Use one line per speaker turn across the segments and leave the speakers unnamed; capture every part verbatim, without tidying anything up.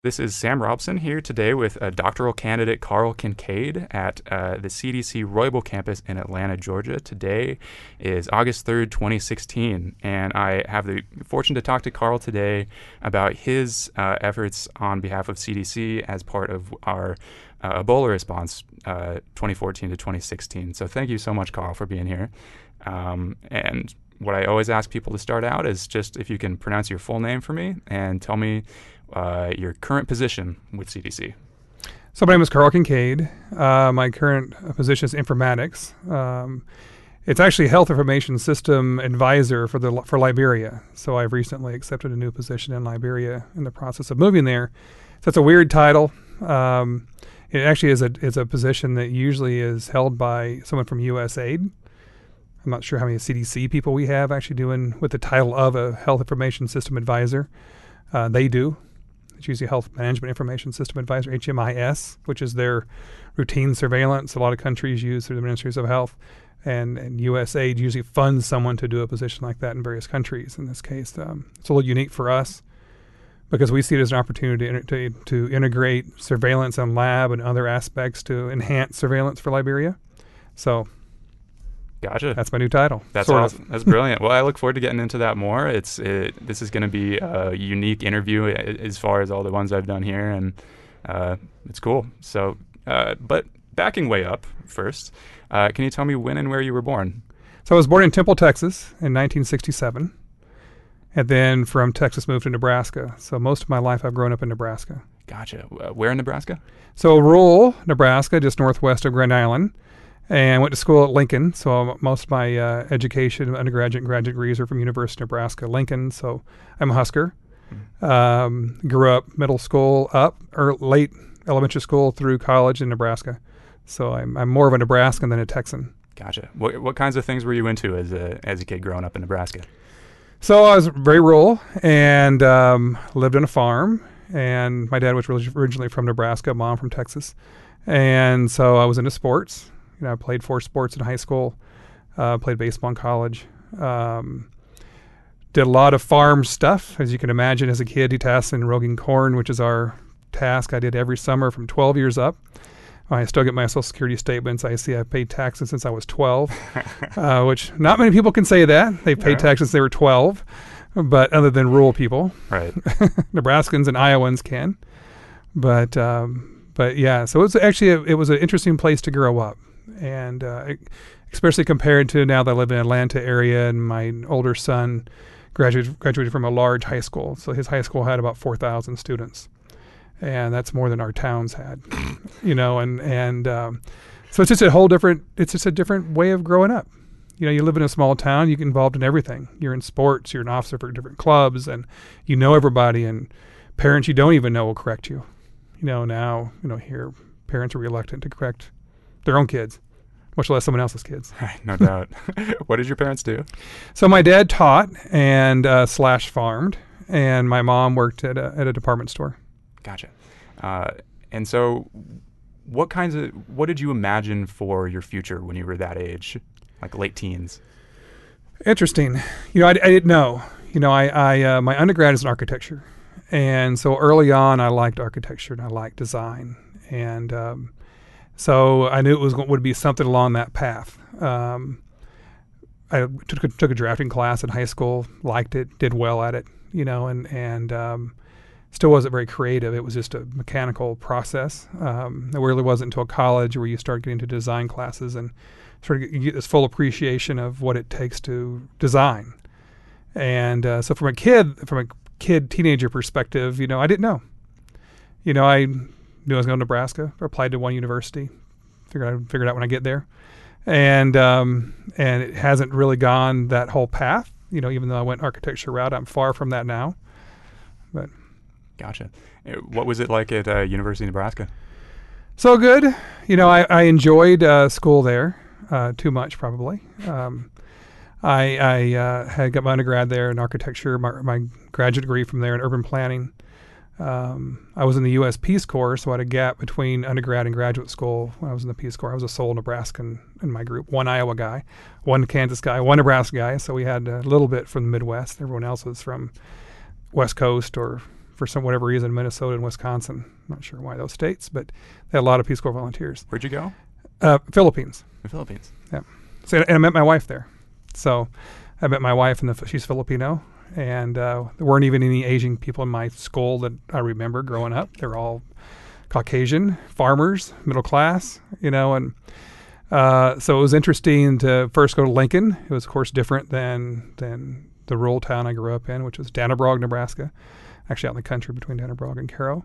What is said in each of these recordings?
This is Sam Robson here today with uh, doctoral candidate Carl Kincaid at uh, the C D C Roybal campus in Atlanta, Georgia. Today is August third, twenty sixteen, and I have the fortune to talk to Carl today about his uh, efforts on behalf of C D C as part of our uh, Ebola response uh, twenty fourteen to twenty sixteen. So thank you so much, Carl, for being here. Um, and what I always ask people to start out is just if you can pronounce your full name for me and tell me Uh, your current position with C D C.
So my name is Carl Kincaid. Uh, my current position is informatics. Um, it's actually Health Information System Advisor for the for Liberia. So I've recently accepted a new position in Liberia in the process of moving there. So it's a weird title. Um, it actually is a is a position that usually is held by someone from U S A I D. I'm not sure how many C D C people we have actually doing with the title of a Health Information System Advisor. Uh, they do. It's usually Health Management Information System Advisor, H M I S, which is their routine surveillance. A lot of countries use through the Ministries of Health, and, and U S A I D usually funds someone to do a position like that in various countries. In this case, um, it's a little unique for us because we see it as an opportunity to, to, to integrate surveillance and lab and other aspects to enhance surveillance for Liberia. So
Gotcha.
That's my new title.
That's
sort
awesome.
of.
That's brilliant. Well, I look forward to getting into that more. It's it, this is going to be a unique interview as far as all the ones I've done here, and uh, it's cool. So, uh, but backing way up first, uh, can you tell me when and where you were born?
So I was born in Temple, Texas in nineteen sixty-seven, and then from Texas moved to Nebraska. So most of my life I've grown up in Nebraska.
Gotcha. Uh, where in Nebraska?
So rural Nebraska, just northwest of Grand Island. And went to school at Lincoln, so most of my uh, education, undergraduate and graduate degrees are from University of Nebraska, Lincoln, so I'm a Husker. Mm-hmm. Um, grew up middle school up, or late elementary school through college in Nebraska. So I'm, I'm more of a Nebraskan than a Texan.
Gotcha. What what kinds of things were you into as a, as a kid growing up in Nebraska?
So I was very rural and um, lived on a farm, and my dad was originally from Nebraska, mom from Texas. And so I was into sports. You know, I played four sports in high school, uh, played baseball in college, um, did a lot of farm stuff. As you can imagine, as a kid, tasks in rogging corn, which is our task I did every summer from twelve years up. I still get my Social Security statements. I see I've paid taxes since I was twelve, uh, which not many people can say that. They've paid yeah. taxes since they were twelve, but other than rural people.
Right.
Nebraskans and Iowans can. But, um, but yeah, so it was actually, a, it was an interesting place to grow up. And uh, especially compared to now that I live in the Atlanta area, and my older son graduated graduated from a large high school. So his high school had about four thousand students, and that's more than our towns had, you know. And and um, so it's just a whole different. It's just a different way of growing up. You know, you live in a small town, you get involved in everything. You're in sports, you're an officer for different clubs, and you know everybody. And parents you don't even know will correct you. You know, now you know here parents are reluctant to correct their own kids, much less someone else's kids.
No doubt. What did your parents do?
So my dad taught and uh, slash farmed, and my mom worked at a, at a department store.
Gotcha. Uh, and so what kinds of, what did you imagine for your future when you were that age, like late teens?
Interesting. You know, I, I didn't know. You know, I, I uh, my undergrad is in architecture. And so early on, I liked architecture and I liked design. And um, So I knew it was would be something along that path. Um, I took a, took a drafting class in high school, liked it, did well at it, you know, and and um, still wasn't very creative. It was just a mechanical process. Um, it really wasn't until college where you start getting into design classes and sort of get this full appreciation of what it takes to design. And uh, so from a kid, from a kid teenager perspective, you know, I didn't know. You know, I. knew I was going to Nebraska, applied to one university, figured I figured out when I get there. And um, and it hasn't really gone that whole path. You know, even though I went architecture route, I'm far from that now. But
Gotcha. What was it like at uh, University of Nebraska?
So good. You know, I, I enjoyed uh, school there, uh, too much probably. Um, I, I uh, had got my undergrad there in architecture, my, my graduate degree from there in urban planning. Um, I was in the U S Peace Corps, so I had a gap between undergrad and graduate school when I was in the Peace Corps. I was a sole Nebraskan in my group, one Iowa guy, one Kansas guy, one Nebraska guy. So we had a little bit from the Midwest. Everyone else was from West Coast or for some whatever reason, Minnesota and Wisconsin. I'm not sure why those states, but they had a lot of Peace Corps volunteers.
Where'd you go?
Uh, Philippines.
The Philippines.
Yeah. So and I met my wife there. So I met my wife, and the, she's Filipino, and uh, there weren't even any Asian people in my school that I remember growing up. They're all Caucasian, farmers, middle class, you know, and uh, so it was interesting to first go to Lincoln. It was, of course, different than than the rural town I grew up in, which was Dannebrog, Nebraska, actually out in the country between Dannebrog and Caro.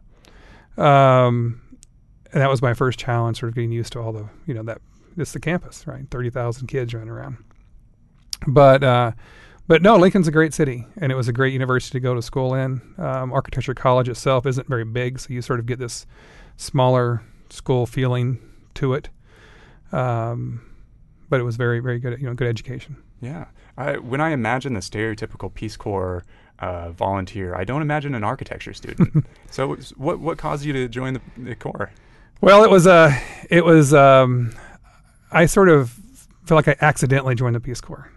Um, and that was my first challenge, sort of getting used to all the, you know, that it's the campus, right? thirty thousand kids running around. But uh, but no, Lincoln's a great city, and it was a great university to go to school in. Um, Architecture College itself isn't very big, so you sort of get this smaller school feeling to it. Um, but it was very, very good, you know, good education.
Yeah. I, when I imagine the stereotypical Peace Corps uh, volunteer, I don't imagine an architecture student. So what what caused you to join the, the Corps?
Well, it was, uh, it was um, I sort of feel like I accidentally joined the Peace Corps.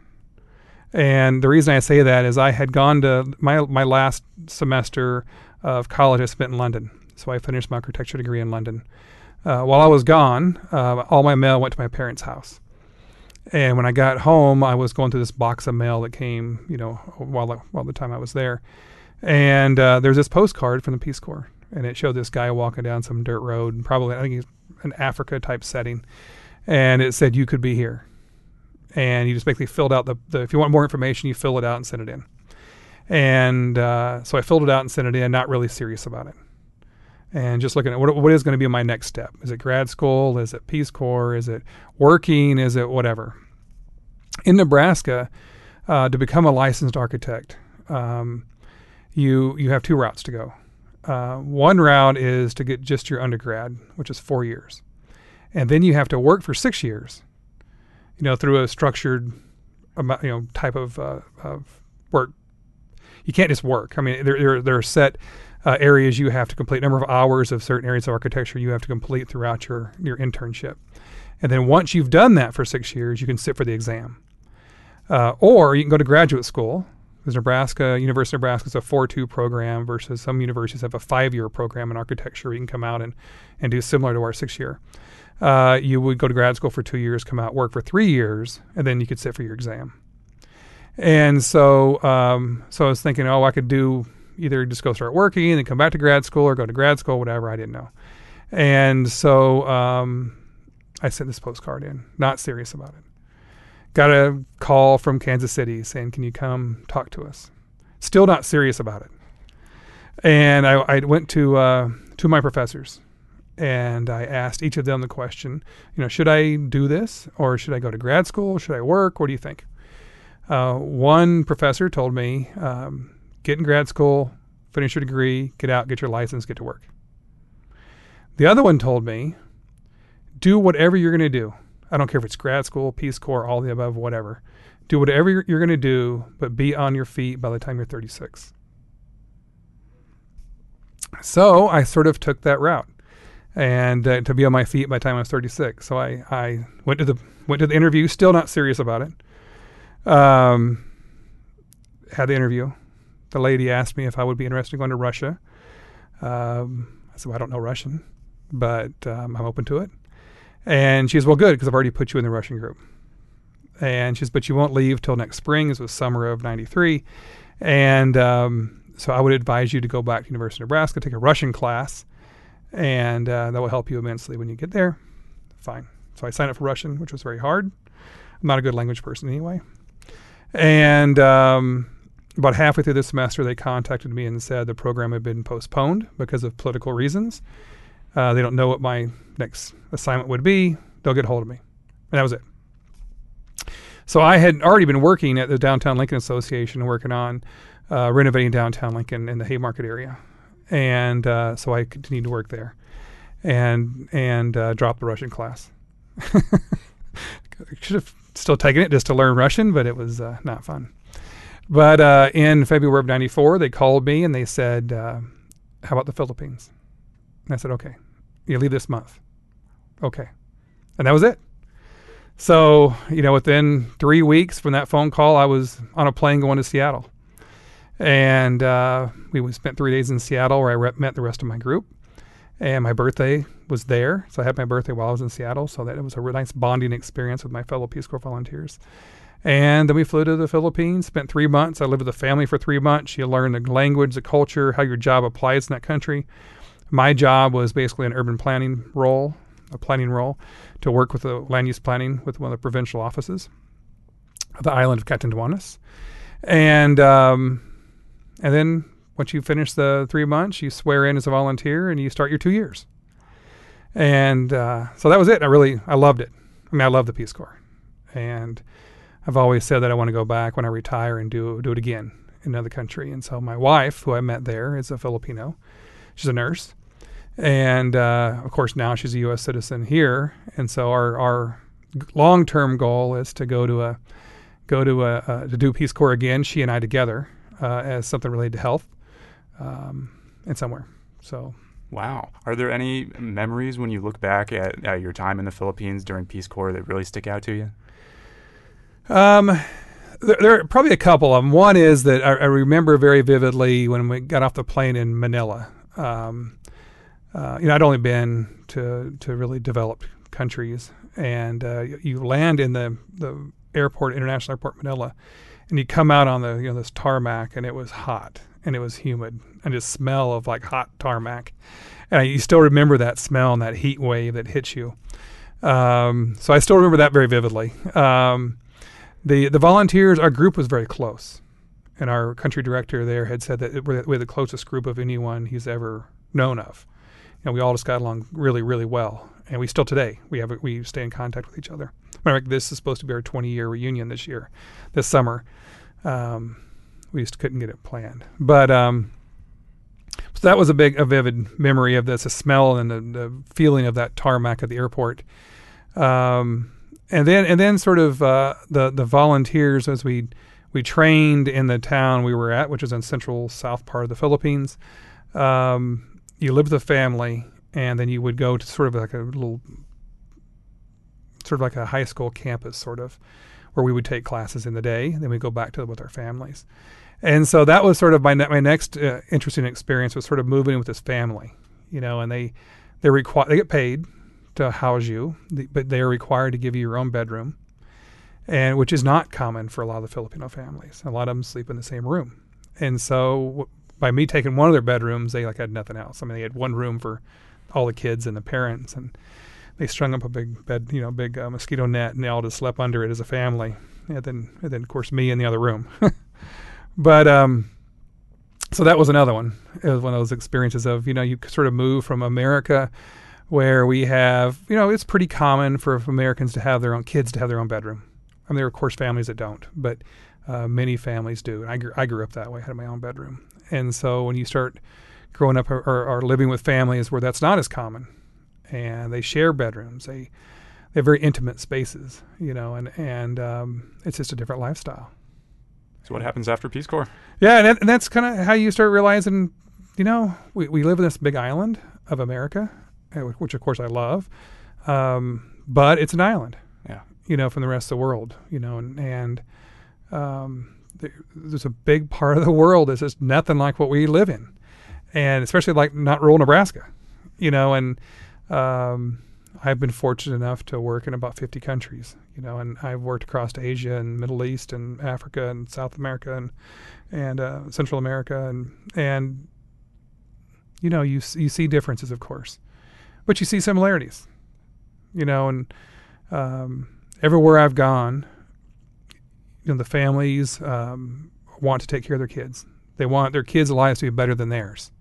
And the reason I say that is I had gone to, my my last semester of college I spent in London. So I finished my architecture degree in London. Uh, while I was gone, uh, all my mail went to my parents' house. And when I got home, I was going through this box of mail that came, you know, while the, while the time I was there. And uh, there's this postcard from the Peace Corps. And it showed this guy walking down some dirt road, and probably, I think he's an Africa type setting. And it said, you could be here. And you just basically filled out the, the, if you want more information, you fill it out and send it in. And uh, so I filled it out and sent it in, not really serious about it. And just looking at what what is going to be my next step. Is it grad school? Is it Peace Corps? Is it working? Is it whatever? In Nebraska, uh, to become a licensed architect, um, you you have two routes to go. Uh, one route is to get just your undergrad, which is four years. And then you have to work for six years, you know, through a structured amount, you know, type of, uh, of work. You can't just work. I mean, there, there, there are set uh, areas you have to complete, number of hours of certain areas of architecture you have to complete throughout your, your internship. And then once you've done that for six years, you can sit for the exam. Uh, or you can go to graduate school, because Nebraska, University of Nebraska is a four two program versus some universities have a five-year program in architecture. You can come out and, and do similar to our six-year. Uh, you would go to grad school for two years, come out, work for three years, and then you could sit for your exam. And so um, so I was thinking, oh, I could do either just go start working and then come back to grad school or go to grad school, whatever. I didn't know. And so um, I sent this postcard in, not serious about it. Got a call from Kansas City saying, can you come talk to us? Still not serious about it. And I, I went to uh, two of my professors, and I asked each of them the question, you know, should I do this, or should I go to grad school? Should I work? What do you think? Uh, one professor told me, um, get in grad school, finish your degree, get out, get your license, get to work. The other one told me, do whatever you're going to do. I don't care if it's grad school, Peace Corps, all the above, whatever. Do whatever you're, you're going to do, but be on your feet by the time you're thirty-six. So I sort of took that route, and uh, to be on my feet by the time I was thirty-six. So I, I went to the went to the interview, still not serious about it. Um, had the interview. The lady asked me if I would be interested in going to Russia. Um, I said, well, I don't know Russian, but um, I'm open to it. And she says, well, good, because I've already put you in the Russian group. And she says, but you won't leave till next spring. This was summer of ninety-three. And um, so I would advise you to go back to University of Nebraska, take a Russian class, and uh, that will help you immensely when you get there. Fine. So I signed up for Russian, which was very hard. I'm not a good language person anyway. And um, about halfway through the semester, they contacted me and said the program had been postponed because of political reasons. Uh, they don't know what my next assignment would be. They'll get a hold of me. And that was it. So I had already been working at the Downtown Lincoln Association, working on uh, renovating downtown Lincoln in the Haymarket area. And uh, so I continued to work there and and uh, dropped the Russian class. Should have still taken it just to learn Russian, but it was uh, not fun. But uh, in February of ninety-four, they called me and they said, uh, how about the Philippines? And I said, okay, you leave this month. Okay. And that was it. So, you know, within three weeks from that phone call, I was on a plane going to Seattle. And uh, we spent three days in Seattle where I re- met the rest of my group. And my birthday was there. So I had my birthday while I was in Seattle. So that it was a really nice bonding experience with my fellow Peace Corps volunteers. And then we flew to the Philippines, spent three months. I lived with a family for three months. You learn the language, the culture, how your job applies in that country. My job was basically an urban planning role, a planning role, to work with the land use planning with one of the provincial offices of the island of Catanduanes. And um, and then once you finish the three months, you swear in as a volunteer and you start your two years. And uh, so that was it. I really, I loved it. I mean, I love the Peace Corps. And I've always said that I want to go back when I retire and do do it again in another country. And so my wife, who I met there, is a Filipino. She's a nurse. And, uh, of course, now she's a U S citizen here. And so our, our long-term goal is to go to a go to a uh, to do Peace Corps again, she and I together, uh, as something related to health um, and somewhere. So.
Wow. Are there any memories when you look back at, at your time in the Philippines during Peace Corps that really stick out to you?
Um, there, there are probably a couple of them. One is that I, I remember very vividly when we got off the plane in Manila. Um, uh, you know, I'd only been to to really developed countries, and uh, you land in the the airport, International Airport Manila, and you come out on the you know this tarmac, and it was hot and it was humid, and just smell of like hot tarmac, and I, you still remember that smell and that heat wave that hits you. Um, so I still remember that very vividly. Um, The the volunteers, our group was very close, and our country director there had said that it, we're, we're the closest group of anyone he's ever known of. You know, we all just got along really, really well, and we still today we have we stay in contact with each other. Matter of fact, this is supposed to be our twenty-year reunion this year, this summer. Um, we just couldn't get it planned, but um, so that was a big, a vivid memory of this, the smell and the, the feeling of that tarmac at the airport. Um, And then, and then, sort of uh, the the volunteers as we we trained in the town we were at, which is in central south part of the Philippines. Um, you lived with a family, and then you would go to sort of like a little, sort of like a high school campus, sort of, where we would take classes in the day. Then we go back to with our families, and so that was sort of my ne- my next uh, interesting experience was sort of moving in with this family, you know, and they they require they get paid to house you, but they are required to give you your own bedroom, and which is not common for a lot of the Filipino families. A lot of them sleep in the same room, and so w- by me taking one of their bedrooms, they like had nothing else. I mean, they had one room for all the kids and the parents, and they strung up a big bed, you know, big uh, mosquito net, and they all just slept under it as a family. And then, and then of course, me in the other room. But um, so that was another one. It was one of those experiences of you know you sort of move from America, where we have, you know, it's pretty common for Americans to have their own kids to have their own bedroom. I mean, there are, of course, families that don't, but uh, many families do. And I grew, I grew up that way, I had my own bedroom. And so when you start growing up or, or, or living with families where that's not as common, and they share bedrooms, they, they have very intimate spaces, you know, and, and um, it's just a different lifestyle.
So what happens after Peace Corps?
Yeah, and, that, and that's kind of how you start realizing, you know, we, we live in this big island of America, which of course I love, um, but it's an island,
yeah,
you know, from the rest of the world, you know, and, and um, there, there's a big part of the world that's just nothing like what we live in, and especially like not rural Nebraska, you know, and um, I've been fortunate enough to work in about fifty countries, you know, and I've worked across Asia and Middle East and Africa and South America and and uh, Central America, and and you know, you you see differences, of course. But you see similarities, you know, and um, everywhere I've gone, you know, the families um, want to take care of their kids. They want their kids' lives to be better than theirs.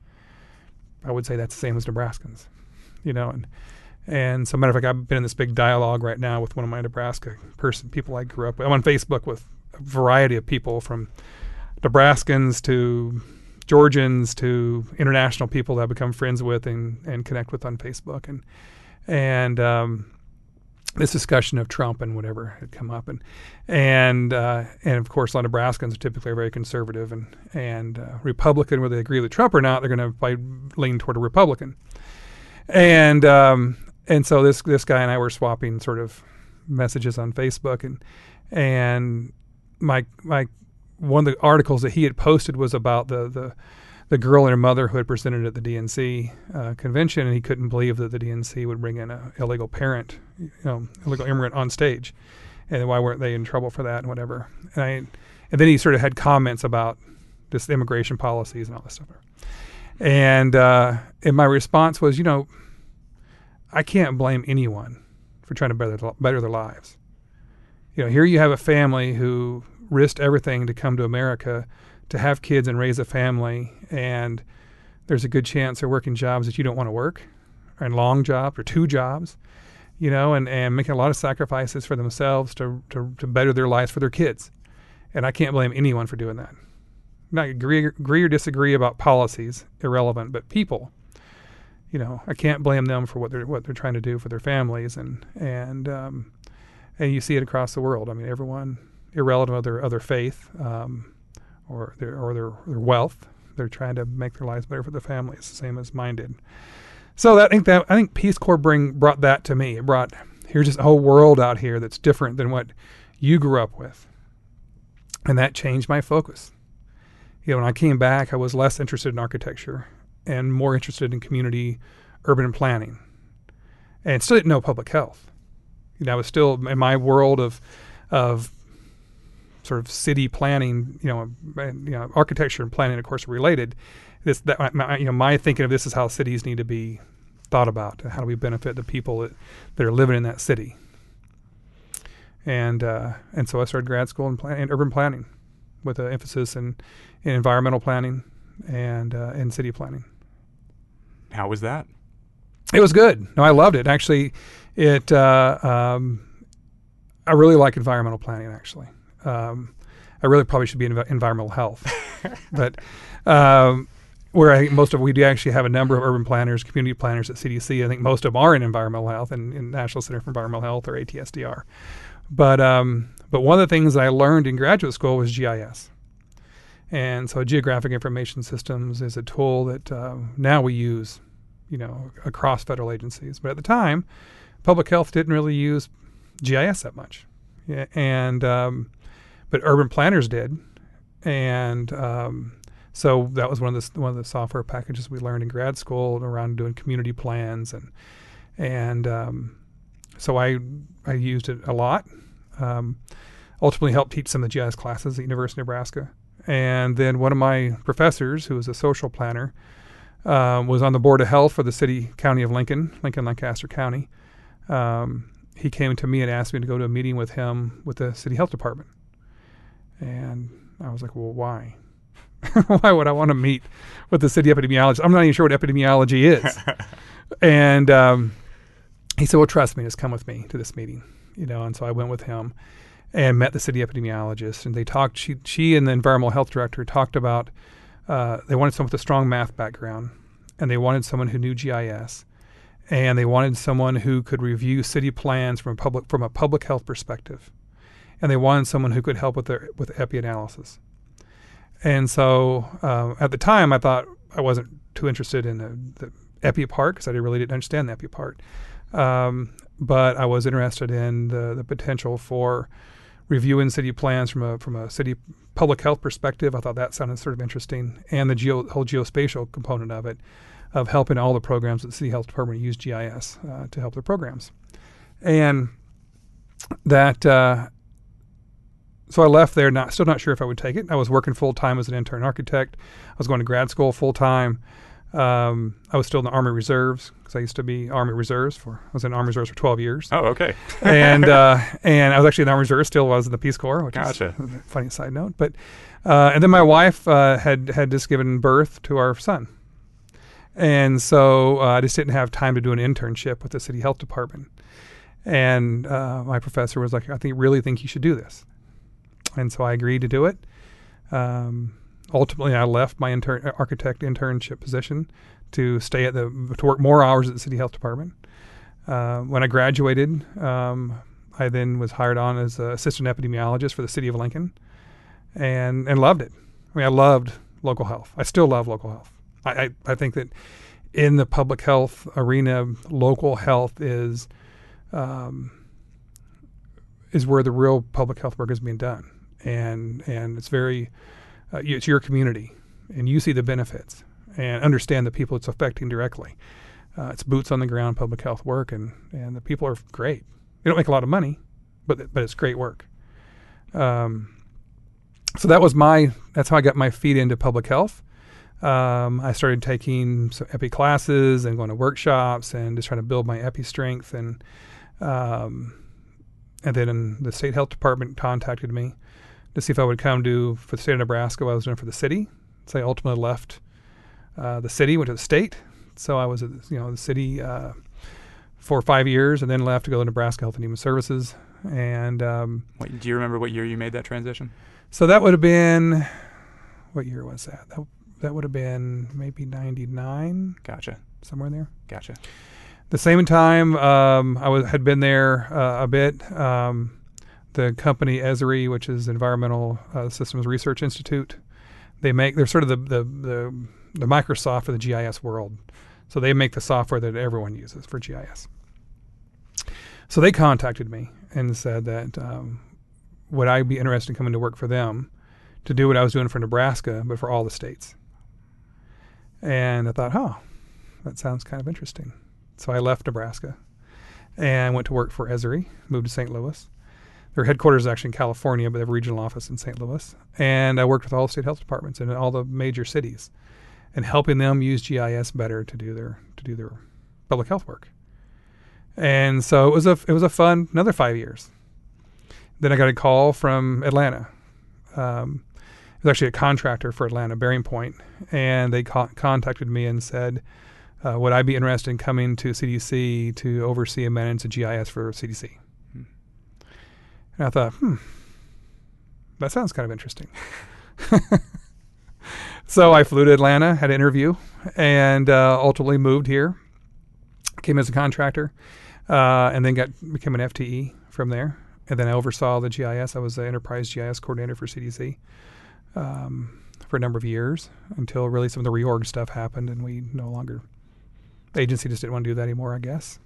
I would say that's the same as Nebraskans, you know, and and so matter of fact, I've been in this big dialogue right now with one of my Nebraska person people I grew up with. I'm on Facebook with a variety of people from Nebraskans to Georgians to international people that I've become friends with and, and connect with on Facebook. And and um, this discussion of Trump and whatever had come up. And and uh, and of course, a lot of Nebraskans typically are very conservative and, and uh, Republican, whether they agree with Trump or not, they're going to lean toward a Republican. And um, and so this this guy and I were swapping sort of messages on Facebook. And and my my one of the articles that he had posted was about the the, the girl and her mother who had presented at the D N C uh, convention, and he couldn't believe that the D N C would bring in an illegal parent, you know, illegal immigrant on stage, and why weren't they in trouble for that and whatever. And I, and then he sort of had comments about this immigration policies and all this stuff. And uh, and my response was, you know, I can't blame anyone for trying to better better their lives. You know, here you have a family who risked everything to come to America to have kids and raise a family, and there's a good chance they're working jobs that you don't want to work, and long jobs or two jobs, you know, and, and making a lot of sacrifices for themselves to, to, to better their lives for their kids. And I can't blame anyone for doing that. Not agree, agree or disagree about policies, irrelevant, but people, you know, I can't blame them for what they're what they're trying to do for their families, and and um, and you see it across the world. I mean, everyone, irrelevant of their other faith um, or their or their, their wealth, they're trying to make their lives better for their families, the same as mine did. So that, I think that I think Peace Corps bring brought that to me. It brought here's just a whole world out here that's different than what you grew up with, and that changed my focus. You know, when I came back, I was less interested in architecture and more interested in community urban planning, and still didn't know public health. You know, I was still in my world of of sort of city planning. You know, you know, architecture and planning, of course, are related. This, that, my, you know, my thinking of this is how cities need to be thought about. How do we benefit the people that, that are living in that city? And uh, and so I started grad school in, plan, in urban planning, with an emphasis in, in environmental planning and uh, in city planning.
How was that?
It was good. No, I loved it. Actually, it uh, um, I really like environmental planning, actually. Um, I really probably should be in env- environmental health. But um, where I think most of we do actually have a number of urban planners, community planners at C D C. I think most of them are in environmental health and in National Center for Environmental Health, or A T S D R. But um, but one of the things I learned in graduate school was G I S. And so Geographic Information Systems is a tool that uh, now we use, you know, across federal agencies. But at the time, public health didn't really use G I S that much. Yeah, and um, but urban planners did. And um, so that was one of the one of the software packages we learned in grad school around doing community plans, and and um, so I I used it a lot. Um, ultimately helped teach some of the G I S classes at the University of Nebraska. And then one of my professors, who was a social planner, um, was on the board of health for the city county of Lincoln, Lincoln Lancaster County. Um, he came to me and asked me to go to a meeting with him with the city health department. And I was like, well, why? Why would I want to meet with the city epidemiologist? I'm not even sure what epidemiology is. And um, he said, well, trust me, just come with me to this meeting. You know, and so I went with him and met the city epidemiologist, and they talked. She, she and the environmental health director talked about. Uh, they wanted someone with a strong math background, and they wanted someone who knew G I S, and they wanted someone who could review city plans from a public from a public health perspective, and they wanted someone who could help with their with epi analysis. And so uh, at the time, I thought I wasn't too interested in the, the epi part because I really didn't understand the epi part. Um, but I was interested in the, the potential for reviewing city plans from a from a city public health perspective. I thought that sounded sort of interesting, and the geo, whole geospatial component of it, of helping all the programs at the city health department use G I S uh, to help their programs. And that, uh, so I left there, not still not sure if I would take it. I was working full time as an intern architect. I was going to grad school full time. Um, I was still in the Army Reserves because I used to be Army Reserves for. I was in Army Reserves for twelve years.
Oh, okay.
and uh, and I was actually in the Army Reserves, still was in the Peace Corps, which
gotcha.
is a funny side note. But uh, and then my wife uh, had had just given birth to our son, and so uh, I just didn't have time to do an internship with the city health department. And uh, my professor was like, "I think really think you should do this," and so I agreed to do it. Um, Ultimately, I left my intern, architect internship position to stay at the to work more hours at the city health department. Uh, when I graduated, um, I then was hired on as an assistant epidemiologist for the city of Lincoln, and and loved it. I mean, I loved local health. I still love local health. I, I, I think that in the public health arena, local health is um, is where the real public health work is being done. and and it's very uh, it's your community, and you see the benefits and understand the people it's affecting directly. Uh, it's boots on the ground public health work, and, and the people are great. They don't make a lot of money, but but it's great work. Um, so that was my that's how I got my feet into public health. Um, I started taking some epi classes and going to workshops and just trying to build my epi strength. And um, and then the state health department contacted me to see if I would come do for the state of Nebraska what I was doing for the city. So I ultimately left uh, the city, went to the state. So I was at you know the city uh, for five years, and then left to go to Nebraska Health and Human Services. And um,
Wait, do you remember what year you made that transition?
So that would have been, what year was that? That, that would have been maybe ninety-nine.
Gotcha.
Somewhere in there.
Gotcha.
The same time, um, I was had been there uh, a bit. Um, the company Esri, which is Environmental uh, Systems Research Institute, they make they're sort of the the the, the Microsoft for the G I S world. So they make the software that everyone uses for G I S. So they contacted me and said that um, would I be interested in coming to work for them to do what I was doing for Nebraska, but for all the states. And I thought, oh, that sounds kind of interesting. So I left Nebraska and went to work for Esri, moved to Saint Louis. Their headquarters is actually in California, but they have a regional office in Saint Louis. And I worked with all the state health departments in all the major cities, and helping them use G I S better to do their to do their public health work. And so it was a it was a fun another five years. Then I got a call from Atlanta. Um, it was actually a contractor for Atlanta, Bearing Point, and they co- contacted me and said, uh, would I be interested in coming to C D C to oversee and manage the G I S for C D C? Hmm. And I thought, hmm, that sounds kind of interesting. So I flew to Atlanta, had an interview, and uh, ultimately moved here. Came as a contractor, uh, and then got became an F T E from there. And then I oversaw the G I S. I was the enterprise G I S coordinator for C D C um, for a number of years until really some of the reorg stuff happened, and we no longer. The agency just didn't want to do that anymore, I guess.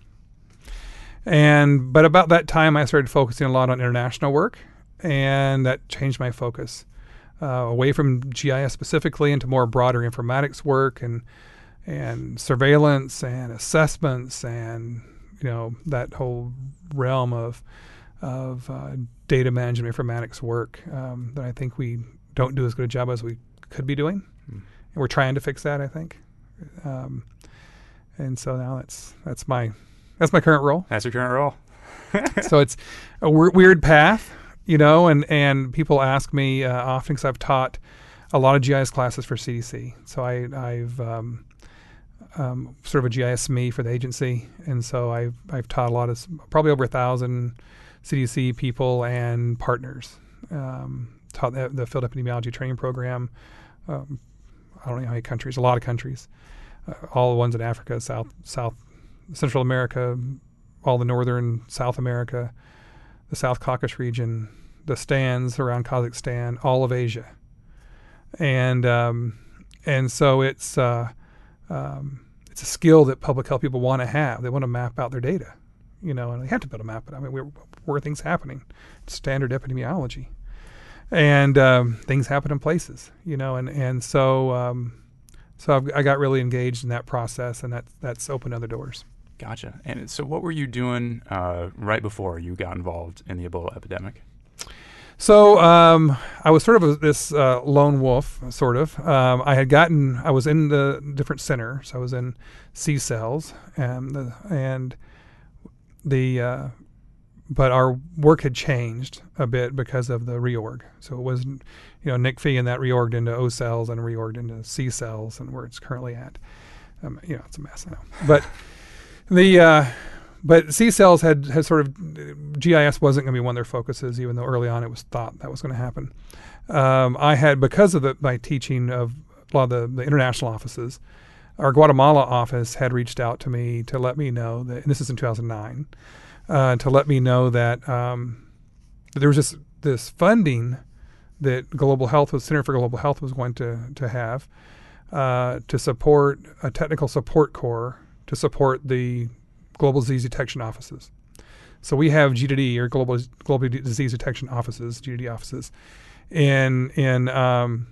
And but about that time, I started focusing a lot on international work, and that changed my focus. Uh, away from G I S specifically into more broader informatics work and and surveillance and assessments and you know that whole realm of of uh, data management informatics work um, that I think we don't do as good a job as we could be doing, mm. and we're trying to fix that. I think, um, and so now that's that's my that's my current role.
That's your current role.
So it's a w- weird path. You know, and, and people ask me uh, often because I've taught a lot of G I S classes for C D C. So I, I've um, um, sort of a G I S S M E for the agency, and so I've I've taught a lot of probably over a thousand C D C people and partners. Um, taught the, the field epidemiology training program. Um, I don't know how many countries, a lot of countries, uh, all the ones in Africa, South South Central America, all the northern South America, the South Caucasus region, the stands around Kazakhstan, all of Asia, and um, and so it's uh, um, it's a skill that public health people want to have. They want to map out their data, you know, and they have to be able to map it. I mean, we're, where are things happening? It's standard epidemiology, and um, things happen in places, you know, and and so um, so I've, I got really engaged in that process, and that that's opened other doors.
Gotcha. And so what were you doing uh, right before you got involved in the Ebola epidemic?
So um, I was sort of a, this uh, lone wolf, sort of. Um, I had gotten, I was in the different centers. I was in C cells, and the, and the uh, but our work had changed a bit because of the reorg. So it wasn't, you know, N I C F I and that reorged into O cells and reorged into C cells, and where it's currently at. Um, you know, it's a mess, I know. But The uh, but C cells had, had sort of G I S wasn't going to be one of their focuses, even though early on it was thought that was going to happen. Um, I had because of the, my teaching of a lot of the, the international offices, our Guatemala office had reached out to me to let me know that, and this is in two thousand nine, uh, to let me know that, um, that there was just this funding that Global Health was Center for Global Health was going to to have uh, to support a technical support corps to support the global disease detection offices. So we have G D D, or Global Global Disease Detection Offices, G D D offices, in in um,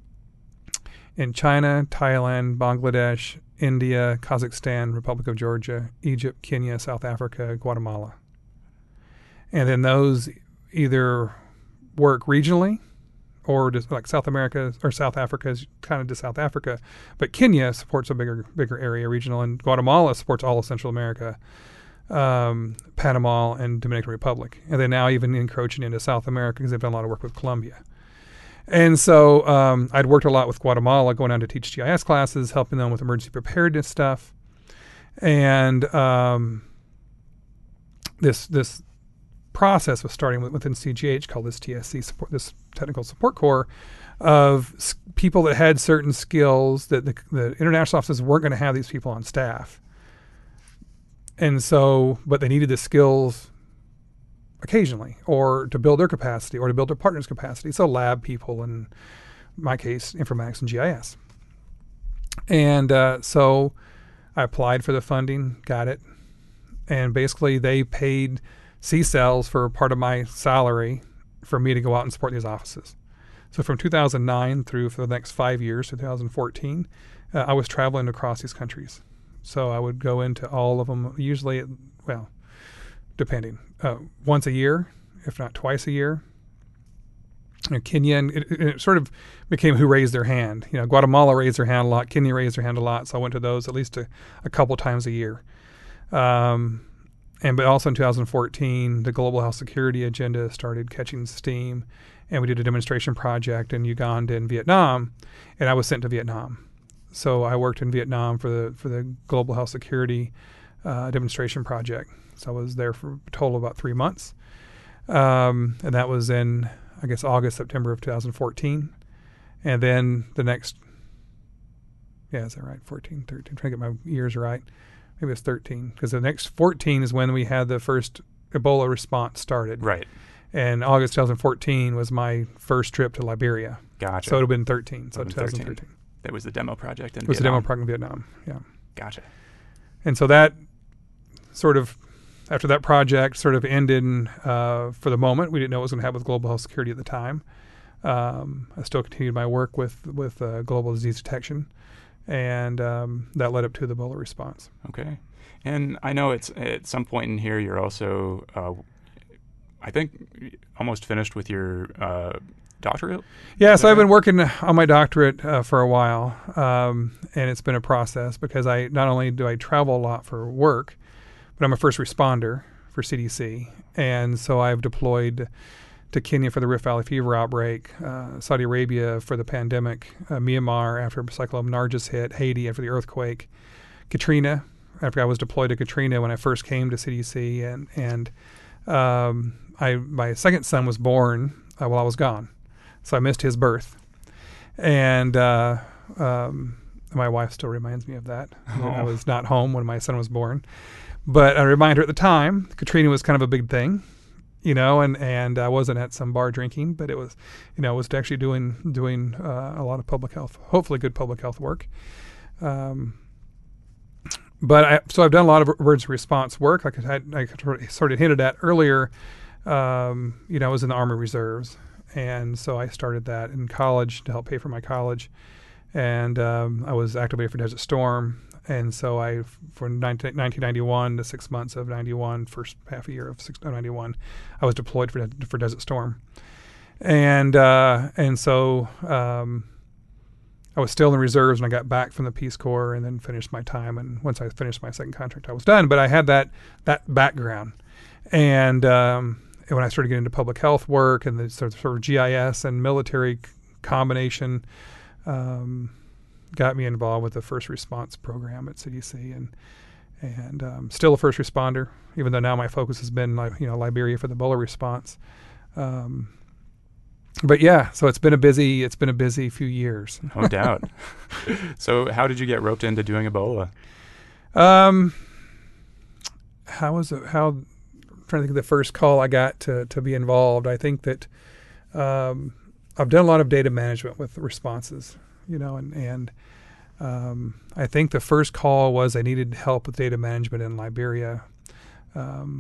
in China, Thailand, Bangladesh, India, Kazakhstan, Republic of Georgia, Egypt, Kenya, South Africa, Guatemala. And then those either work regionally, or just like South America or South Africa is kind of to South Africa, but Kenya supports a bigger bigger area regional, and Guatemala supports all of Central America, um, Panama and Dominican Republic, and then now even encroaching into South America because they've done a lot of work with Colombia. And so um, I'd worked a lot with Guatemala, going down to teach G I S classes, helping them with emergency preparedness stuff, and um, this this. process was starting within C G H called this T S C support, this technical support corps, of s- people that had certain skills that the, the international offices weren't going to have these people on staff, and so but they needed the skills occasionally, or to build their capacity, or to build their partners' capacity. So lab people, in my case, informatics and G I S, and uh, so I applied for the funding, got it, and basically they paid C-Cells for part of my salary for me to go out and support these offices. So from two thousand nine through for the next five years, two thousand fourteen, uh, I was traveling across these countries. So I would go into all of them, usually, well, depending, uh, once a year, if not twice a year. You know, Kenya, and it, it sort of became who raised their hand. You know, Guatemala raised their hand a lot, Kenya raised their hand a lot, so I went to those at least a, a couple times a year. Um, And but also in two thousand fourteen, the global health security agenda started catching steam, and we did a demonstration project in Uganda and Vietnam, and I was sent to Vietnam. So I worked in Vietnam for the for the global health security uh, demonstration project. So I was there for a total of about three months, um, and that was in, I guess, August, September of two thousand fourteen, and then the next, yeah, is that right? fourteen, thirteen, trying to get my years right. Maybe it was thirteen, because the next fourteen is when we had the first Ebola response started.
Right.
And August twenty fourteen was my first trip to Liberia.
Gotcha.
So it would have been thirteen. So
twenty thirteen.
twenty thirteen.
That was the demo project in
It was
Vietnam.
a demo project in Vietnam, yeah.
Gotcha.
And so that sort of, after that project sort of ended uh, for the moment, we didn't know what was going to happen with global health security at the time. Um, I still continued my work with, with uh, global disease detection. And um, that led up to the Ebola response.
Okay. And I know it's at some point in here you're also, uh, I think, almost finished with your uh, doctorate?
Yeah,
Is
so
that
I've been
right?
working on my doctorate uh, for a while, um, and it's been a process because I not only do I travel a lot for work, but I'm a first responder for C D C. And so I've deployed to Kenya for the Rift Valley fever outbreak, uh, Saudi Arabia for the pandemic, uh, Myanmar after Cyclone Nargis hit, Haiti after the earthquake, Katrina after I was deployed to Katrina when I first came to C D C, and and um, I my second son was born uh, while I was gone, so I missed his birth, and uh, um, my wife still reminds me of that.
Oh.
I was not home when my son was born, but I remind her at the time Katrina was kind of a big thing. You know, and, and I wasn't at some bar drinking, but it was, you know, I was actually doing doing uh, a lot of public health, hopefully good public health work. Um, but I, so I've done a lot of emergency response work, like I, I sort of hinted at earlier. Um, you know, I was in the Army Reserves, and so I started that in college to help pay for my college, and um, I was activated for Desert Storm. And so I, from nineteen ninety-one to six months of ninety-one, first half a year of six, ninety-one, I was deployed for for Desert Storm, and uh, and so um, I was still in the reserves when I got back from the Peace Corps, and then finished my time. And once I finished my second contract, I was done. But I had that that background, and, um, and when I started getting into public health work and the sort of, sort of G I S and military c- combination. Um, got me involved with the first response program at C D C, and and um, still a first responder, even though now my focus has been like you know Liberia for the Ebola response. Um, but yeah, so it's been a busy it's been a busy few years.
No doubt. So how did you get roped into doing Ebola?
Um, how was it? How I'm trying to think of the first call I got to to be involved. I think that um, I've done a lot of data management with responses. You know, and, and um, I think the first call was I needed help with data management in Liberia. Um,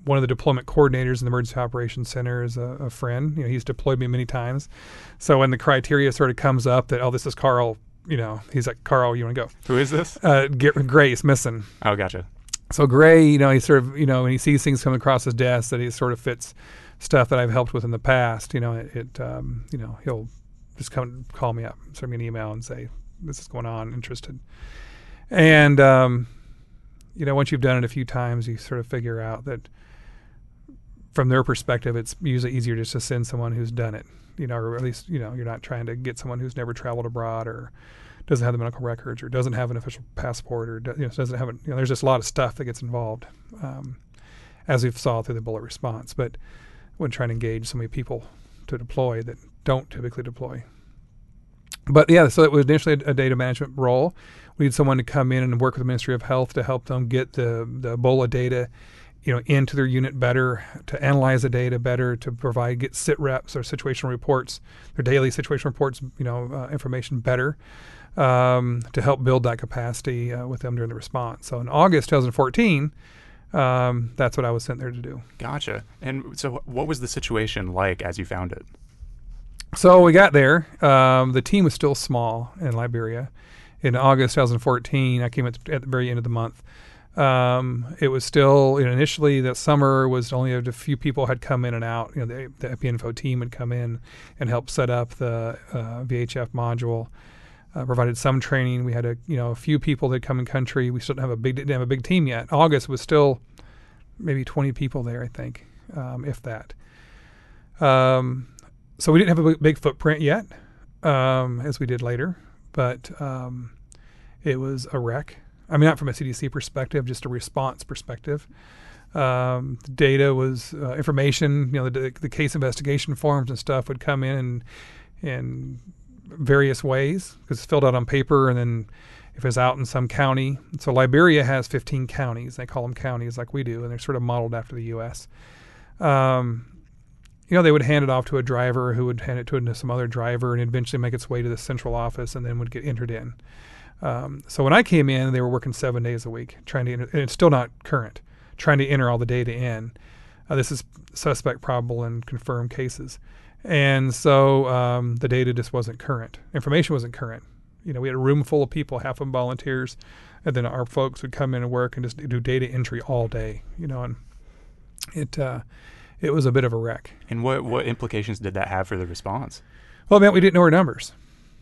one of the deployment coordinators in the Emergency Operations Center is a, a friend. You know, he's deployed me many times. So when the criteria sort of comes up that, oh, this is Carl, you know, he's like, Carl, you want to go?
Who is this?
Uh, get, Gray's missing.
Oh, gotcha.
So Gray, you know, he sort of, you know, when he sees things coming across his desk that he sort of fits stuff that I've helped with in the past, you know, it, it um, you know, he'll just come call me up, send me an email and say, this is going on, interested. And, um, you know, once you've done it a few times, you sort of figure out that from their perspective, it's usually easier just to send someone who's done it, you know, or at least, you know, you're not trying to get someone who's never traveled abroad or doesn't have the medical records or doesn't have an official passport or, you know, doesn't have, a, you know, there's just a lot of stuff that gets involved, um, as we've saw through the bullet response. But when trying to engage so many people to deploy that don't typically deploy. But yeah, so it was initially a, a data management role. We need someone to come in and work with the Ministry of Health to help them get the, the Ebola data, you know, into their unit better, to analyze the data better, to provide, get sit reps or situational reports, their daily situational reports, you know, uh, information better, um, to help build that capacity uh, with them during the response. So in August twenty fourteen, um, that's what I was sent there to do.
Gotcha. And so what was the situation like as you found it?
So we got there. Um, the team was still small in Liberia. In August twenty fourteen, I came at, at the very end of the month. Um, it was still, you know, initially that summer was only a few people had come in and out. You know, the, the EpiInfo team had come in and helped set up the uh, V H F module, uh, provided some training. We had a, you know, a few people that come in country. We still didn't have a big, didn't have a big team yet. August was still maybe twenty people there, I think, um, if that. Um, so we didn't have a big footprint yet, um, as we did later. But um, it was a wreck. I mean, not from a C D C perspective, just a response perspective. Um, the data was uh, information. You know, the, the case investigation forms and stuff would come in in, in various ways because it's filled out on paper, and then if it's out in some county. So Liberia has fifteen counties. They call them counties like we do, and they're sort of modeled after the U S. Um, you know, they would hand it off to a driver who would hand it to some other driver and eventually make its way to the central office and then would get entered in. Um, so when I came in, they were working seven days a week trying to enter, and it's still not current, trying to enter all the data in. Uh, this is suspect, probable, and confirmed cases. And so um, the data just wasn't current. Information wasn't current. You know, we had a room full of people, half of them volunteers, and then our folks would come in and work and just do data entry all day, you know, and it, uh, it was a bit of a wreck.
And what, what implications did that have for the response?
Well, it meant we didn't know our numbers.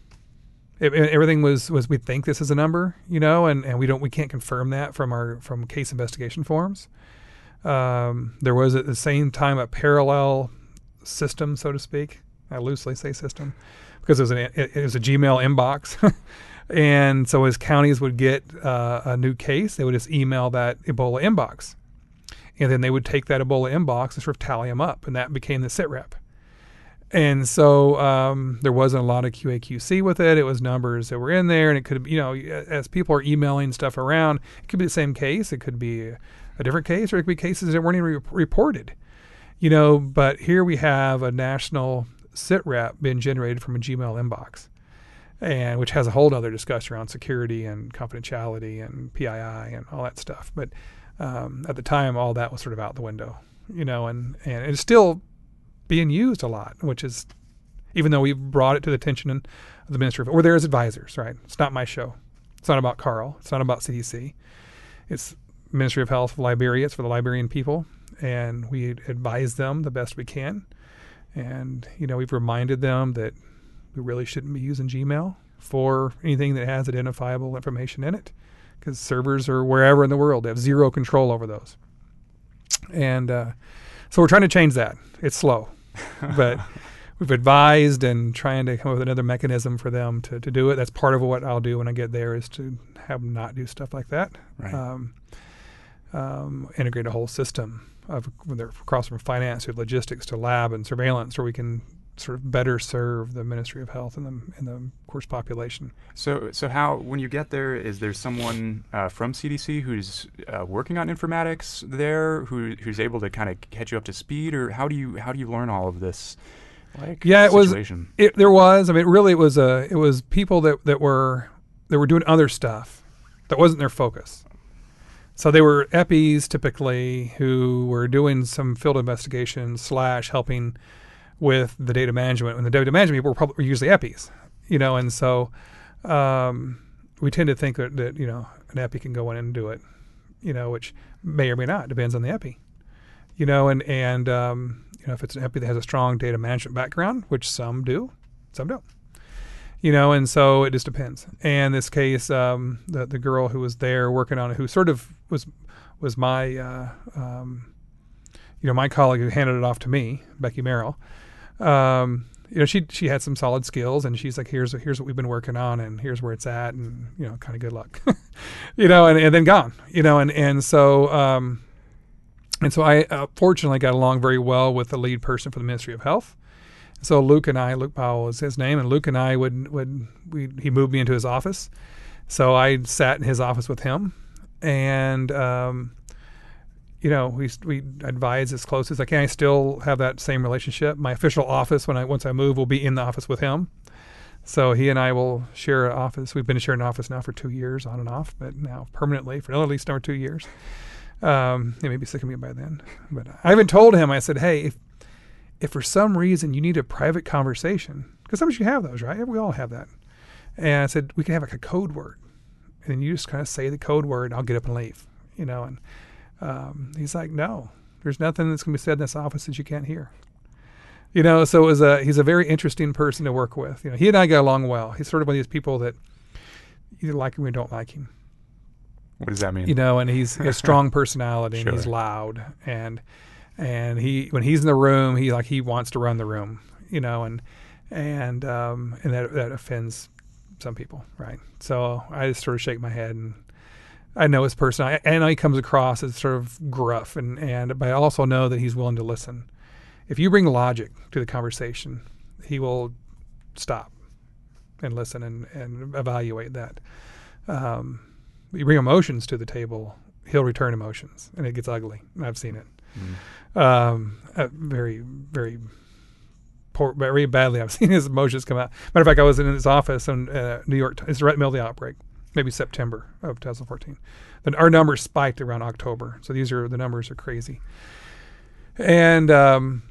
It, it, everything was, was we think this is a number, you know, and, and we don't we can't confirm that from our from case investigation forms. Um, there was at the same time a parallel system, so to speak. I loosely say system because it was an it, it was a Gmail inbox, and so as counties would get uh, a new case, they would just email that Ebola inbox. And then they would take that Ebola inbox and sort of tally them up, and that became the sit rep. And so um, there wasn't a lot of Q A Q C with it. It was numbers that were in there, and it could, you know, as people are emailing stuff around, it could be the same case, it could be a, a different case, or it could be cases that weren't even re- reported. You know, but here we have a national sit rep being generated from a Gmail inbox, and which has a whole other discussion around security and confidentiality and P I I and all that stuff. But Um, at the time, all that was sort of out the window, you know, and, and it's still being used a lot, which is, even though we've brought it to the attention of the Ministry of, we're there as advisors, right? It's not my show. It's not about Carl. It's not about C D C. It's Ministry of Health of Liberia. It's for the Liberian people, and we advise them the best we can. And, you know, we've reminded them that we really shouldn't be using Gmail for anything that has identifiable information in it, because servers are wherever in the world. They have zero control over those. And uh, so we're trying to change that. It's slow. But we've advised and trying to come up with another mechanism for them to, to do it. That's part of what I'll do when I get there, is to have them not do stuff like that.
Right.
Um, um, integrate a whole system of, when they're across from finance to logistics to lab and surveillance, where we can sort of better serve the Ministry of Health and the, and the of course, population.
So, so how, when you get there, is there someone uh, from C D C who's uh, working on informatics there, who who's able to kind of catch you up to speed, or how do you how do you learn all of this? Like,
yeah, it
situation?
was. It, there was. I mean, really, it was a. It was people that that were that were doing other stuff that wasn't their focus. So they were E P Is typically who were doing some field investigation slash helping with the data management. And the data management people were, probably, were usually E P Is, you know, and so um, we tend to think that, that, you know, an E P I can go in and do it, you know, which may or may not, depends on the E P I, you know, and, and um, you know, if it's an E P I that has a strong data management background, which some do, some don't. You know, and so it just depends. And in this case, um, the the girl who was there working on it, who sort of was was my, uh, um, you know, my colleague who handed it off to me, Becky Merrill. Um, you know, she she had some solid skills, and she's like, here's here's what we've been working on, and here's where it's at, and you know, kind of good luck, you know, and, and then gone, you know, and and so um, and so I uh, fortunately got along very well with the lead person for the Ministry of Health. So Luke and I, Luke Powell is his name, and Luke and I would, would we he moved me into his office. So I sat in his office with him, and um, you know, we we advise as close as I can. I still have that same relationship. My official office, when I once I move, will be in the office with him. So he and I will share an office. We've been sharing an office now for two years, on and off, but now permanently for at least another two years. Um, he may be sick of me by then, but I even told him. I said, hey, if If for some reason you need a private conversation, because sometimes you have those, right? We all have that. And I said, we can have like a code word. And then you just kind of say the code word, and I'll get up and leave, you know. And um, he's like, no, there's nothing that's going to be said in this office that you can't hear. You know, so it was a, he's a very interesting person to work with. You know, he and I got along well. He's sort of one of these people that either like him or don't like him.
What does that mean?
You know, and he's a strong personality,
Sure.
and he's loud. And And he, when he's in the room, he like he wants to run the room, you know, and and um, and that that offends some people, right? So I just sort of shake my head, and I know his personality, and he comes across as sort of gruff, and and but I also know that he's willing to listen. If you bring logic to the conversation, he will stop and listen and, and evaluate that. Um, you bring emotions to the table, he'll return emotions, and it gets ugly. I've seen it. Mm. Um, uh, very, very poor, very badly. I've seen his emotions come out. Matter of fact, I was in his office in uh, New York. It's right in the middle of the outbreak, maybe September of twenty fourteen. Then our numbers spiked around October. So these are the numbers are crazy. And um,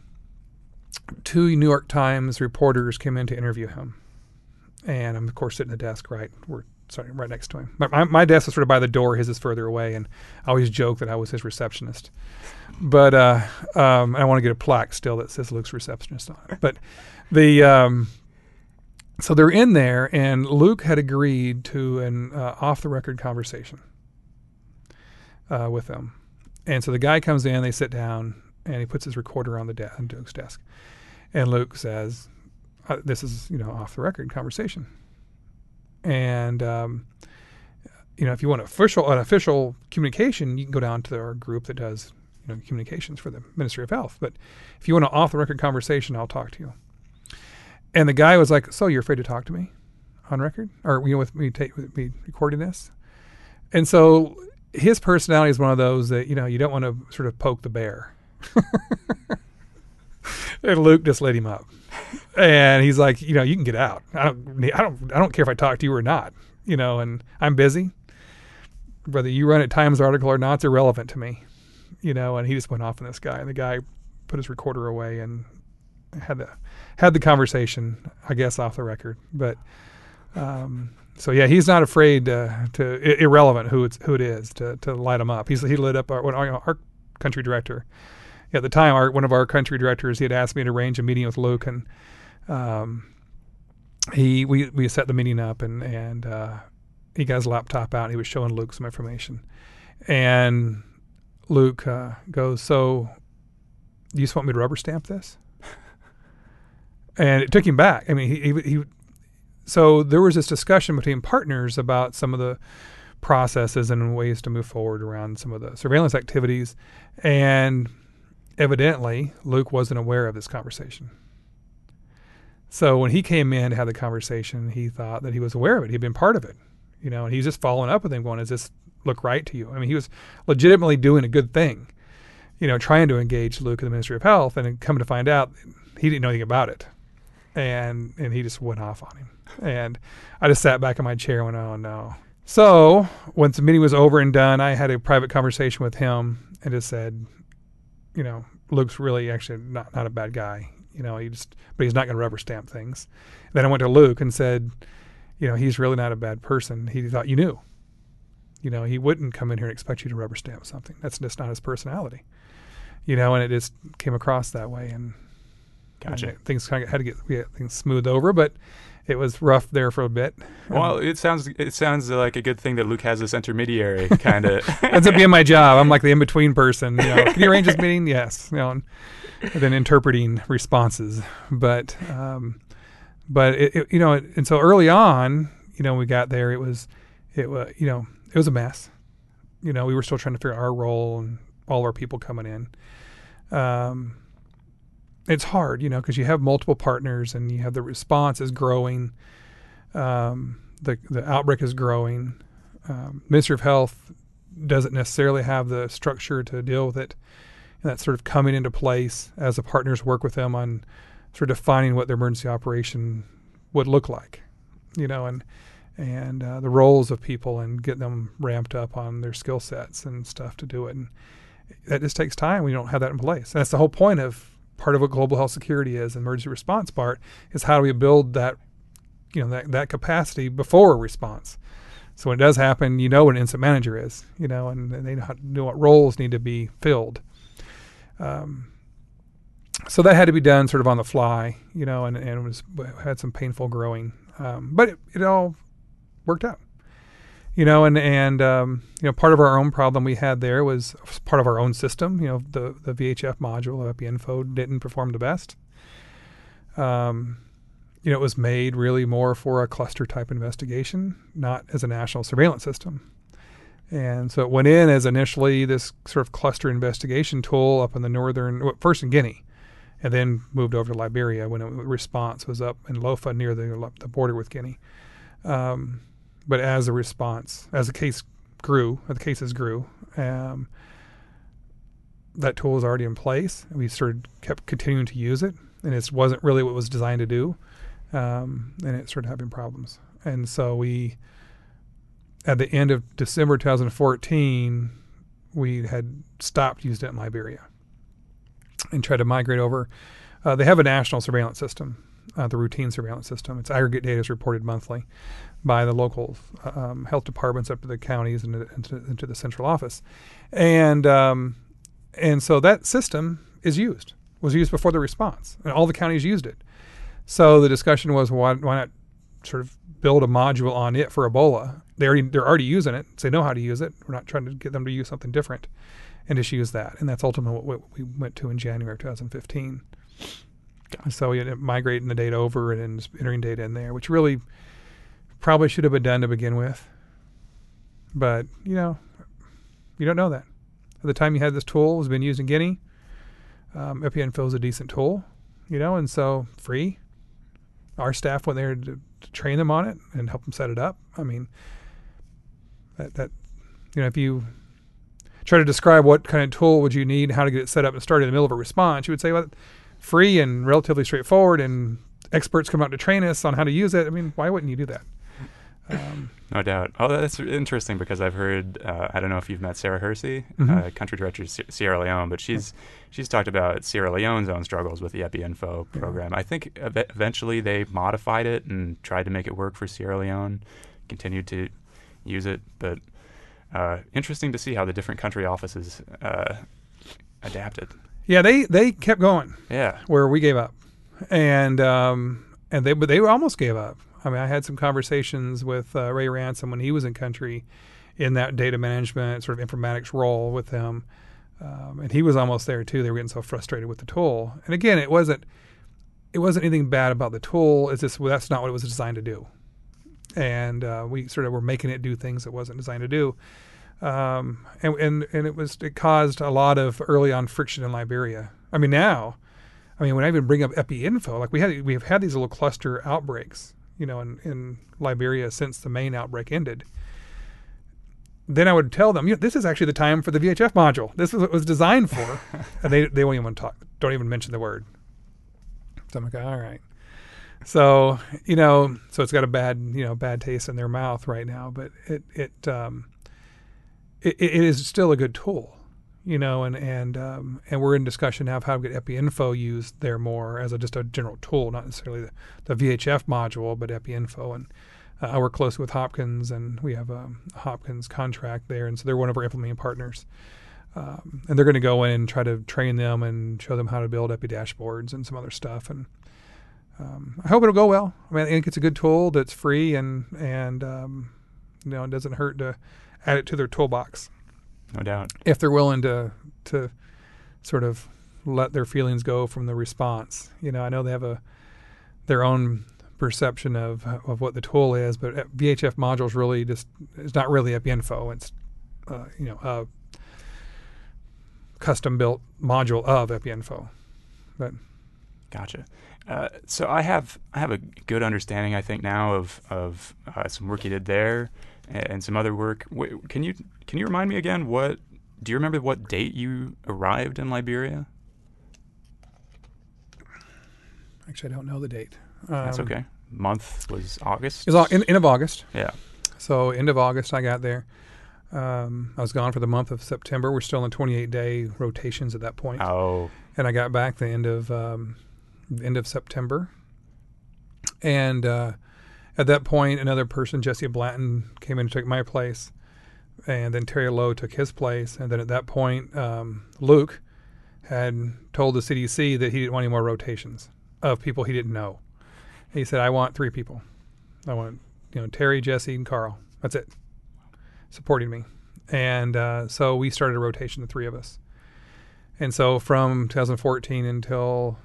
two New York Times reporters came in to interview him, and I'm of course sitting at the desk right we're sorry right next to him. My, my desk is sort of by the door. His is further away, and I always joke that I was his receptionist. But uh, um, I want to get a plaque still that says Luke's receptionist on it. But the um, so they're in there, and Luke had agreed to an uh, off-the-record conversation uh, with them. And so the guy comes in, they sit down, and he puts his recorder on the de- on Luke's desk. And Luke says, uh, "This is you know off-the-record conversation." And um, you know, if you want official an official communication, you can go down to our group that does. You know, communications for the Ministry of Health. But if you want an off-the-record conversation, I'll talk to you. And the guy was like, so you're afraid to talk to me on record? Or you know, with me, take, with me recording this? And so his personality is one of those that, you know, you don't want to sort of poke the bear. And Luke just lit him up. And he's like, you know, you can get out. I don't, I don't, I don't care if I talk to you or not, you know, and I'm busy. Whether you run a Times article or not, it's irrelevant to me. You know, and he just went off on this guy, and the guy put his recorder away and had the had the conversation, I guess, off the record. But um, so yeah, he's not afraid uh, to irrelevant who it's who it is to to light him up. He's he lit up our our, our country director at the time. Our one of our country directors, he had asked me to arrange a meeting with Luke, and um, he we we set the meeting up, and and uh, he got his laptop out, and he was showing Luke some information, and Luke uh, goes, so you just want me to rubber stamp this? And it took him back. I mean, he, he, he, so there was this discussion between partners about some of the processes and ways to move forward around some of the surveillance activities. And evidently, Luke wasn't aware of this conversation. So when he came in to have the conversation, he thought that he was aware of it. He'd been part of it, you know, and he's just following up with him going, is this look right to you? I mean, he was legitimately doing a good thing, you know, trying to engage Luke in the Ministry of Health, and come to find out he didn't know anything about it. And and he just went off on him. And I just sat back in my chair and went, oh, no. So once the meeting was over and done, I had a private conversation with him and just said, you know, Luke's really actually not, not a bad guy. You know, he just, but he's not going to rubber stamp things. Then I went to Luke and said, you know, he's really not a bad person. He thought you knew. You know, he wouldn't come in here and expect you to rubber stamp something. That's just not his personality. You know, and it just came across that way. And,
gotcha.
and things kind of had to get, get things smoothed over, but it was rough there for a bit.
Well,
um,
it sounds it sounds like a good thing that Luke has this intermediary kind of.
ends up being my job. I'm like the in-between person. You know, can you arrange this meeting? Yes. You know, and, and then interpreting responses. But, um, but it, it, you know, and so early on, you know, we got there. It was, it was, you know, it was a mess. You know, we were still trying to figure out our role and all of our people coming in. Um, it's hard, you know, because you have multiple partners and you have the response is growing. Um, the the outbreak is growing. Um, Ministry of Health doesn't necessarily have the structure to deal with it. And that's sort of coming into place as the partners work with them on sort of defining what their emergency operation would look like, you know, and and uh, the roles of people and get them ramped up on their skill sets and stuff to do it. And that just takes time when you don't have that in place. And that's the whole point of part of what global health security is, emergency response part, is how do we build that, you know, that, that capacity before a response. So when it does happen, you know what an incident manager is, you know, and, and they know, how, know what roles need to be filled. Um, so that had to be done sort of on the fly, you know, and, and it was had some painful growing, um, but it, it all worked out, you know, and and um, you know, part of our own problem we had there was part of our own system. You know, the the V H F module of EpiInfo didn't perform the best. Um, you know, it was made really more for a cluster type investigation, not as a national surveillance system. And so it went in as initially this sort of cluster investigation tool up in the northern, well, first in Guinea, and then moved over to Liberia when it, response was up in Lofa near the, the border with Guinea. Um, but as the response, as the case grew, as the cases grew, um, that tool was already in place. And we sort of kept continuing to use it, and it wasn't really what it was designed to do, um, and it started having problems. And so we... At the end of December twenty fourteen, we had stopped using it in Liberia and tried to migrate over. Uh, they have a national surveillance system, uh, the routine surveillance system. Its aggregate data is reported monthly by the local um, health departments up to the counties and into, into the central office. And um, and so that system is used, was used before the response, and all the counties used it. So the discussion was, why, why not sort of build a module on it for Ebola? They already, they're already using it. So they know how to use it. We're not trying to get them to use something different and just use that. And that's ultimately what we went to in January of twenty fifteen. So we ended up migrating the data over and entering data in there, which really probably should have been done to begin with. But, you know, you don't know that. At the time you had this tool, it was being used in Guinea. Um, EpiInfo is a decent tool, you know, and so free. Our staff went there to, to train them on it and help them set it up. I mean, that, that, you know, if you try to describe what kind of tool would you need, how to get it set up and started in the middle of a response, you would say, well, free and relatively straightforward, and experts come out to train us on how to use it. I mean, why wouldn't you do that? Um,
no doubt. Oh, that's interesting because I've heard, uh, I don't know if you've met Sarah Hersey, mm-hmm. uh, country director of Sierra Leone, but she's she's talked about Sierra Leone's own struggles with the EpiInfo program. Yeah. I think ev- eventually they modified it and tried to make it work for Sierra Leone, continued to use it, but uh, interesting to see how the different country offices uh, adapted.
Yeah, they, they kept going.
Yeah.
Where we gave up. And um, and they but they almost gave up. I mean, I had some conversations with uh, Ray Ransom when he was in country in that data management sort of informatics role with him. Um, and he was almost there too. They were getting so frustrated with the tool. And again, it wasn't it wasn't anything bad about the tool. It's just, well, that's not what it was designed to do. And uh, we sort of were making it do things it wasn't designed to do. Um, and, and, and it was, it caused a lot of early on friction in Liberia. I mean, now, I mean, when I even bring up EpiInfo, like we had, we've had these little cluster outbreaks, you know, in, in Liberia since the main outbreak ended. Then I would tell them, you know, this is actually the time for the V H F module. This is what it was designed for. And they, they won't even talk, don't even mention the word. So I'm like, all right. So, you know, so it's got a bad, you know, bad taste in their mouth right now, but it, it, um, it, it is still a good tool, you know, and, and, um, and we're in discussion now of how to get EpiInfo used there more as a, just a general tool, not necessarily the, the V H F module, but EpiInfo. And uh, I work closely with Hopkins, and we have a Hopkins contract there. And so they're one of our implementing partners. Um, and they're going to go in and try to train them and show them how to build Epi dashboards and some other stuff. And, Um, I hope it'll go well. I mean, I think it's a good tool that's free, and and um, you know, it doesn't hurt to add it to their toolbox.
No doubt.
If they're willing to to sort of let their feelings go from the response. You know, I know they have a their own perception of of what the tool is, but V H F modules really just it's not really EpiInfo. It's uh, you know a custom built module of EpiInfo, but.
Gotcha. Uh, so I have I have a good understanding, I think, now of of uh, some work you did there and, and some other work. W- can you can you remind me again? What do you remember? What date you arrived in Liberia?
Actually, I don't know the date. Um,
That's okay. Month was August.
It was in, end of August.
Yeah.
So end of August, I got there. Um, I was gone for the month of September. We're still in twenty-eight day rotations at that point.
Oh.
And I got back the end of um, end of September. And uh, at that point, another person, Jesse Blanton, came in and took my place. And then Terry Lowe took his place. And then at that point, um, Luke had told the C D C that he didn't want any more rotations of people he didn't know. He said, I want three people. I want, you know, Terry, Jesse, and Carl. That's it. Supporting me. And uh, so we started a rotation, the three of us. And so from twenty fourteen until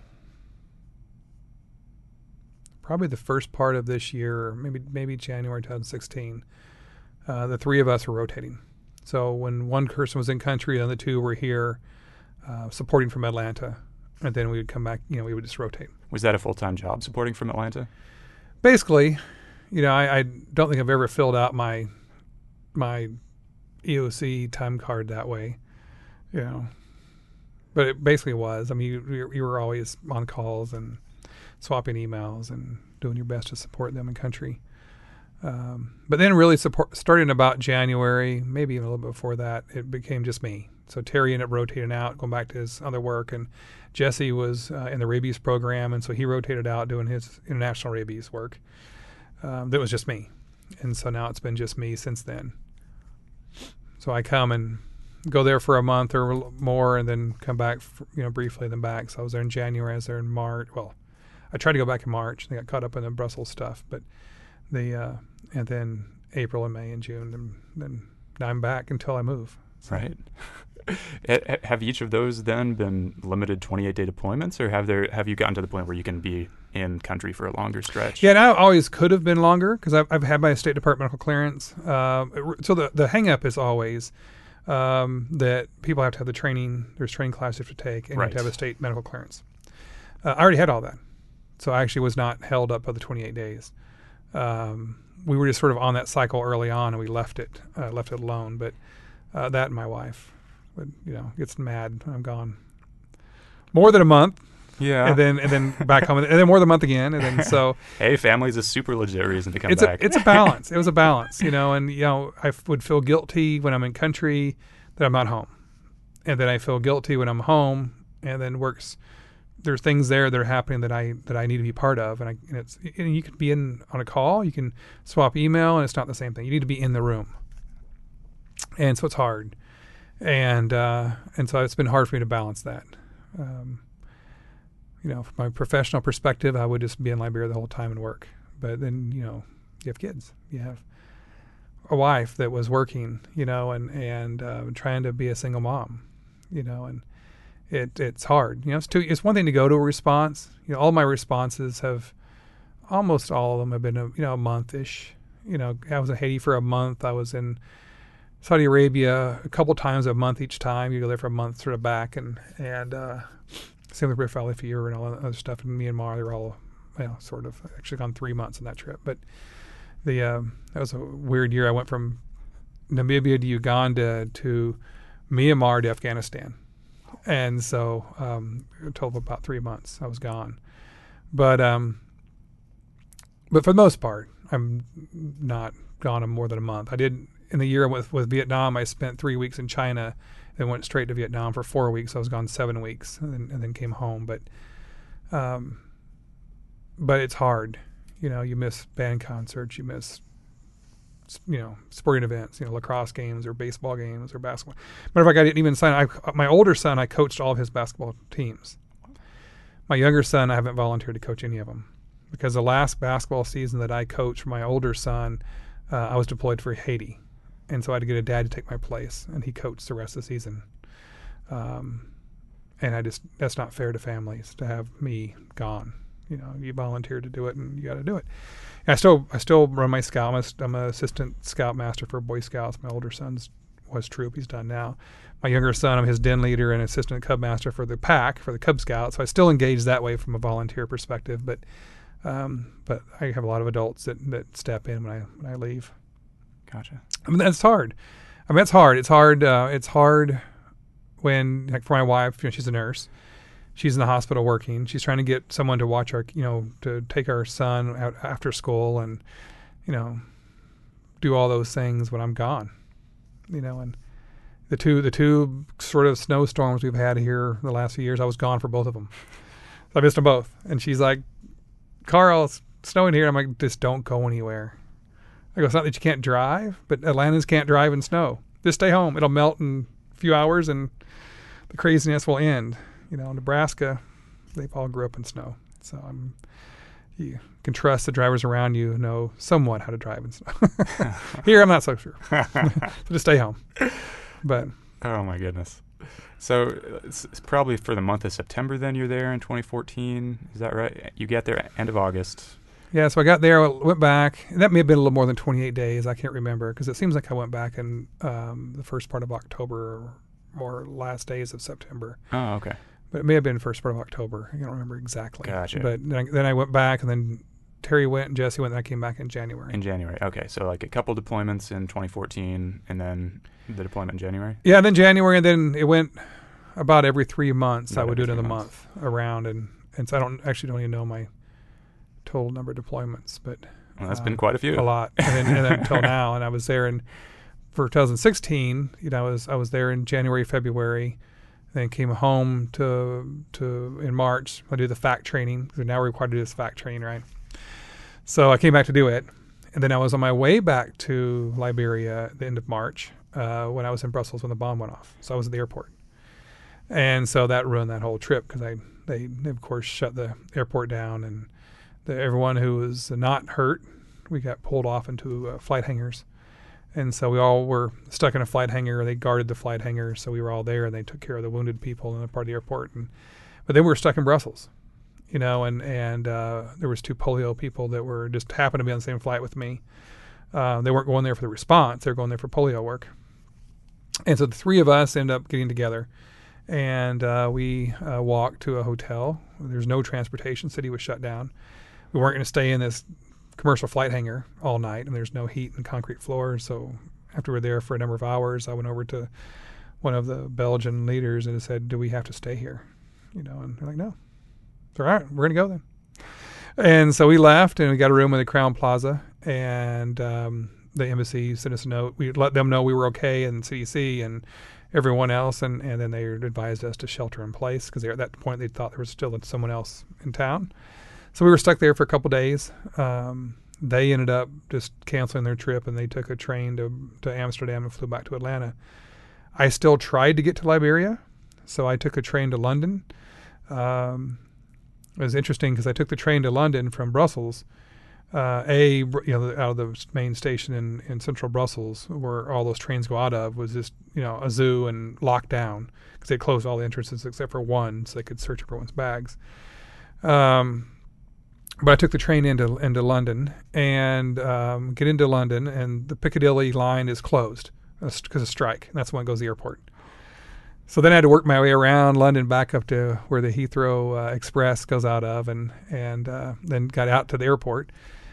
probably the first part of this year, maybe maybe January twenty sixteen, uh, the three of us were rotating. So when one person was in country, the other two were here uh, supporting from Atlanta. And then we would come back, you know, we would just rotate.
Was that a full-time job supporting from Atlanta?
Basically, you know, I, I don't think I've ever filled out my my E O C time card that way, you know. But it basically was. I mean, you, you were always on calls and swapping emails and doing your best to support them in country. Um, but then really support, starting about January, maybe even a little bit before that, it became just me. So Terry ended up rotating out, going back to his other work, and Jesse was uh, in the rabies program, and so he rotated out doing his international rabies work. Um, that was just me. And so now it's been just me since then. So I come and go there for a month or more and then come back, for, you know, briefly, then back. So I was there in January, I was there in March. Well, I tried to go back in March. I got caught up in the Brussels stuff, but the, uh, and then April and May and June, and then now I'm back until I move. So.
Right. Have each of those then been limited twenty-eight day deployments, or have there have you gotten to the point where you can be in country for a longer stretch?
Yeah, and I always could have been longer because I've, I've had my State Department medical clearance. Uh, so the the hang up is always um, that people have to have the training. There's training classes to take, and
right.
you have to have a state medical clearance. Uh, I already had all that, so I actually was not held up by the twenty-eight days. Um, we were just sort of on that cycle early on, and we left it uh, left it alone. But uh, that and my wife. But you know, gets mad when I'm gone. More than a month,
yeah,
and then and then back home, and then more than a month again, and then so.
Hey, family's a super legit reason to come
it's
back.
A, it's a balance. It was a balance, you know, and you know, I f- would feel guilty when I'm in country that I'm not home, and then I feel guilty when I'm home, and then works. There's things there that are happening that I that I need to be part of, and I and it's and you can be in on a call, you can swap email, and it's not the same thing. You need to be in the room, and so it's hard. And uh, and so it's been hard for me to balance that. Um, you know, from my professional perspective, I would just be in Liberia the whole time and work. But then, you know, you have kids. You have a wife that was working, you know, and, and uh, trying to be a single mom, you know, and it it's hard. You know, it's, too, it's one thing to go to a response. You know, all my responses have, almost all of them have been, a, you know, a month-ish. You know, I was in Haiti for a month. I was in Saudi Arabia a couple times a month each time. You go there for a month, sort of back, and and uh, same with Rift Valley Fever and all that other stuff in Myanmar. They were all, you know, sort of actually gone three months on that trip. But the uh, that was a weird year. I went from Namibia to Uganda to Myanmar to Afghanistan, and so um, a total of about three months I was gone. But um, but for the most part, I'm not gone more than a month. I did in the year with with Vietnam. I spent three weeks in China, then went straight to Vietnam for four weeks. I was gone seven weeks, and then, and then came home. But, um, but it's hard. You know, you miss band concerts, you miss, you know, sporting events, you know, lacrosse games or baseball games or basketball. Matter of fact, I didn't even sign. I, my older son, I coached all of his basketball teams. My younger son, I haven't volunteered to coach any of them because the last basketball season that I coached for my older son, uh, I was deployed for Haiti. And so I had to get a dad to take my place, and he coached the rest of the season. Um, and I just, that's not fair to families to have me gone. You know, you volunteered to do it, and you got to do it. And I still, I still run my scout. I'm, a, I'm an assistant scout master for Boy Scouts. My older son's was troop. He's done now. My younger son, I'm his den leader and assistant cub master for the pack, for the Cub Scouts. So I still engage that way from a volunteer perspective. But, um, but I have a lot of adults that, that step in when I when I leave.
Gotcha.
I mean, that's hard. I mean, it's hard. It's hard. Uh, it's hard when, like, for my wife, you know, she's a nurse. She's in the hospital working. She's trying to get someone to watch our, you know, to take our son out after school and, you know, do all those things when I'm gone. You know, and the two the two sort of snowstorms we've had here the last few years, I was gone for both of them. So I missed them both. And she's like, Carl, it's snowing here. I'm like, just don't go anywhere. I go, it's not that you can't drive, but Atlantans can't drive in snow. Just stay home. It'll melt in a few hours and the craziness will end. You know, Nebraska, they all grew up in snow. So I'm, you can trust the drivers around you know somewhat how to drive in snow. Here, I'm not so sure. So just stay home. But
oh, my goodness. So it's, it's probably for the month of September then you're there in twenty fourteen. Is that right? You get there end of August.
Yeah, so I got there, I went back. That may have been a little more than twenty-eight days. I can't remember because it seems like I went back in um, the first part of October or, or last days of September.
Oh, okay.
But it may have been the first part of October. I don't remember exactly.
Gotcha.
But then I, then I went back, and then Terry went and Jesse went, and I came back in January.
In January. Okay, so like a couple deployments in twenty fourteen, and then the deployment in January?
Yeah, and then January, and then it went about every three months.
About
I would do
every
it in
three
the
months.
month around, and, and so I don't actually don't even know my total number of deployments, but
Well, that's
uh,
been quite a few.
a lot, and then, and then until now. And I was there in for twenty sixteen. You know, I was I was there in January, February. Then came home to to in March. I do the FACT training. So now we're required to do this FACT training, right? So I came back to do it, and then I was on my way back to Liberia at the end of March uh, when I was in Brussels when the bomb went off. So I was at the airport, and so that ruined that whole trip because I they, they of course shut the airport down, and the, everyone who was not hurt, we got pulled off into uh, flight hangars. And so we all were stuck in a flight hangar. They guarded the flight hangar, so we were all there, and they took care of the wounded people in the part of the airport. And but then we were stuck in Brussels, you know, and and uh, there was two polio people that were just happened to be on the same flight with me. Uh, they weren't going there for the response; they were going there for polio work. And so the three of us ended up getting together, and uh, we uh, walked to a hotel. There's no transportation; city was shut down. We weren't going to stay in this commercial flight hangar all night, and there's no heat and concrete floors. So after we were there for a number of hours, I went over to one of the Belgian leaders and said, do we have to stay here? You know, and they're like, no. So, all right, we're going to go then. And so we left, and we got a room in the Crown Plaza, and um, the embassy sent us a note. We let them know we were okay, and C D C and everyone else, and, and then they advised us to shelter in place because at that point they thought there was still someone else in town. So we were stuck there for a couple days. Um, they ended up just canceling their trip, and they took a train to to Amsterdam and flew back to Atlanta. I still tried to get to Liberia, so I took a train to London. Um, it was interesting because I took the train to London from Brussels. Uh, a you know out of the main station in, in central Brussels, where all those trains go out of, was just you know a zoo and locked down because they closed all the entrances except for one, so they could search everyone's bags. Um, But I took the train into into London and um, get into London, and the Piccadilly line is closed because of strike. And that's when it goes to the airport. So then I had to work my way around London back up to where the Heathrow uh, Express goes out of, and and uh, then got out to the airport.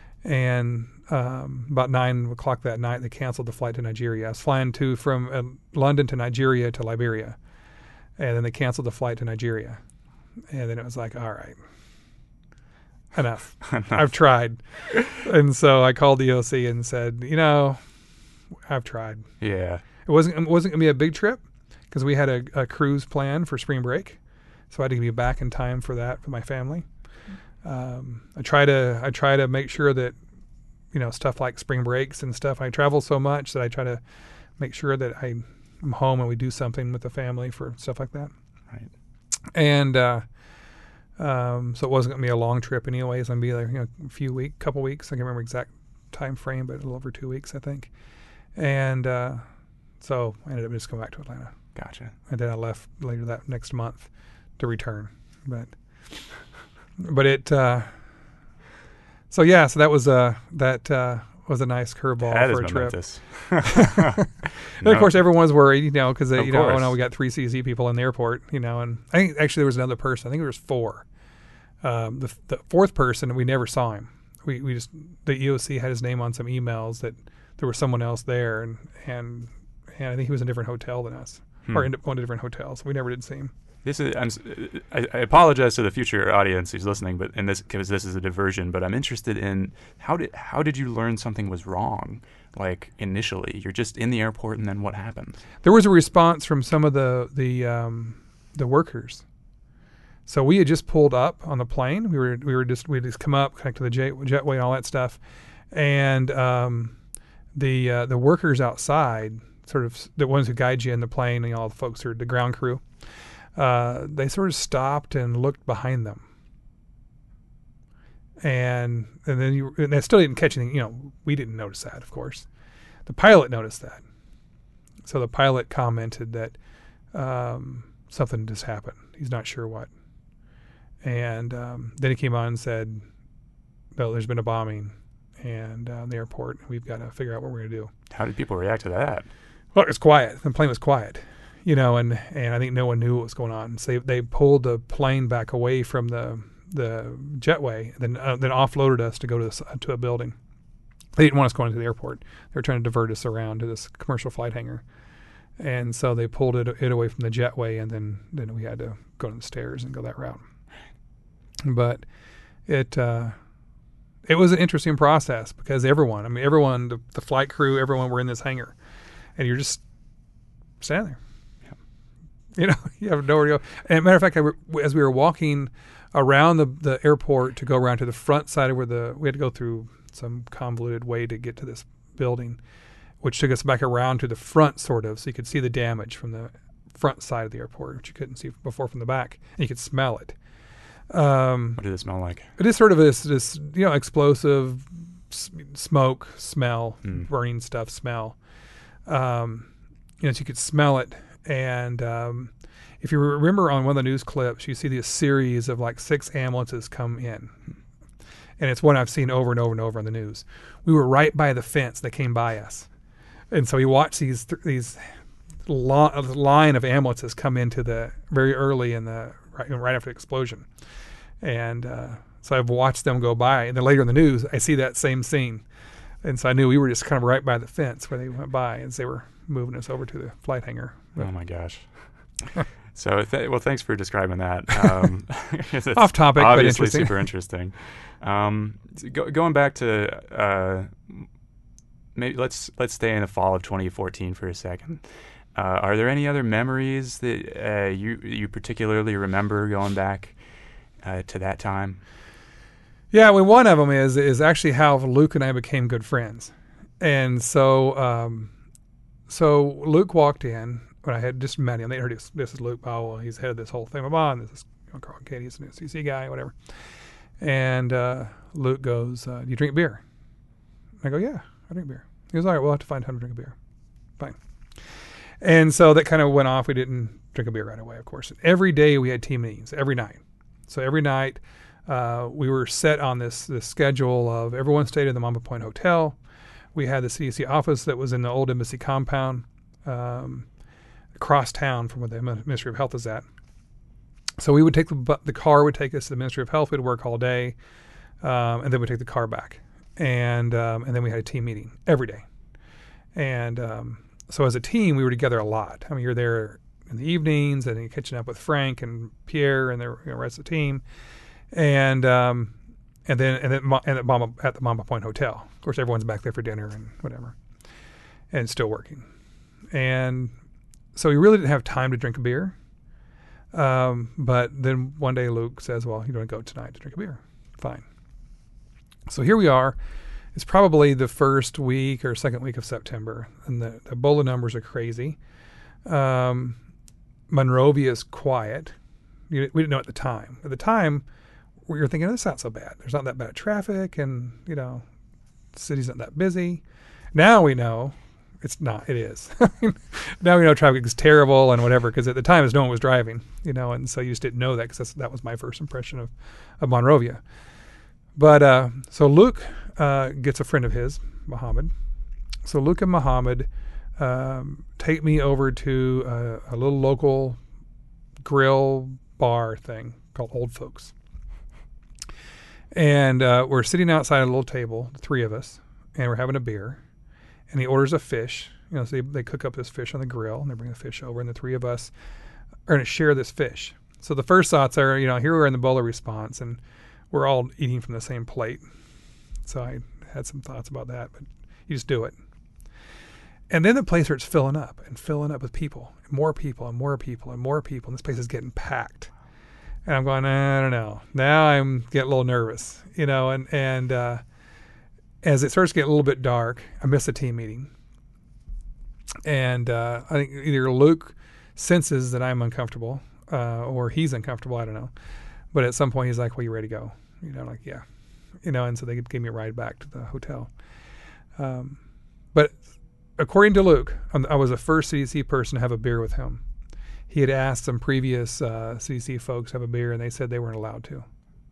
And um, about nine o'clock that night, they canceled the flight to Nigeria. I was flying to from uh, London to Nigeria to Liberia, and then they canceled the flight to Nigeria. And then it was like, all right. enough.
Enough.
I've tried. And so I called the E O C and said, you know, I've tried.
Yeah.
It wasn't it wasn't going to be a big trip because we had a, a cruise plan for spring break. So I had to be back in time for that for my family. Um, I try to I try to make sure that, you know, stuff like spring breaks and stuff. I travel so much that I try to make sure that I, I'm home and we do something with the family for stuff like that.
Right.
And uh, um, so it wasn't going to be a long trip anyways. I'm going to be there, you know, a few weeks, couple weeks. I can't remember exact time frame, but a little over two weeks, I think. And uh, so I ended up just going back to Atlanta.
Gotcha.
And then I left later that next month to return. But but it uh, so yeah, so that was uh that uh, was a nice curveball
That
for
is
a trip.
momentous.
And of course, everyone's worried, you know, because
Of
you know, oh
course.
no, we got three C Z people in the airport, you know, and I think actually there was another person. I think there was four. Um, the the fourth person, we never saw him. We we just the E O C had his name on some emails that there was someone else there, and and and I think he was in a different hotel than us,
Hmm.
or in one of the different hotels. We never did see him.
This is. I'm, s- I, I apologize to the future audience who's listening, but in this because this is a diversion. But I'm interested in how did how did you learn something was wrong? Like initially, you're just in the airport, and then what happened?
There was a response from some of the the um, the workers. So we had just pulled up on the plane. We were we were just we had just come up, connect to the jet, jetway and all that stuff, and um, the uh, the workers outside, sort of the ones who guide you in the plane, and all the folks who are the ground crew, uh, they sort of stopped and looked behind them, and and then you and they still didn't catch anything. You know, we didn't notice that, of course. The pilot noticed that, so the pilot commented that um, something just happened. He's not sure what. And um, then he came on and said, "No, there's been a bombing, and uh, the airport. We've got to figure out what we're going to do."
How did people react to that?
Well, it was quiet. The plane was quiet, you know, and, and I think no one knew what was going on. So they they pulled the plane back away from the the jetway, then uh, then offloaded us to go to this, uh, to a building. They didn't want us going to the airport. They were trying to divert us around to this commercial flight hangar, and so they pulled it it away from the jetway, and then then we had to go to the stairs and go that route. But it uh, it was an interesting process because everyone, I mean, everyone, the, the flight crew, everyone were in this hangar, and you're just standing there.
Yeah.
You know, you have nowhere to go. And matter of fact, I re- as we were walking around the, the airport to go around to the front side of where the we had to go through some convoluted way to get to this building, which took us back around to the front, sort of, so you could see the damage from the front side of the airport, which you couldn't see before from the back, and you could smell it. Um,
What did it smell like?
it is sort of this, this you know, explosive s- smoke, smell,
Mm.
burning stuff, smell. Um, you know, so you could smell it. And um, if you remember on one of the news clips, you see this series of like six ambulances come in. And it's one I've seen over and over and over on the news. We were right by the fence. They came by us. And so we watched these th- these lo- line of ambulances come into the very early in the right, right after the explosion. And uh, so I've watched them go by. And then later in the news, I see that same scene. And so I knew we were just kind of right by the fence where they went by as they were moving us over to the flight hangar. But
Oh my gosh. So, th- well, thanks for describing that. Um, it's
Off topic, but
obviously
interesting.
super interesting. Um, so go, going back to uh, maybe let's let's stay in the fall of twenty fourteen for a second. Uh, are there any other memories that uh, you you particularly remember going back uh, to that time?
Yeah, well, one of them is is actually how Luke and I became good friends. And so um, so Luke walked in when I had just met him. They introduced, this is Luke Powell. He's head of this whole thing. Blah, and this is you know, Carl Katie, he's an C C guy, whatever. And uh, Luke goes, uh, do you drink beer? I go, yeah, I drink beer. He goes, all right, we'll have to find time to drink a beer. Fine. And so that kind of went off. We didn't drink a beer right away, of course. Every day we had team meetings, every night. So every night uh, we were set on this, this schedule of everyone stayed in the Mamba Point Hotel. We had the C D C office that was in the old embassy compound, um, across town from where the Ministry of Health is at. So we would take the bu- the car would take us to the Ministry of Health. We'd work all day, um, and then we'd take the car back, and um, and then we had a team meeting every day. And um, so as a team, we were together a lot. I mean, you're there in the evenings, and you're catching up with Frank and Pierre and the you know, rest of the team. And um, and then and then Mo- and at, Mama, at the Mama Point Hotel. Of course, everyone's back there for dinner and whatever, and it's still working. And so we really didn't have time to drink a beer. Um, but then one day Luke says, "Well, you don't go tonight to drink a beer." Fine. So here we are. It's probably the first week or second week of September, and the, the Ebola numbers are crazy. Um, Monrovia is quiet. You, we didn't know at the time. At the time, we were thinking, oh, "This not so bad. There's not that bad traffic, and you know, the city's not that busy." Now we know it's not. It is. Now we know traffic is terrible and whatever, because at the time, no one was driving, you know, and so you just didn't know that because that was my first impression of, of Monrovia. But uh, so Luke uh, gets a friend of his, Muhammad. So Luke and Muhammad um, take me over to a, a little local grill bar thing called Old Folks. And uh, we're sitting outside a little table, the three of us, and we're having a beer. And he orders a fish. You know, so they, they cook up this fish on the grill, and they bring the fish over, and the three of us are going to share this fish. So the first thoughts are, you know, here we are in the Ebola response, and we're all eating from the same plate. So I had some thoughts about that, but you just do it. And then the place starts filling up and filling up with people, and more people and more people and more people. And this place is getting packed. And I'm going, I don't know. Now I'm getting a little nervous, you know, and, and uh, as it starts to get a little bit dark, I miss a team meeting. And uh, I think either Luke senses that I'm uncomfortable uh, or he's uncomfortable. I don't know. But at some point he's like, well, you ready to go? You know, like, yeah. You know, and so they gave me a ride back to the hotel. Um, but according to Luke, I was the first C D C person to have a beer with him. He had asked some previous uh, C D C folks to have a beer, and they said they weren't allowed to.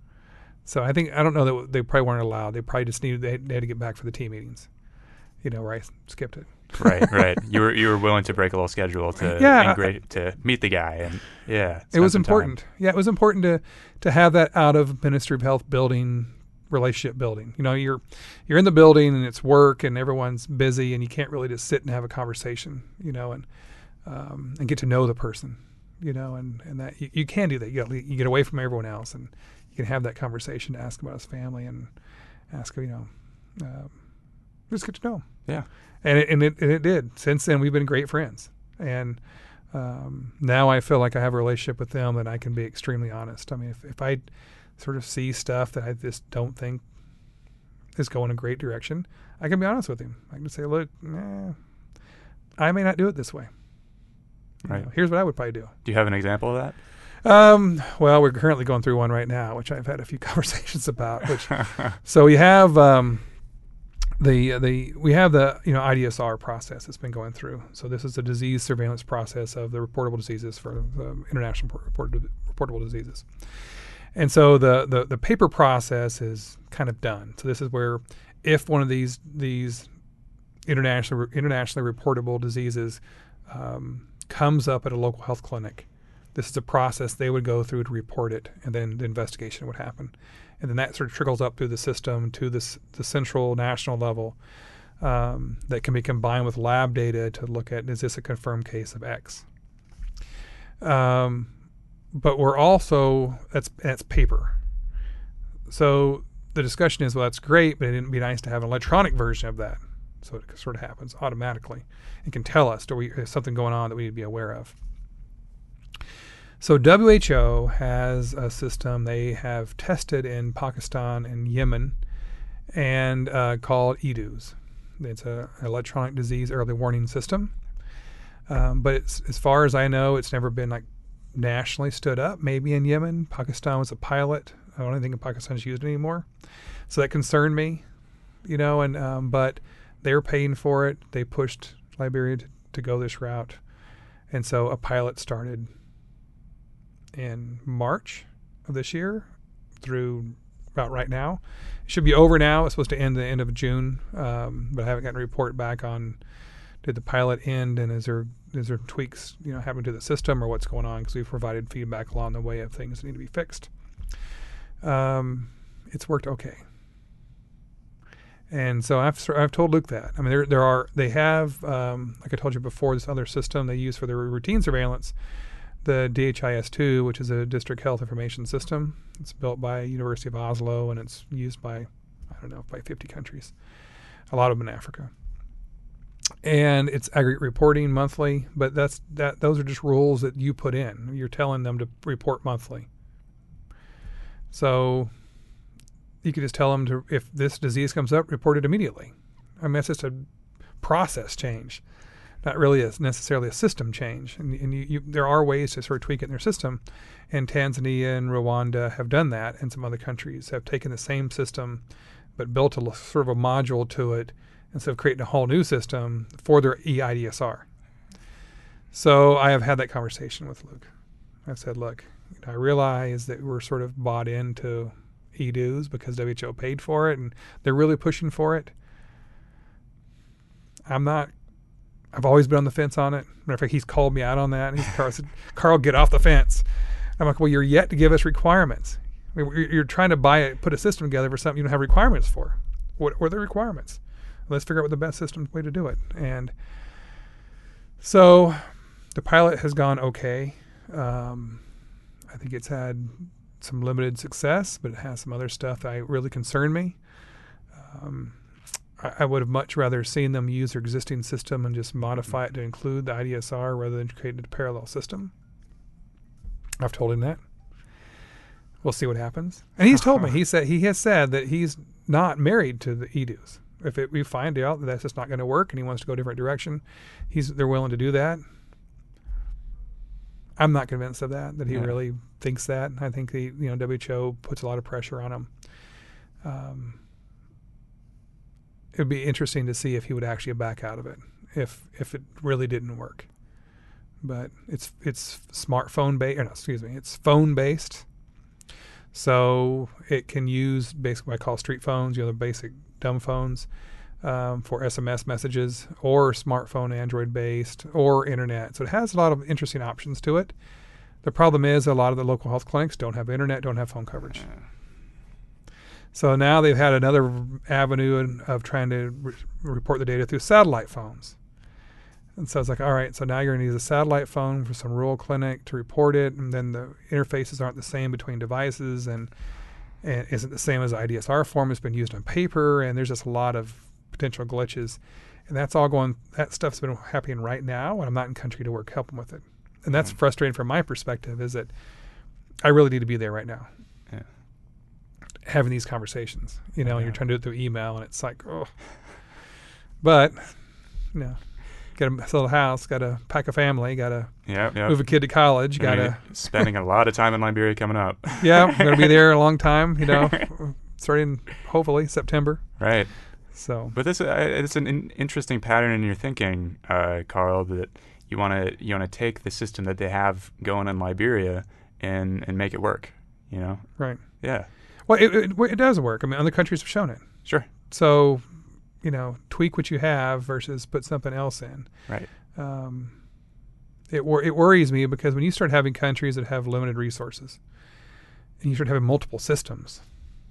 So I think, I don't know that they probably weren't allowed. They probably just needed, they had, they had to get back for the team meetings, you know, where I skipped it.
Right, right. You were you were willing to break a little schedule to
yeah,
ingra- to meet the guy, and yeah,
it was important. Time. Yeah, it was important to to have that out of Ministry of Health building, relationship building. You know, you're you're in the building and it's work and everyone's busy and you can't really just sit and have a conversation, you know, and um, and get to know the person, you know, and and that you, you can do that. You get you get away from everyone else and you can have that conversation, ask about his family and ask, you know, uh, just get to know him.
Yeah.
And it, and, it, and it did. Since then, we've been great friends. And um, now I feel like I have a relationship with them and I can be extremely honest. I mean, if, if I sort of see stuff that I just don't think is going a great direction, I can be honest with him. I can just say, look, eh, I may not do it this way.
Right.
You know, here's what I would probably do.
Do you have an example of that?
Um, well, we're currently going through one right now, which I've had a few conversations about. Which, so we have... Um, The the we have the you know I D S R process that's been going through. So this is a disease surveillance process of the reportable diseases for the international reported, reportable diseases. And so the, the the paper process is kind of done. So this is where if one of these these internationally internationally reportable diseases um, comes up at a local health clinic, this is a process they would go through to report it, and then the investigation would happen. And then that sort of trickles up through the system to this, the central national level um, that can be combined with lab data to look at, is this a confirmed case of X? Um, but we're also, that's, that's paper. So the discussion is, well, that's great, but it'd be nice to have an electronic version of that. So it sort of happens automatically and can tell us, do we have something going on that we need to be aware of? So W H O has a system they have tested in Pakistan and Yemen and uh, called E D U S. It's an electronic disease early warning system. Um, but it's, as far as I know, it's never been like nationally stood up. Maybe in Yemen. Pakistan was a pilot. I don't think Pakistan's used it anymore. So that concerned me, you know, and um, but they were paying for it. They pushed Liberia to, to go this route. And so a pilot started in March of this year through about right now. It should be over now. It's supposed to end the end of June, um, but I haven't gotten a report back on did the pilot end and is there is there tweaks you know happening to the system or what's going on, because we've provided feedback along the way of things that need to be fixed. Um, it's worked okay. And so I've I've told Luke that. I mean, there there are they have um, like I told you before, this other system they use for their routine surveillance. the D H I S two, which is a district health information system. It's built by University of Oslo, and it's used by, I don't know, by fifty countries, a lot of them in Africa. And it's aggregate reporting monthly, but that's that. Those are just rules that you put in. You're telling them to report monthly. So you could just tell them to, if this disease comes up, report it immediately. I mean, that's just a process change, not really a, necessarily a system change. And, and you, you, there are ways to sort of tweak it in their system. And Tanzania and Rwanda have done that, and some other countries have taken the same system but built a sort of a module to it instead of creating a whole new system for their E I D S R. So I have had that conversation with Luke. I've said, look, you know, I realize that we're sort of bought into E D U S because W H O paid for it, and they're really pushing for it. I'm not, I've always been on the fence on it. Matter of fact, he's called me out on that. He's Carl said, Carl, get off the fence. I'm like, well, you're yet to give us requirements. I mean, you're trying to buy it, put a system together for something you don't have requirements for. What, what are the requirements? Let's figure out what the best system way to do it. And so the pilot has gone okay. Um, I think it's had some limited success, but it has some other stuff that really concern me. Um, I, I would have much rather seen them use their existing system and just modify it to include the I D S R rather than create a parallel system. I've told him that. We'll see what happens. And he's told me, he said he has said that he's not married to the E D U S. If it, we find out that that's just not going to work and he wants to go a different direction, he's they're willing to do that. I'm not convinced of that, that he yeah. really thinks that. I think the you know W H O puts a lot of pressure on him. Um, it would be interesting to see if he would actually back out of it, if if it really didn't work. But it's it's smartphone based, or no, excuse me, it's phone based. So it can use basically what I call street phones, you know, the basic dumb phones um, for S M S messages, or smartphone Android based, or internet. So it has a lot of interesting options to it. The problem is a lot of the local health clinics don't have internet, don't have phone coverage. So now they've had another avenue of trying to re- report the data through satellite phones. And so it's like, all right, so now you're going to use a satellite phone for some rural clinic to report it, and then the interfaces aren't the same between devices, and, and isn't the same as the I D S R form. It's been used on paper, and there's just a lot of potential glitches. And that's all going, that stuff's been happening right now, and I'm not in country to work helping with it. And that's mm-hmm. frustrating from my perspective, is that I really need to be there right now. Yeah. Having these conversations, you know, yeah. and you're trying to do it through email, and it's like, oh. But, you know. Got to sell a house, got to pack a family, got to
yep, yep.
move a kid to college, got to...
Spending a lot of time in Liberia coming up.
Yeah, I'm going to be there a long time, you know, starting hopefully September.
Right.
So,
But this uh, it's an in- interesting pattern in your thinking, uh, Carl, that you want to you want to take the system that they have going in Liberia and, and make it work, you know?
Right.
Yeah.
Well, it, it, it does work. I mean, other countries have shown it.
Sure.
So... you know, tweak what you have versus put something else in.
Right. Um,
it wor- it worries me because when you start having countries that have limited resources, and you start having multiple systems,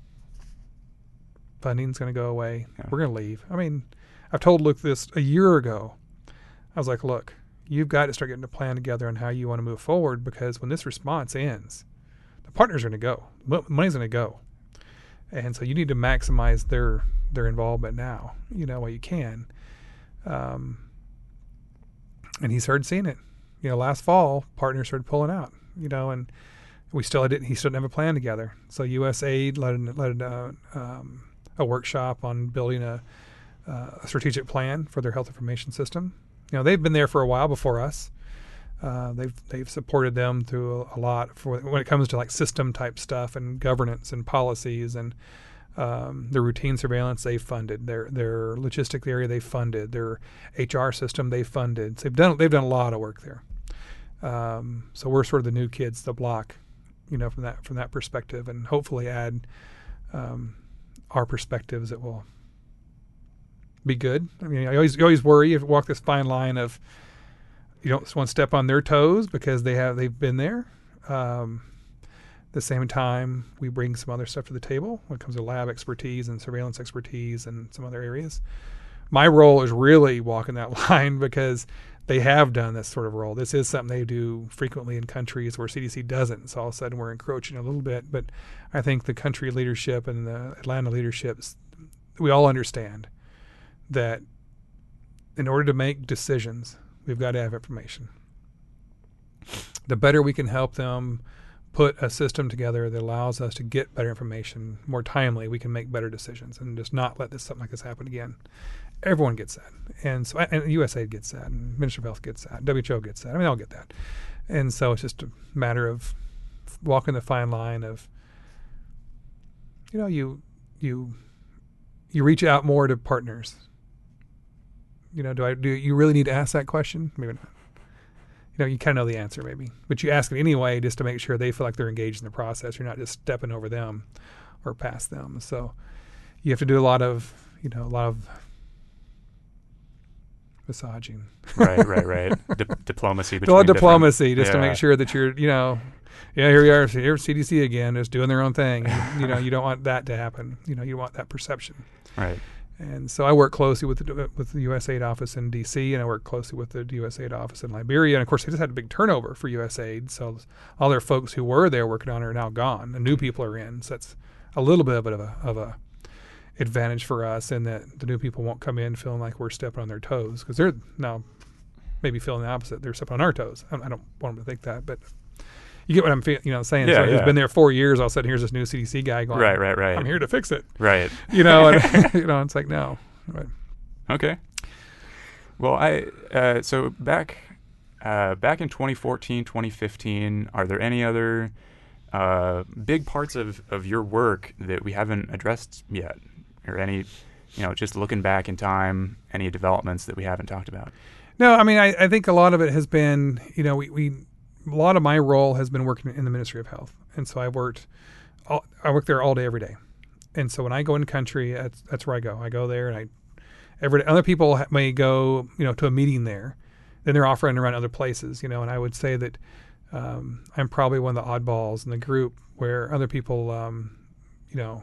funding's going to go away. Yeah. We're going to leave. I mean, I've told Luke this a year ago. I was like, look, you've got to start getting a plan together on how you want to move forward, because when this response ends, the partners are going to go. M- money's going to go. And so you need to maximize their their involvement now, you know, while you can. Um, and he started seeing it. You know, last fall, partners started pulling out, you know, and we still didn't, he still didn't have a plan together. So U S A I D led, an, led uh, um, a workshop on building a, uh, a strategic plan for their health information system. You know, they've been there for a while before us. Uh, they've they've supported them through a, a lot for when it comes to like system type stuff and governance and policies, and um, the routine surveillance they funded, their their logistics area they funded, their H R system they funded. So they've done they've done a lot of work there. Um, so we're sort of the new kids, the block, you know, from that from that perspective, and hopefully add um, our perspectives that will be good. I mean, I always you always worry you walk this fine line of, you don't want to step on their toes because they have they've been there. Um, at the same time, we bring some other stuff to the table when it comes to lab expertise and surveillance expertise and some other areas. My role is really walking that line because they have done this sort of role. This is something they do frequently in countries where C D C doesn't. So all of a sudden we're encroaching a little bit. But I think the country leadership and the Atlanta leaderships, we all understand that in order to make decisions, we've got to have information. The better we can help them put a system together that allows us to get better information more timely, we can make better decisions and just not let this something like this happen again. Everyone gets that. And so and U S A I D gets that, and Ministry of Health gets that, W H O gets that. I mean, they all get that. And so it's just a matter of walking the fine line of, you know, you you you reach out more to partners. You know, do I do you really need to ask that question? Maybe not. You know, you kind of know the answer maybe, but you ask it anyway just to make sure they feel like they're engaged in the process. You're not just stepping over them or past them. So you have to do a lot of, you know, a lot of massaging.
Right, right, right. Di- diplomacy.
A lot of diplomacy just
yeah.
to make sure that you're, you know, yeah, here we are. Here's C D C again, just doing their own thing. And, you know, you don't want that to happen. You know, you want that perception.
Right.
And so I work closely with the, with the U S A I D office in D C, and I work closely with the U S A I D office in Liberia. And of course, they just had a big turnover for U S A I D. So all their folks who were there working on it are now gone. The new people are in. So that's a little bit of a, of a advantage for us, in that the new people won't come in feeling like we're stepping on their toes, because they're now maybe feeling the opposite. They're stepping on our toes. I, I don't want them to think that, but you get what I'm feeling, you know, saying.
Yeah,
so
yeah.
He's been there four years. All of a sudden, here's this new C D C guy going,
right, right, right.
I'm here to fix it.
Right.
You know, and, you know, it's like, no. Right.
Okay. Well, I uh, so back uh, back in twenty fourteen, twenty fifteen, are there any other uh, big parts of, of your work that we haven't addressed yet, or any, you know, just looking back in time, any developments that we haven't talked about?
No, I mean, I, I think a lot of it has been, you know, we, we a lot of my role has been working in the Ministry of Health, and so I worked, all, I work there all day, every day. And so when I go in country, that's, that's where I go. I go there, and I, every other people may go, you know, to a meeting there, then they're off running around other places, you know. And I would say that um, I'm probably one of the oddballs in the group where other people, um, you know,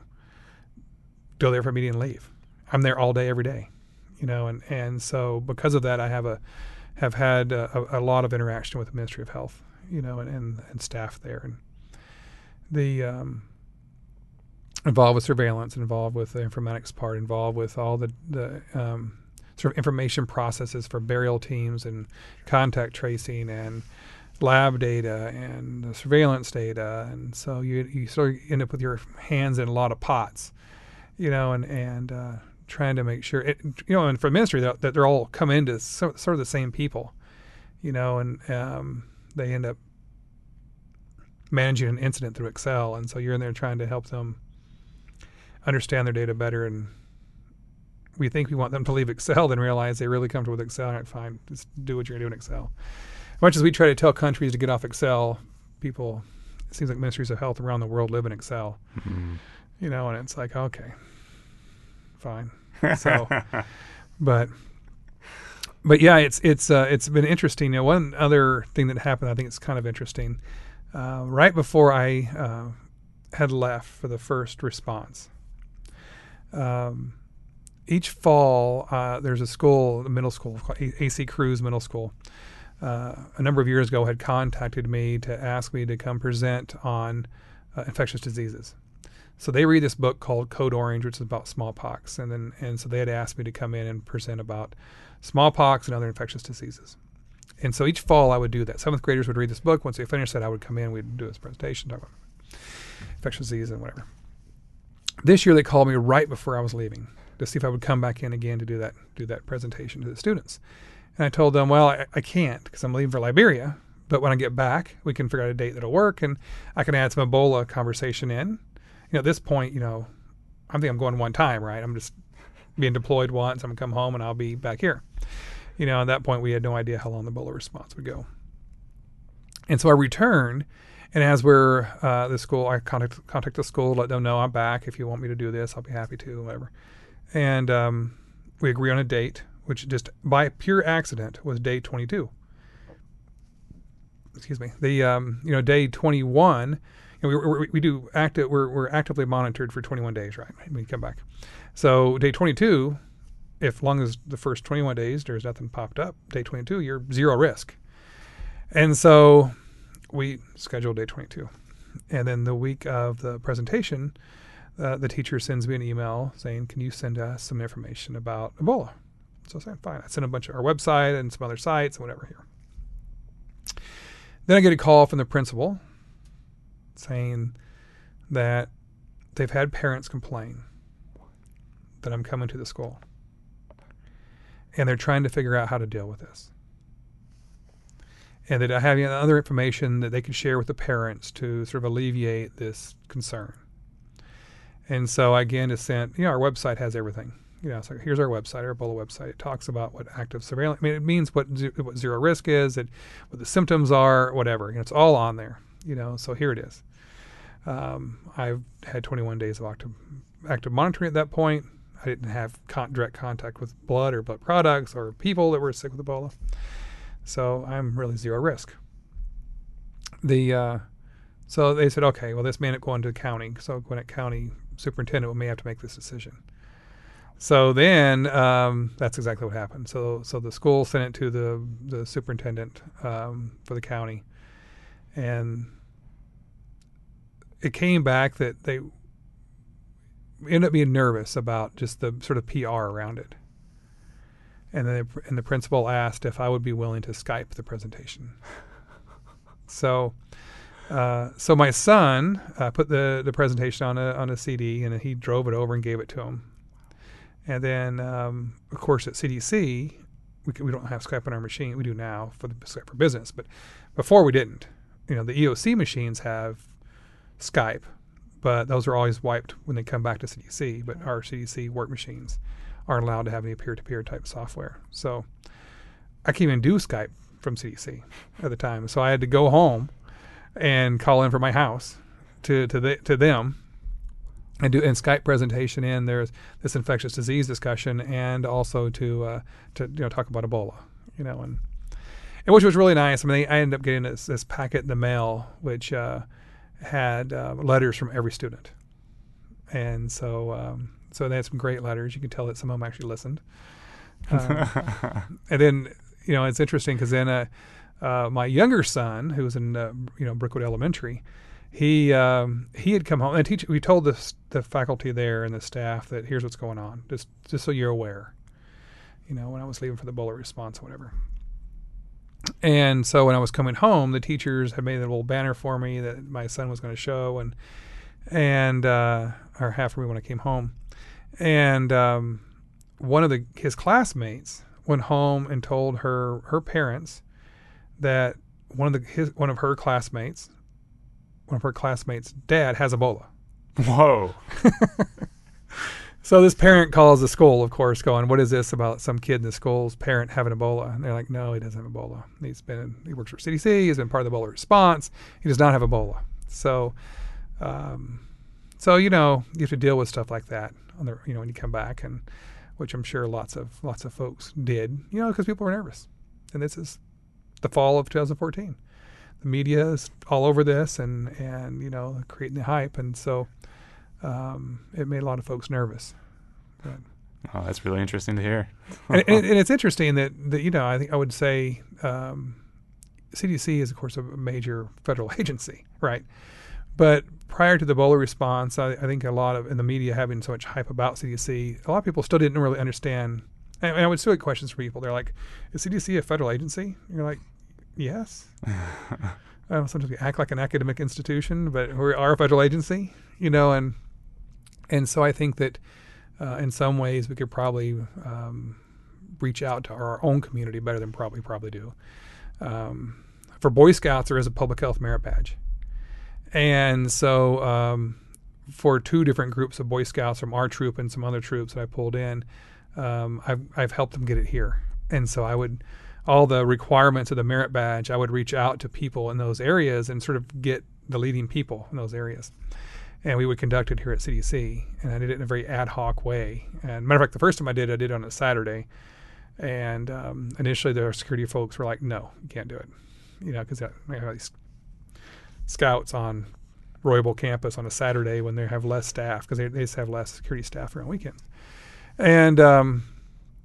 go there for a meeting and leave. I'm there all day, every day, you know, and, and so because of that, I have a have had a, a lot of interaction with the Ministry of Health, you know, and, and, and staff there, and the. Um, involved with surveillance, involved with the informatics part, involved with all the, the um, sort of information processes for burial teams and contact tracing and lab data and the surveillance data. And so you you sort of end up with your hands in a lot of pots, you know, and, and uh, trying to make sure, it, you know, and for the ministry, that they're, they're all come into so, sort of the same people, you know, and um, they end up managing an incident through Excel. And so you're in there trying to help them understand their data better, and we think we want them to leave Excel, then realize they're really comfortable with Excel. All right, fine, just do what you're going to do in Excel. As much as we try to tell countries to get off Excel, people, it seems like ministries of health around the world live in Excel, mm-hmm. you know, and it's like, okay, fine. So, but, but yeah, it's it's uh, it's been interesting. You know, one other thing that happened, I think it's kind of interesting. Uh, right before I uh, had left for the first response. Um, each fall, uh, there's a school, a middle school, called A C Cruz Middle School. Uh, a number of years ago had contacted me to ask me to come present on uh, infectious diseases. So they read this book called Code Orange, which is about smallpox. And then, and so they had asked me to come in and present about smallpox and other infectious diseases. And so each fall I would do that. Seventh graders would read this book. Once they finished that, I would come in, we'd do this presentation, talk about infectious disease and whatever. This year they called me right before I was leaving to see if I would come back in again to do that do that presentation to the students. And I told them, well, I, I can't because I'm leaving for Liberia, but when I get back, we can figure out a date that'll work, and I can add some Ebola conversation in. You know, at this point, you know, I think I'm going one time, right? I'm just being deployed once. I'm going to come home, and I'll be back here. You know, at that point, we had no idea how long the Ebola response would go. And so I returned. And as we're uh, the school, I contact contact the school, let them know I'm back. If you want me to do this, I'll be happy to, whatever. And um, we agree on a date, which just by pure accident was day twenty-two. Excuse me. The um, you know day twenty-one, you know, we, we we do active. We're we're actively monitored for twenty-one days, right? We come back. So day twenty-two, if long as the first twenty-one days there's nothing popped up, day twenty-two, you're zero risk. And so we scheduled day twenty-two. And then the week of the presentation, uh, the teacher sends me an email saying, can you send us some information about Ebola? So I said, fine. I sent a bunch of our website and some other sites and whatever here. Then I get a call from the principal saying that they've had parents complain that I'm coming to the school. And they're trying to figure out how to deal with this. And that I have other information that they could share with the parents to sort of alleviate this concern. And so again, it's sent, you know, our website has everything. You know, so here's our website, our Ebola website. It talks about what active surveillance, I mean, it means what, what zero risk is, it, what the symptoms are, whatever. You know, it's all on there, you know, so here it is. Um, I've had twenty-one days of active, active monitoring at that point. I didn't have con- direct contact with blood or blood products or people that were sick with Ebola. So I'm really zero risk. The uh, so they said, okay, well, this may not go into the county. So Gwinnett County superintendent may have to make this decision. So then um, that's exactly what happened. So so the school sent it to the the superintendent um, for the county, and it came back that they ended up being nervous about just the sort of P R around it. And then the, and the principal asked if I would be willing to Skype the presentation. So, uh, so my son uh, put the, the presentation on a on a C D, and he drove it over and gave it to him. And then, um, of course, at C D C, we can, we don't have Skype on our machine. We do now for the Skype for Business, but before we didn't. You know, the E O C machines have Skype, but those are always wiped when they come back to C D C. But our C D C work machines aren't allowed to have any peer-to-peer type software. So I can't even do Skype from C D C at the time. So I had to go home and call in from my house to to the, to them and do and Skype presentation in. There's this infectious disease discussion, and also to uh, to you know talk about Ebola, you know, and, and which was really nice. I mean, they, I ended up getting this, this packet in the mail, which uh, had uh, letters from every student, and so. Um, So they had some great letters. You can tell that some of them actually listened. Um, and then, you know, it's interesting because then uh, uh, my younger son, who was in, uh, you know, Brookwood Elementary, he um, he had come home. And teach, we told the, the faculty there and the staff that here's what's going on, just just so you're aware, you know, when I was leaving for the Ebola response or whatever. And so when I was coming home, the teachers had made a little banner for me that my son was going to show and, and uh, or have for me when I came home. And um, one of the his classmates went home and told her her parents that one of the his one of her classmates, one of her classmates' dad has Ebola.
Whoa!
So this parent calls the school, of course, going, "What is this about some kid in the school's parent having Ebola?" And they're like, "No, he doesn't have Ebola. He's been he works for C D C. He's been part of the Ebola response. He does not have Ebola." So, um, so you know, you have to deal with stuff like that. On the, you know, when you come back, and which I'm sure lots of lots of folks did, you know, because people were nervous. And this is the fall of two thousand fourteen. The media is all over this, and and you know, creating the hype, and so um, it made a lot of folks nervous. But,
oh, that's really interesting to hear.
and, and, and it's interesting that that you know, I think I would say um, C D C is, of course, a major federal agency, right? But prior to the Ebola response, I, I think a lot of in the media having so much hype about C D C, a lot of people still didn't really understand. And, and I would still get questions from people. They're like, "Is C D C a federal agency?" And you're like, "Yes." uh, sometimes we act like an academic institution, but we are a federal agency, you know. And and so I think that uh, in some ways we could probably um, reach out to our own community better than probably probably do. Um, for Boy Scouts, there is a public health merit badge. And so um, for two different groups of Boy Scouts from our troop and some other troops that I pulled in, um, I've, I've helped them get it here. And so I would, all the requirements of the merit badge, I would reach out to people in those areas and sort of get the leading people in those areas. And we would conduct it here at C D C. And I did it in a very ad hoc way. And matter of fact, the first time I did it, I did it on a Saturday. And um, initially the security folks were like, "No, you can't do it." You know, because they have these scouts on Royable campus on a Saturday when they have less staff, because they, they just have less security staff around weekends. And um,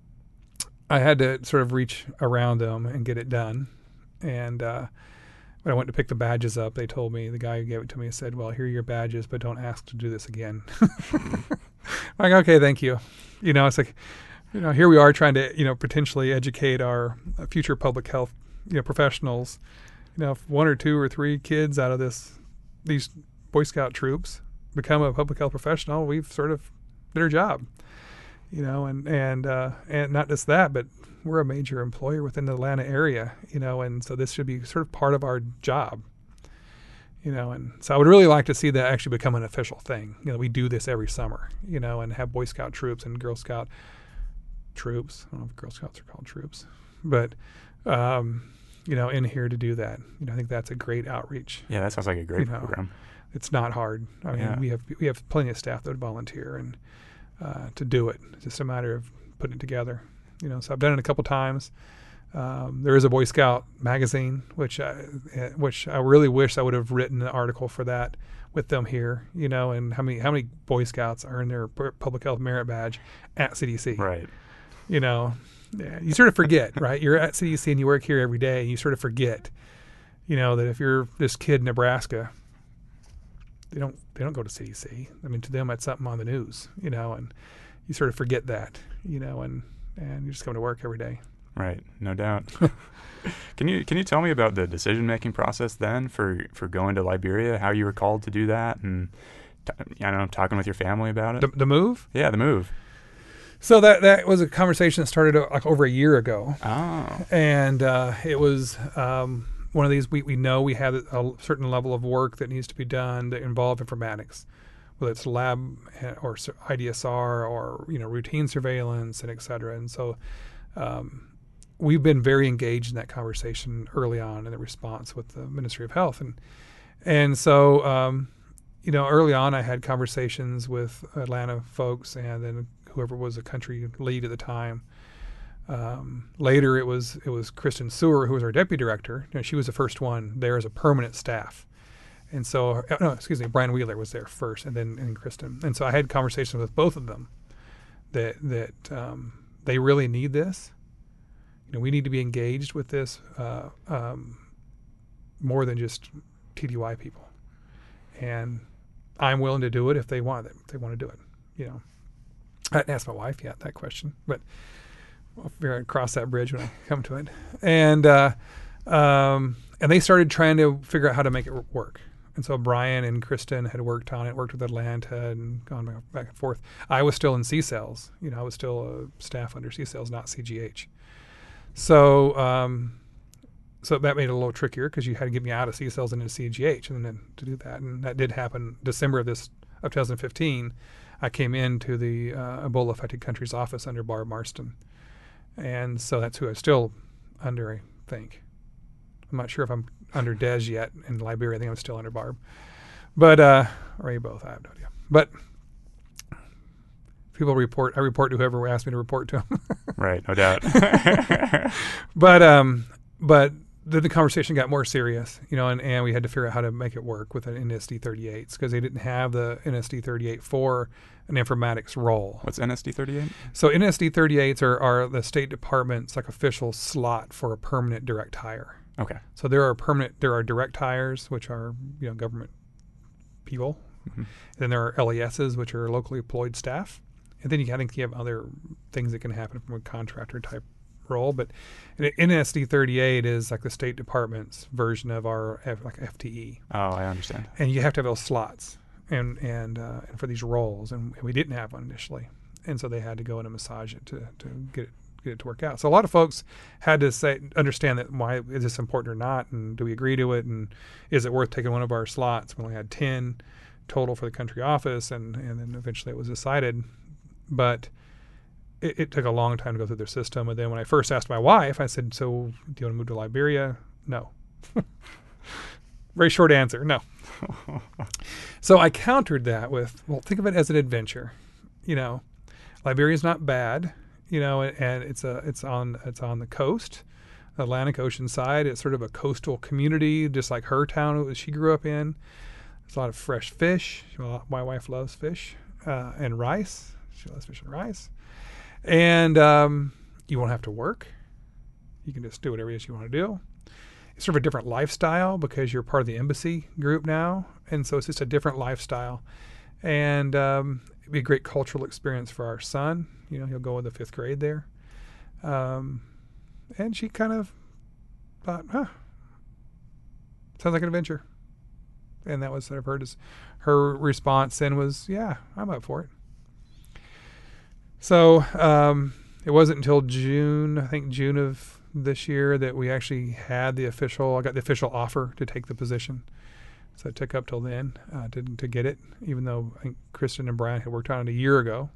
I had to sort of reach around them and get it done. And uh, when I went to pick the badges up, they told me, the guy who gave it to me said, well, here are your badges, but don't ask to do this again. I'm like, okay, thank you. You know, it's like, you know, here we are trying to, you know, potentially educate our future public health, you know, professionals. You know, if one or two or three kids out of this, these Boy Scout troops become a public health professional, we've sort of did our job. You know, and and uh, and not just that, but we're a major employer within the Atlanta area. You know, and so this should be sort of part of our job. You know, and so I would really like to see that actually become an official thing. You know, we do this every summer. You know, and have Boy Scout troops and Girl Scout troops. I don't know if Girl Scouts are called troops, but um, you know, in here to do that. You know, I think that's a great outreach.
Yeah, that sounds like a great
you know,
program.
It's not hard. I mean,
yeah.
we have we have plenty of staff that would volunteer and uh, to do it. It's just a matter of putting it together. You know, so I've done it a couple times. Um, there is a Boy Scout magazine, which I, which I really wish I would have written an article for that with them here. You know, and how many how many Boy Scouts earn their public health merit badge at C D C?
Right.
You know, yeah, you sort of forget, right? You're at C D C and you work here every day, and you sort of forget, you know, that if you're this kid in Nebraska, they don't they don't go to C D C. I mean, to them, it's something on the news, you know, and you sort of forget that, you know, and, and you just come to work every day.
Right, no doubt. Can you can you tell me about the decision making process then for, for going to Liberia? How you were called to do that, and t- I don't know, talking with your family about it.
The, the move?
Yeah, the move.
So that that was a conversation that started uh, like over a year ago.
Oh.
And uh, it was um, one of these, we, we know we have a certain level of work that needs to be done that involve informatics, whether it's lab or I D S R or, you know, routine surveillance and et cetera. And so um, we've been very engaged in that conversation early on in the response with the Ministry of Health. And, and so, um, you know, early on I had conversations with Atlanta folks and then whoever was a country lead at the time. Um, later, it was it was Kristen Sewer, who was our deputy director. You know, she was the first one there as a permanent staff, and so no, excuse me, Brian Wheeler was there first, and then and Kristen. And so I had conversations with both of them that that um, they really need this. You know, we need to be engaged with this uh, um, more than just T D Y people, and I'm willing to do it if they want it. If they want to do it, you know. I hadn't asked my wife yet that question, but I'll figure I'd cross that bridge when I come to it. And uh, um, and they started trying to figure out how to make it work. And so Brian and Kristen had worked on it, worked with Atlanta and gone back and forth. I was still in C-Cells. You know, I was still a staff under C-Cells, not C G H. So um, so that made it a little trickier because you had to get me out of C-Cells and into C G H and then to do that. And that did happen December of this of twenty fifteen. I came into the uh, Ebola-affected countries office under Barb Marston. And so that's who I'm still under, I think. I'm not sure if I'm under Des yet in Liberia. I think I'm still under Barb. But, uh, or maybe both, I have no idea. But people report, I report to whoever asked me to report to them.
Right, no doubt.
but, um, but then the conversation got more serious, you know, and, and we had to figure out how to make it work with an N S D thirty-eights because they didn't have the N S D thirty-eight for an informatics role.
What's N S D thirty-eight?
So N S D thirty-eights are, are the State Department's like official slot for a permanent direct hire.
Okay.
So there are permanent, there are direct hires, which are, you know, government people. Mm-hmm. And then there are L E S's, which are locally employed staff. And then you, I think you have other things that can happen from a contractor type role. But N S D thirty-eight is like the State Department's version of our F, like F T E.
Oh, I understand.
And you have to have those slots and and, uh, and for these roles, and we didn't have one initially, and so they had to go in and massage it to, to get it get it to work out. So a lot of folks had to say understand that why is this important or not, and do we agree to it, and is it worth taking one of our slots? We only had ten total for the country office, and and then eventually it was decided, but It, it took a long time to go through their system. And then when I first asked my wife, I said, so do you want to move to Liberia? No. Very short answer, no. So I countered that with, well, think of it as an adventure. You know, Liberia is not bad, you know, and it's a it's on it's on the coast, Atlantic Ocean side. It's sort of a coastal community, just like her town she grew up in. There's a lot of fresh fish. Well, my wife loves fish uh, and rice. She loves fish and rice. And um, you won't have to work. You can just do whatever it is you want to do. It's sort of a different lifestyle because you're part of the embassy group now. And so it's just a different lifestyle. And um, it'd be a great cultural experience for our son. You know, he'll go in the fifth grade there. Um, and she kind of thought, huh, sounds like an adventure. And that was what I've heard is her response then was, yeah, I'm up for it. So um, it wasn't until June, I think June of this year, that we actually had the official, I got the official offer to take the position. So it took up till then uh, to, to get it, even though I think Kristen and Brian had worked on it a year ago,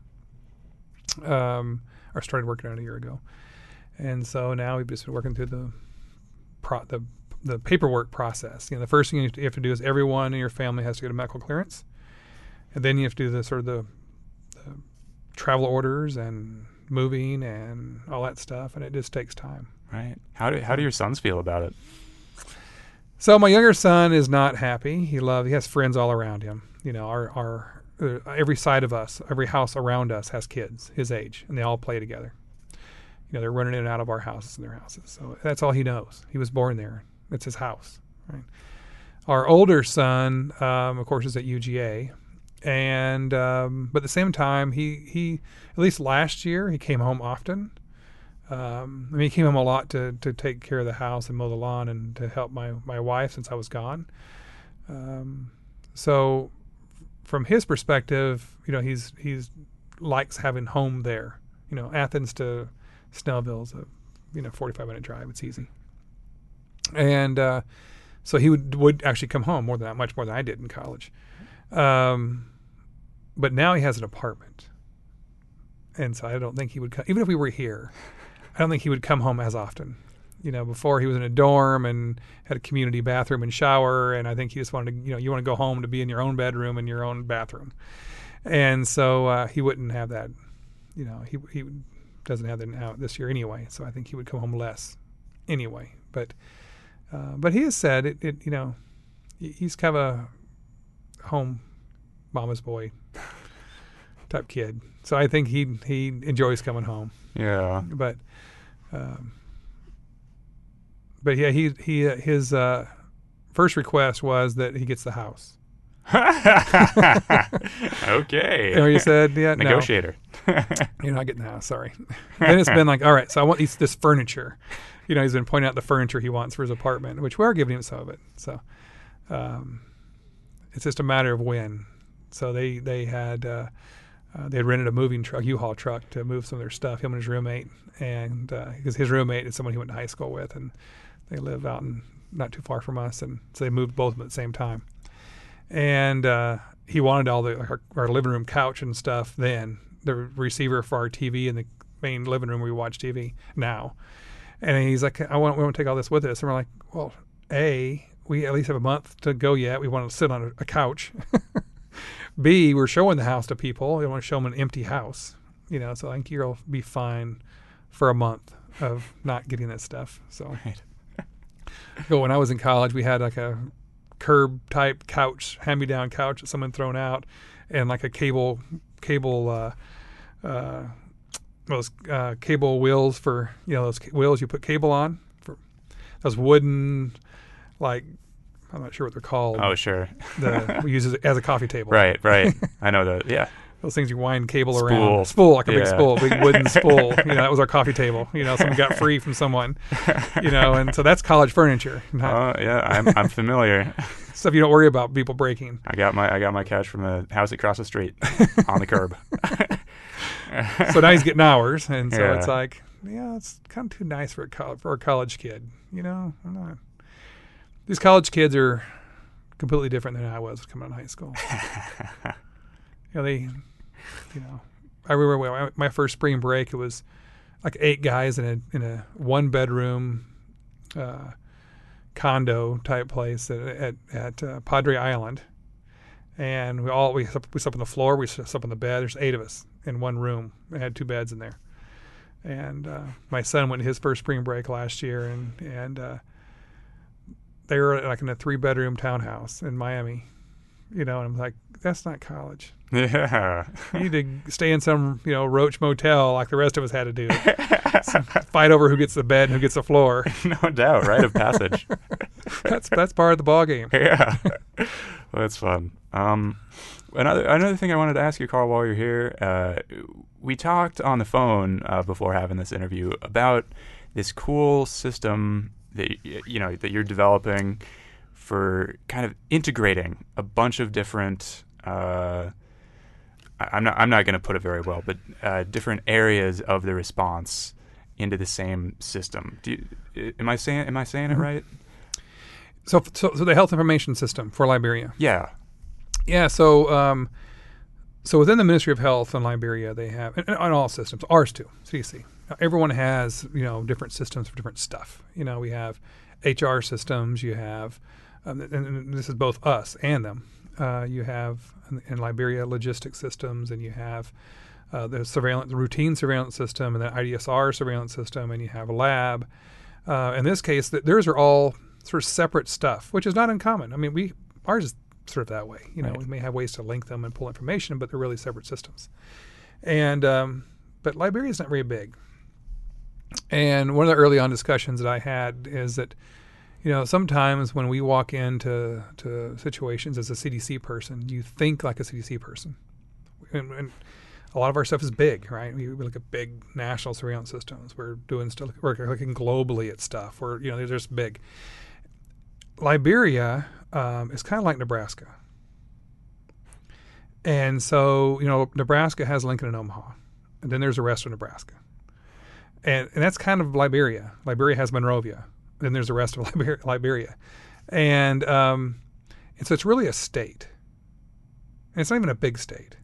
um, or started working on it a year ago. And so now we've just been working through the pro- the the paperwork process. You know, the first thing you have, to, you have to do is everyone in your family has to get a medical clearance. And then you have to do the sort of the, the travel orders and moving and all that stuff. And it just takes time.
Right. How do how do your sons feel about it?
So my younger son is not happy. He loves, he has friends all around him. You know, our, our, uh, every side of us, every house around us has kids his age, and they all play together. You know, they're running in and out of our houses and their houses. So that's all he knows. He was born there. It's his house. Right. Our older son, um, of course, is at U G A. And, um, but at the same time, he, he, at least last year, he came home often. Um, I mean, he came home a lot to, to take care of the house and mow the lawn and to help my, my wife since I was gone. Um, so from his perspective, you know, he's, he's likes having home there. You know, Athens to Snellville's a, you know, forty-five minute drive. It's easy. And, uh, so he would, would actually come home more than that, much more than I did in college. Um, but now he has an apartment. And so I don't think he would come, even if we were here, I don't think he would come home as often. You know, before he was in a dorm and had a community bathroom and shower, and I think he just wanted to, you know, you want to go home to be in your own bedroom and your own bathroom. And so uh, he wouldn't have that, you know, he he doesn't have that now this year anyway, so I think he would come home less anyway. But uh, but he has said, it, it, you know, he's kind of a home mama's boy type kid. So I think he he enjoys coming home.
Yeah.
But, um, but yeah, he he uh, his uh, first request was that he gets the house.
Okay.
And he said, "Yeah,
negotiator.
No, you're not getting the house. Sorry." Then it's been like, "All right, so I want these, this furniture." You know, he's been pointing out the furniture he wants for his apartment, which we are giving him some of it. So, um, it's just a matter of when. So they they had. Uh, Uh, they had rented a moving truck, U-Haul truck, to move some of their stuff, him and his roommate. And because uh, his roommate is someone he went to high school with, and they live out in not too far from us. And so they moved both of them at the same time. And uh, he wanted all the our, our living room couch and stuff then, the receiver for our T V in the main living room where we watch T V now. And he's like, I want, we want to take all this with us. And we're like, well, A, we at least have a month to go yet. We want to sit on a, a couch. B, we're showing the house to people. We want to show them an empty house, you know. So I think you'll be fine for a month of not getting that stuff. So,
right.
But when I was in college, we had like a curb type couch, hand me down couch that someone thrown out, and like a cable cable uh, uh, those uh, cable wheels for, you know, those wheels you put cable on, for those wooden, like, I'm not sure what they're called.
Oh, sure.
The, we use it as a coffee table.
Right, right. I know that. Yeah.
Those things you wind cable
Spool.
around. Spool, like a
yeah.
big spool, big wooden spool. You know, that was our coffee table. You know, someone got free from someone. You know, and so that's college furniture.
Oh, uh, yeah, I'm I'm familiar.
Stuff you don't worry about people breaking.
I got my I got my couch from the house across the street on the curb.
So now he's getting hours, and so
yeah.
it's like, yeah, it's kind of too nice for a co- for a college kid. You know, I'm not. These college kids are completely different than I was coming out of high school. You know, they, you know, I remember when my first spring break, it was like eight guys in a in a one bedroom uh, condo type place at at, at uh, Padre Island, and we all we slept, we slept on the floor, we slept on the bed. There's eight of us in one room. We had two beds in there, and uh, my son went to his first spring break last year, and and. Uh, They were like in a three-bedroom townhouse in Miami, You know, and I'm like, that's not college.
Yeah.
You need to stay in some, you know, roach motel like the rest of us had to do. Fight over who gets the bed and who gets the floor.
No doubt, rite of passage.
that's that's part of the ball game.
Yeah. Well, that's fun. Um, another another thing I wanted to ask you, Carl, while you're here, uh, we talked on the phone uh, before having this interview about this cool system that you know that you're developing for kind of integrating a bunch of different. Uh, I'm not. I'm not going to put it very well, but uh, different areas of the response into the same system. Do you, am I saying? Am I saying it right?
So, so, so the health information system for Liberia.
Yeah.
Yeah. So, um, so within the Ministry of Health in Liberia, they have, and, and on all systems, ours too, C D C. Now, everyone has, you know, different systems for different stuff. You know, we have H R systems. You have, um, and, and this is both us and them. Uh, you have in, in Liberia logistics systems, and you have uh, the surveillance, the routine surveillance system, and the I D S R surveillance system, and you have a lab. Uh, in this case, th- theirs are all sort of separate stuff, which is not uncommon. I mean, we ours is sort of that way. You know,
right.
We may have ways to link them and pull information, but they're really separate systems. And um, but Liberia is not very big. And one of the early on discussions that I had is that, you know, sometimes when we walk into to situations as a C D C person, you think like a C D C person. And, and a lot of our stuff is big, right? We, we look at big national surveillance systems. We're doing stuff, we're looking globally at stuff. We're, you know, they're just big. Liberia um, is kind of like Nebraska. And so, you know, Nebraska has Lincoln and Omaha. And then there's the rest of Nebraska. And, and that's kind of Liberia. Liberia has Monrovia. Then there's the rest of Liberia. Liberia. And, um, and so it's really a state. And it's not even a big state.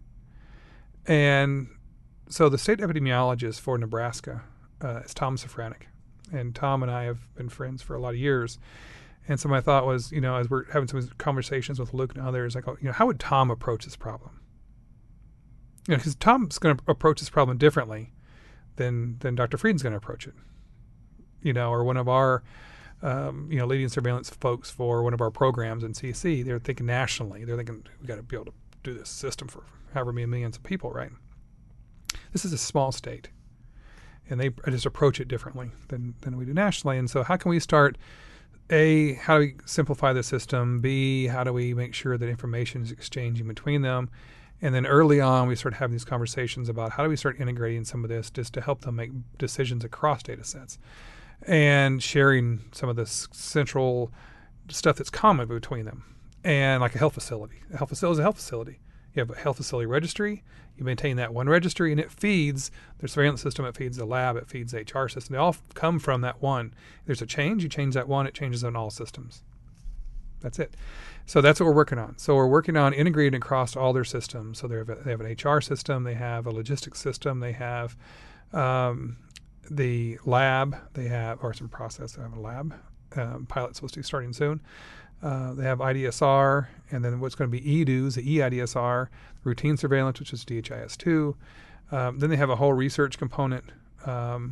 And so the state epidemiologist for Nebraska uh, is Tom Safranek. And Tom and I have been friends for a lot of years. And so my thought was, you know, as we're having some conversations with Luke and others, I go, you know, how would Tom approach this problem? You know, because Tom's going to approach this problem differently than than Doctor Fried's going to approach it. You know, or one of our, um, you know, leading surveillance folks for one of our programs in C C, they're thinking nationally. They're thinking, we got to be able to do this system for however many millions of people, right? This is a small state, and they just approach it differently than, than we do nationally. And so how can we start, A, how do we simplify the system? B, how do we make sure that information is exchanging between them? And then early on, we start having these conversations about how do we start integrating some of this just to help them make decisions across data sets and sharing some of this central stuff that's common between them. And like a health facility. A health facility is a health facility. You have a health facility registry. You maintain that one registry, and it feeds the surveillance system. It feeds the lab. It feeds the H R system. They all come from that one. If there's a change, you change that one. It changes on all systems. That's it. So that's what we're working on. So we're working on integrating across all their systems. So they have, a, they have an H R system. They have a logistics system. They have um, the lab. They have, or some process. They have a lab. Um, pilot's supposed to be starting soon. Uh, they have I D S R, and then what's going to be E D U S, the E I D S R, routine surveillance, which is D H I S two. Um, then they have a whole research component, um,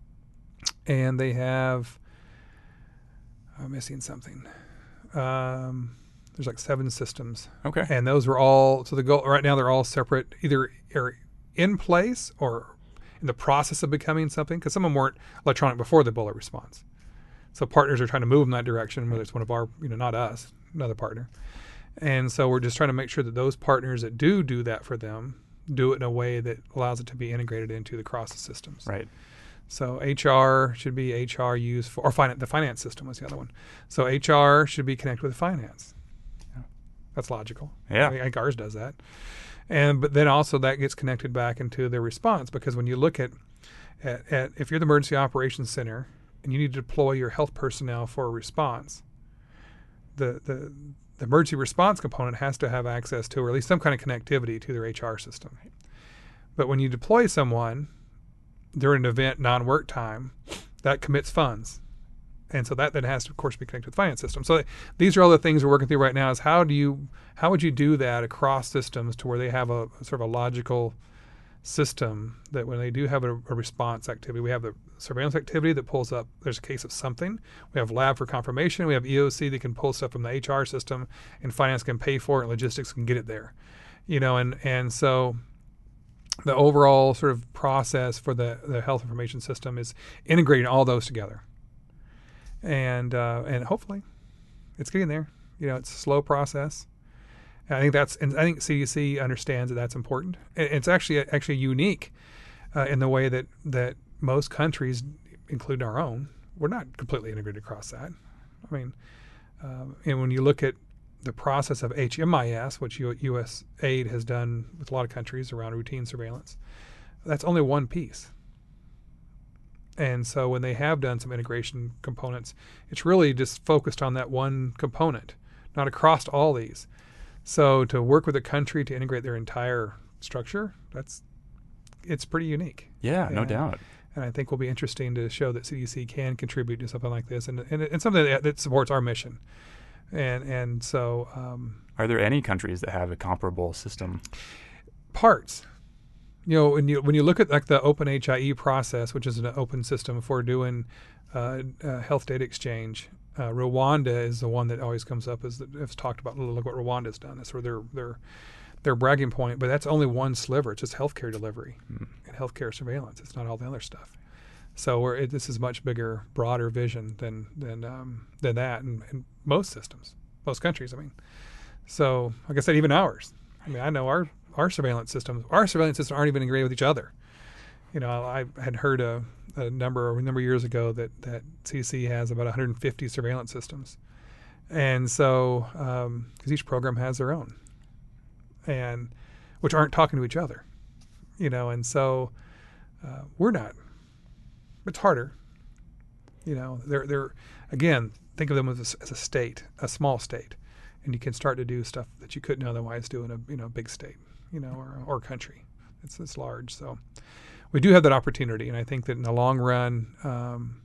and they have, I'm missing something. Um, there's like seven systems.
Okay.
And those are all, so the goal, right now they're all separate, either are in place or in the process of becoming something, because some of them weren't electronic before the bullet response. So partners are trying to move in that direction, whether it's one of our, you know, not us, another partner. And so we're just trying to make sure that those partners that do do that for them do it in a way that allows it to be integrated into the cross systems.
Right.
So H R should be H R used for, or finance, the finance system was the other one. So H R should be connected with finance. Yeah. That's logical.
Yeah.
I think ours does that. And but then also that gets connected back into their response, because when you look at, at, at if you're the emergency operations center and you need to deploy your health personnel for a response, the, the the emergency response component has to have access to, or at least some kind of connectivity to, their H R system. But when you deploy someone during an event non-work time, that commits funds. And so that then has to, of course, be connected to the finance system. So these are all the things we're working through right now, is how do you, how would you do that across systems to where they have a, a sort of a logical system that when they do have a, a response activity, we have the surveillance activity that pulls up, there's a case of something. We have lab for confirmation. We have E O C that can pull stuff from the H R system, and finance can pay for it, and logistics can get it there. You know, and, and so the overall sort of process for the, the health information system is integrating all those together. And uh, and hopefully it's getting there. You know, it's a slow process. And I think that's, and I think C D C understands that that's important. It's actually actually unique uh, in the way that, that most countries, including our own, we're not completely integrated across that. I mean, um, and when you look at the process of H M I S, which U S aid has done with a lot of countries around routine surveillance, that's only one piece. And so when they have done some integration components, it's really just focused on that one component, not across all these. So to work with a country to integrate their entire structure, that's it's pretty unique.
Yeah,
and,
no doubt.
And I think will be interesting to show that C D C can contribute to something like this, and and, and something that, that supports our mission. And and so, um,
are there any countries that have a comparable system?
Parts, you know, when you when you look at like the OpenHIE process, which is an open system for doing uh, uh, health data exchange, uh, Rwanda is the one that always comes up as it's talked about. Look what Rwanda's done. That's sort of their their their bragging point. But that's only one sliver. It's just healthcare delivery mm. and healthcare surveillance. It's not all the other stuff. So we're, it, this is much bigger, broader vision than than um, than that, and, and most systems, most countries. I mean, so like I said, even ours. I mean, I know our our surveillance systems, our surveillance systems aren't even integrated with each other. You know, I had heard a, a number a number of years ago that that C D C has about one hundred fifty surveillance systems, and so because um, each program has their own, and which aren't talking to each other. You know, and so uh, we're not. It's harder, you know. They're they're again. Think of them as a, as a state, a small state, and you can start to do stuff that you couldn't otherwise do in a you know big state, you know, or or country. It's it's large, so we do have that opportunity, and I think that in the long run, um,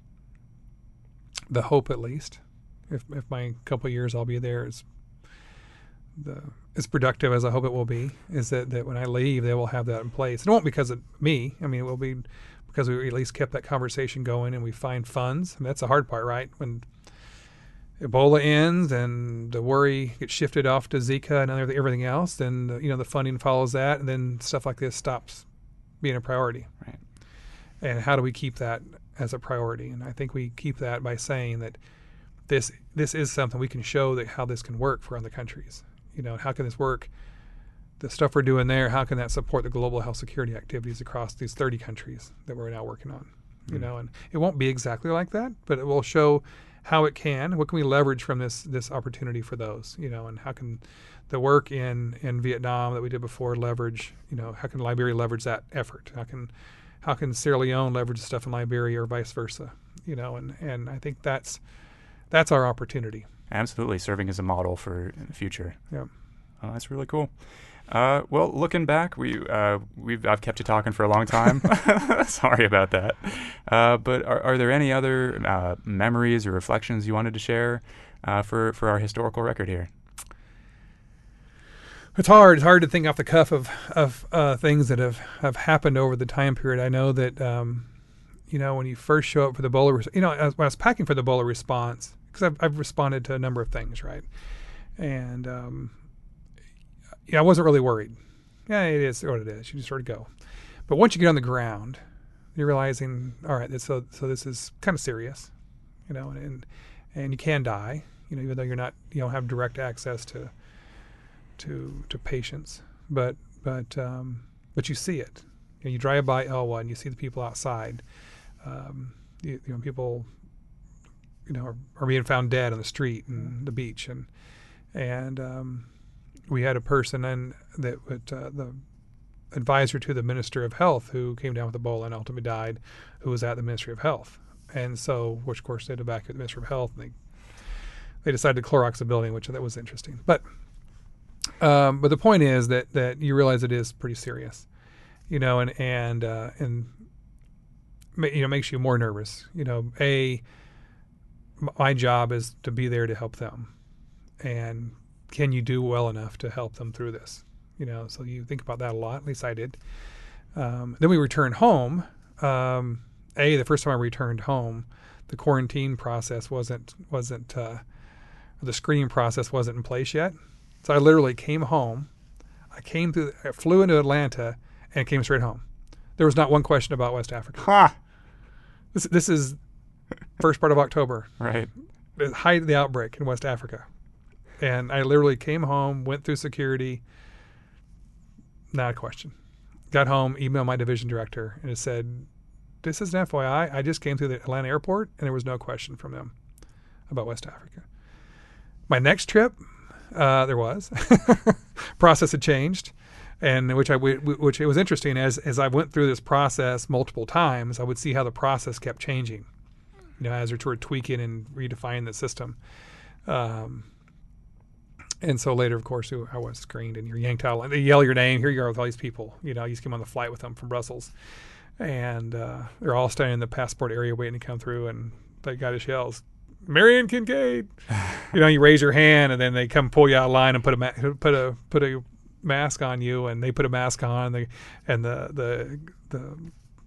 the hope at least, if if my couple of years I'll be there is the as productive as I hope it will be, is that that when I leave they will have that in place. It won't be because of me. I mean, it will be because we at least kept that conversation going and we find funds. And that's the hard part, right? When Ebola ends and the worry gets shifted off to Zika and everything else, then the, you know the funding follows that, and then stuff like this stops being a priority.
Right.
And how do we keep that as a priority? And I think we keep that by saying that this this is something we can show that how this can work for other countries. You know, how can this work? The stuff we're doing there, how can that support the global health security activities across these thirty countries that we're now working on? Mm. You know, and it won't be exactly like that, but it will show how it can. What can we leverage from this this opportunity for those? You know, and how can the work in, in Vietnam that we did before leverage? You know, how can Liberia leverage that effort? How can how can Sierra Leone leverage stuff in Liberia or vice versa? You know, and, and I think that's that's our opportunity.
Absolutely, serving as a model for the future.
Yeah,
oh, that's really cool. Uh, well, looking back, we uh, we've I've kept you talking for a long time. Sorry about that. Uh, but are, are there any other uh, memories or reflections you wanted to share uh, for for our historical record here?
It's hard. It's hard to think off the cuff of of uh, things that have, have happened over the time period. I know that um, you know when you first show up for the Ebola, res- you know, as, when I was packing for the Ebola response, because I've I've responded to a number of things, right, and um, yeah, I wasn't really worried. Yeah, it is what it is. You just sort of go. But once you get on the ground, you're realizing, all right, so so this is kind of serious, you know, and and you can die, you know, even though you're not, you don't have direct access to to to patients, but but um, but you see it. You know, you drive by L one, you see the people outside. Um, you, you know, people, you know, are, are being found dead on the street and the beach, and and um, we had a person and that would, uh, the advisor to the Minister of Health who came down with Ebola and ultimately died, who was at the Ministry of Health. And so, which of course they had to evacuate the Ministry of Health, and they they decided to Clorox the building, which that was interesting. But um, but the point is that that you realize it is pretty serious, you know, and and uh, and you know makes you more nervous. You know, a my job is to be there to help them, and can you do well enough to help them through this? You know, so you think about that a lot. At least I did. Um, then we return home, um, A, the first time I returned home, the quarantine process wasn't wasn't uh, the screening process wasn't in place yet. So I literally came home. I came through, I flew into Atlanta, and came straight home. There was not one question about West Africa.
Huh.
This this is first part of October,
Right.
the height of the outbreak in West Africa, and I literally came home, went through security. Not a question. Got home, emailed my division director, and it said, "This is an F Y I. I just came through the Atlanta airport, and there was no question from them about West Africa." My next trip, uh, there was. Process had changed, and which I which it was interesting as as I went through this process multiple times, I would see how the process kept changing. You know, as they're sort of tweaking and redefining the system. Um, and so later, of course, I was screened, and you're yanked out. They yell your name. Here you are with all these people. You know, you just came on the flight with them from Brussels, and uh, they're all standing in the passport area waiting to come through, and the guy just yells, "Marion Kincaid!" You know, you raise your hand, and then they come pull you out of line and put a ma- put a put a mask on you, and they put a mask on, and, they, and the the the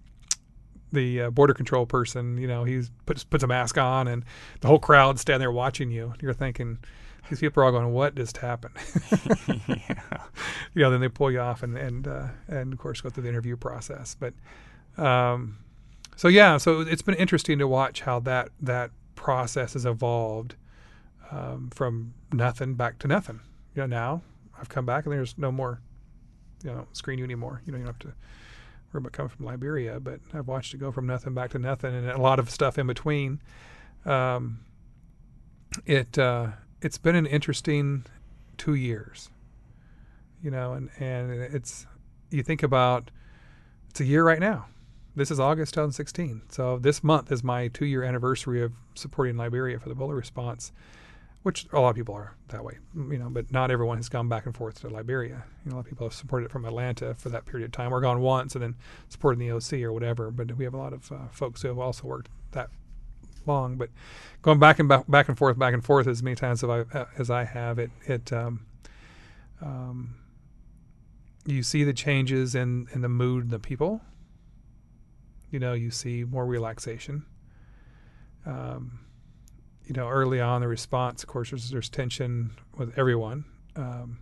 the uh, border control person, you know, he puts puts a mask on, and the whole crowd standing there watching you. You're thinking, these people are all going, "What just happened?"
Yeah.
You know, then they pull you off, and and uh, and of course go through the interview process. But um, so yeah, so it's been interesting to watch how that that process has evolved um, from nothing back to nothing. You know, now I've come back and there's no more, you know, screen you anymore. You know, you don't have to worry about coming from Liberia, but I've watched it go from nothing back to nothing, and a lot of stuff in between. Um, it uh, it's been an interesting two years, you know, and, and it's, you think about, it's a year right now. This is August twenty sixteen. So this month is my two-year anniversary of supporting Liberia for the Ebola response, which a lot of people are that way, you know, but not everyone has gone back and forth to Liberia. You know, a lot of people have supported it from Atlanta for that period of time, or gone once and then supported the O C or whatever. But we have a lot of uh, folks who have also worked that long. But going back and back, back and forth, back and forth as many times as I, as I have, it, it um, um, you see the changes in, in the mood of the people. You know, you see more relaxation. Um, you know, early on the response, of course, there's, there's tension with everyone. Um,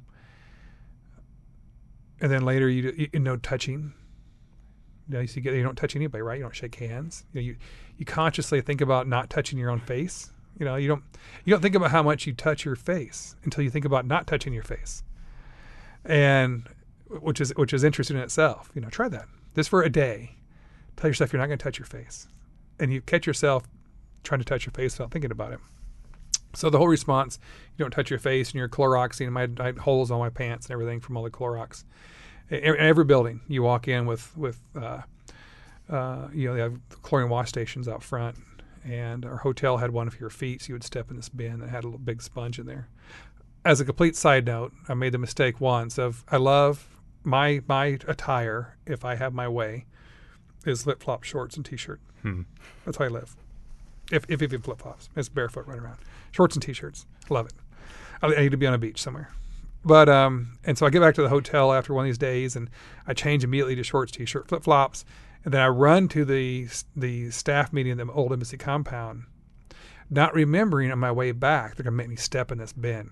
and then later, you, you, you know, touching. You know, you, see, you don't touch anybody, right? You don't shake hands. You know, you, you consciously think about not touching your own face. You know, you don't you don't think about how much you touch your face until you think about not touching your face. And which is which is interesting in itself. You know, try that. Just for a day. Tell yourself you're not going to touch your face. And you catch yourself trying to touch your face without thinking about it. So the whole response, you don't touch your face, and you're Cloroxing. My, I had holes on my pants and everything from all the Clorox. In every building, you walk in with, with uh, uh, you know, they have chlorine wash stations out front. And our hotel had one for your feet, so you would step in this bin that had a little big sponge in there. As a complete side note, I made the mistake once of, I love my my attire, if I have my way, is flip-flop shorts and T-shirt.
Hmm.
That's how I live. If if even flip-flops, it's barefoot right around. Shorts and T-shirts, love it. I, I need to be on a beach somewhere. But um, and so I get back to the hotel after one of these days, and I change immediately to shorts, T-shirt, flip-flops, and then I run to the the staff meeting in the old embassy compound, not remembering on my way back they're gonna make me step in this bin.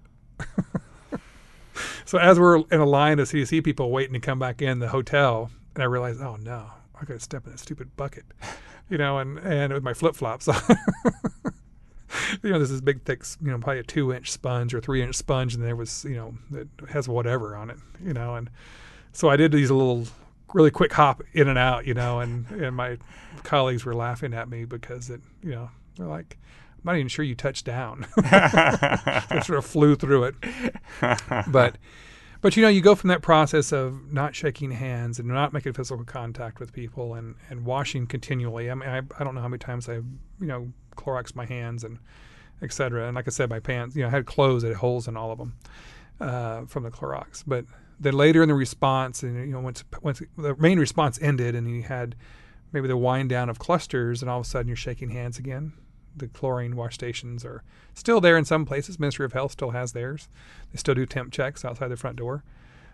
So as we're in a line of C D C people waiting to come back in the hotel, and I realized, oh no, I got to step in that stupid bucket, you know, and, and with my flip flops on. You know, there's this big, thick, you know, probably a two inch sponge or three inch sponge, and there was, you know, it has whatever on it, you know, and so I did these little really quick hop in and out, you know, and, and my colleagues were laughing at me because it, you know, they're like, I'm not even sure you touched down. I sort of flew through it. But, but, you know, you go from that process of not shaking hands and not making physical contact with people and, and washing continually. I mean, I, I don't know how many times I've, you know, Cloroxed my hands and et cetera. And like I said, my pants, you know, I had clothes that had holes in all of them uh, from the Clorox. But then later in the response, and, you know, once, once the main response ended and you had maybe the wind down of clusters, and all of a sudden you're shaking hands again. The chlorine wash stations are still there in some places. Ministry of Health still has theirs. They still do temp checks outside the front door.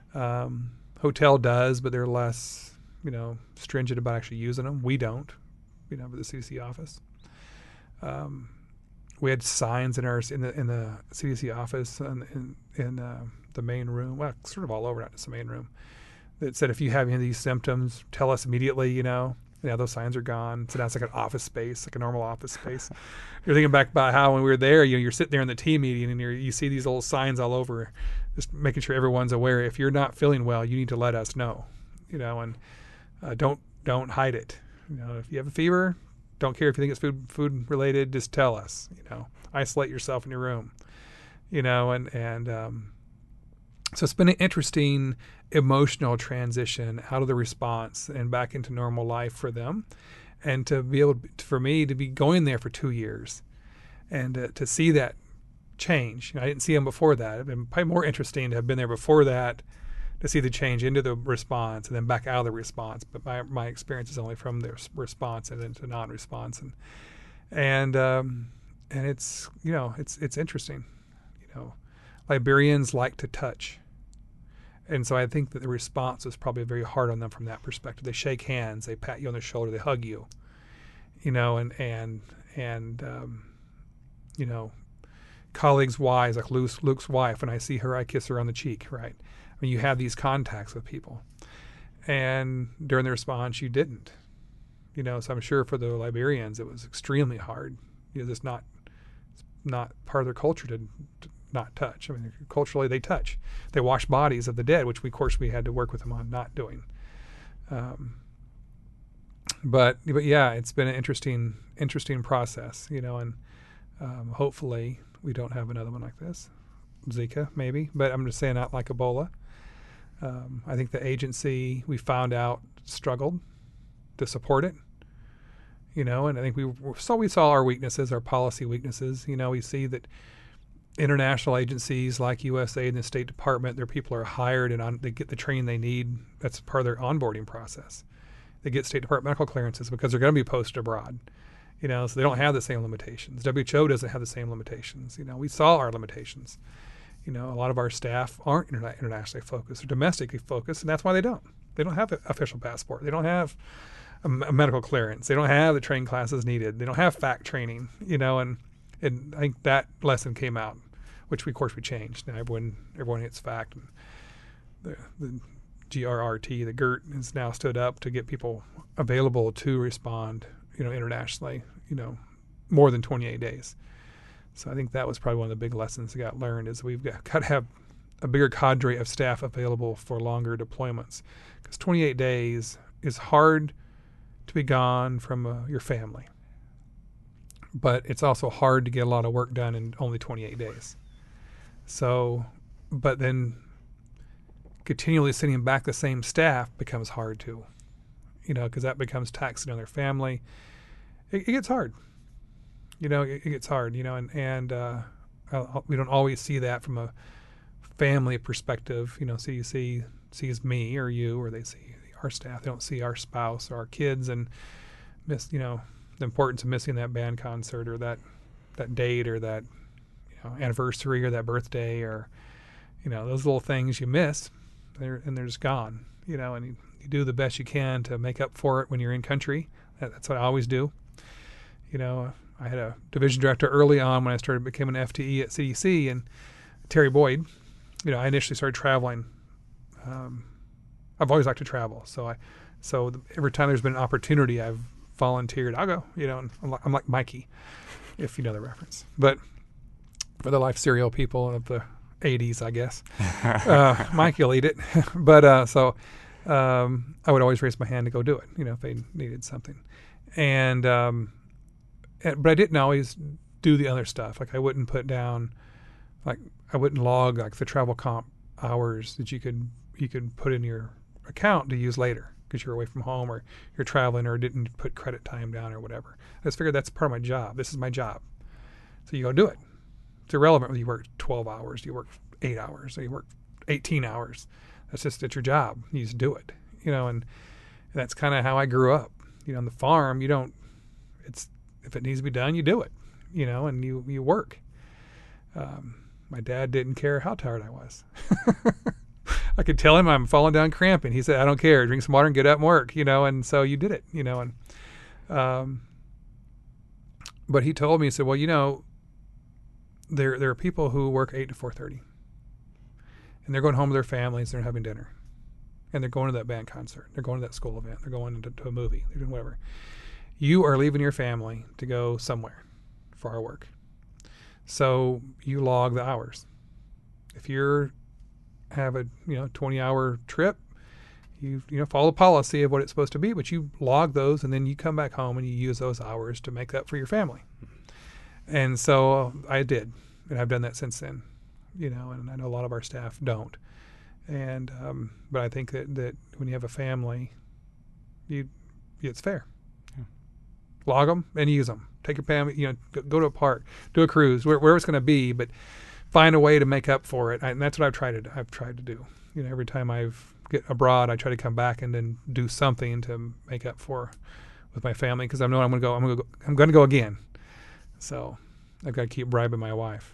Um, hotel does, but they're less, you know, stringent about actually using them. We don't. you know, for the C D C office. Um, we had signs in our in the in the C D C office and in in uh, the main room, well, sort of all over, not just the main room, that said if you have any of these symptoms, tell us immediately. You know, yeah, those signs are gone. So now it's like an office space, like a normal office space. You're thinking back about how when we were there, you know, you're sitting there in the team meeting and you're, you see these little signs all over, just making sure everyone's aware. If you're not feeling well, you need to let us know. You know, and uh, don't don't hide it. You know, if you have a fever, don't care if you think it's food food related, just tell us. You know, isolate yourself in your room. You know, and and um, so it's been an interesting emotional transition out of the response and back into normal life for them, and to be able to, for me to be going there for two years, and uh, to see that change. You know, I didn't see them before that. It'd been probably more interesting to have been there before that, to see the change into the response and then back out of the response. But my my experience is only from the response and into non-response, and and um, and it's you know it's it's interesting. You know, Liberians like to touch, and so I think that the response was probably very hard on them from that perspective. They shake hands, they pat you on the shoulder, they hug you. You know, and and and um, you know, colleagues' wives, like Luke's, Luke's wife. When I see her, I kiss her on the cheek. Right. I mean, you have these contacts with people, and during the response, you didn't. You know, so I'm sure for the Liberians, it was extremely hard. You know, it's not, it's not part of their culture to, to not touch. I mean, culturally, they touch. They wash bodies of the dead, which we, of course, we had to work with them on not doing. Um, but, but yeah, it's been an interesting, interesting process. You know, and um, hopefully we don't have another one like this. Zika, maybe, but I'm just saying not like Ebola. Um, I think the agency, we found out, struggled to support it, you know, and I think we so we saw our weaknesses, our policy weaknesses. You know, we see that international agencies like U S A I D and the State Department, their people are hired and on, they get the training they need. That's part of their onboarding process. They get State Department medical clearances because they're going to be posted abroad, you know, so they don't have the same limitations. W H O doesn't have the same limitations. You know, we saw our limitations. You know, a lot of our staff aren't interna- internationally focused or domestically focused, and that's why they don't. They don't have an official passport. They don't have a, a medical clearance. They don't have the training classes needed. They don't have fact training, you know, and, and I think that lesson came out, which we, of course we changed. Now everyone everyone hits fact. And the, the G R R T, the G E R T, has now stood up to get people available to respond, you know, internationally, you know, more than twenty-eight days. So I think that was probably one of the big lessons that got learned is we've got, got to have a bigger cadre of staff available for longer deployments, because twenty-eight days is hard to be gone from uh, your family. But it's also hard to get a lot of work done in only twenty-eight days. So, but then continually sending back the same staff becomes hard too, you know, because that becomes taxing on their family. It, it gets hard. You know, it, it gets hard, you know, and, and uh, I'll, we don't always see that from a family perspective. You know, C D C sees me or you, or they see our staff. They don't see our spouse or our kids, and miss, you know, the importance of missing that band concert or that, that date or that, you know, anniversary or that birthday or, you know, those little things you miss, they're, and they're just gone, you know, and you, you do the best you can to make up for it when you're in country. That, that's what I always do. You know, I had a division director early on when I started became an F T E at C D C, and Terry Boyd. You know, I initially started traveling. Um, I've always liked to travel, so I, so the, every time there's been an opportunity, I've volunteered. I'll go. You know, and I'm like, I'm like Mikey, if you know the reference. But for the Life Cereal people of the eighties, I guess, uh, Mikey will eat it. But uh, so um, I would always raise my hand to go do it. You know, if they needed something, and. Um, But I didn't always do the other stuff. Like I wouldn't put down, like I wouldn't log like the travel comp hours that you could you could put in your account to use later because you're away from home or you're traveling or didn't put credit time down or whatever. I just figured that's part of my job. This is my job. So you go do it. It's irrelevant whether you work twelve hours, you work eight hours, or you work eighteen hours. That's just it's your job. You just do it. You know, and, and that's kind of how I grew up. You know, on the farm, you don't. It's if it needs to be done, you do it, you know, and you, you work. Um, my dad didn't care how tired I was. I could tell him I'm falling down cramping. He said, I don't care. Drink some water and get up and work, you know, and so you did it, you know, and Um, but he told me, he said, well, you know, there there are people who work eight to four thirty, and they're going home to their families. They're having dinner, and they're going to that band concert. They're going to that school event. They're going to, to a movie. They're doing whatever. You are leaving your family to go somewhere for our work. So you log the hours. If you're have a you know twenty hour trip, you you know follow the policy of what it's supposed to be, but you log those, and then you come back home and you use those hours to make up for your family. And so I did, and I've done that since then. You know, and I know a lot of our staff don't. And um, but I think that, that when you have a family, you it's fair. Yeah. Log them and use them. Take your family, you know, go, go to a park, do a cruise, where, wherever it's going to be, but find a way to make up for it. I, and that's what I've tried to I've tried to do. You know, every time I've get abroad, I try to come back and then do something to make up for with my family, because I know I'm going to go. I'm going to go. I'm going to go again. So I've got to keep bribing my wife.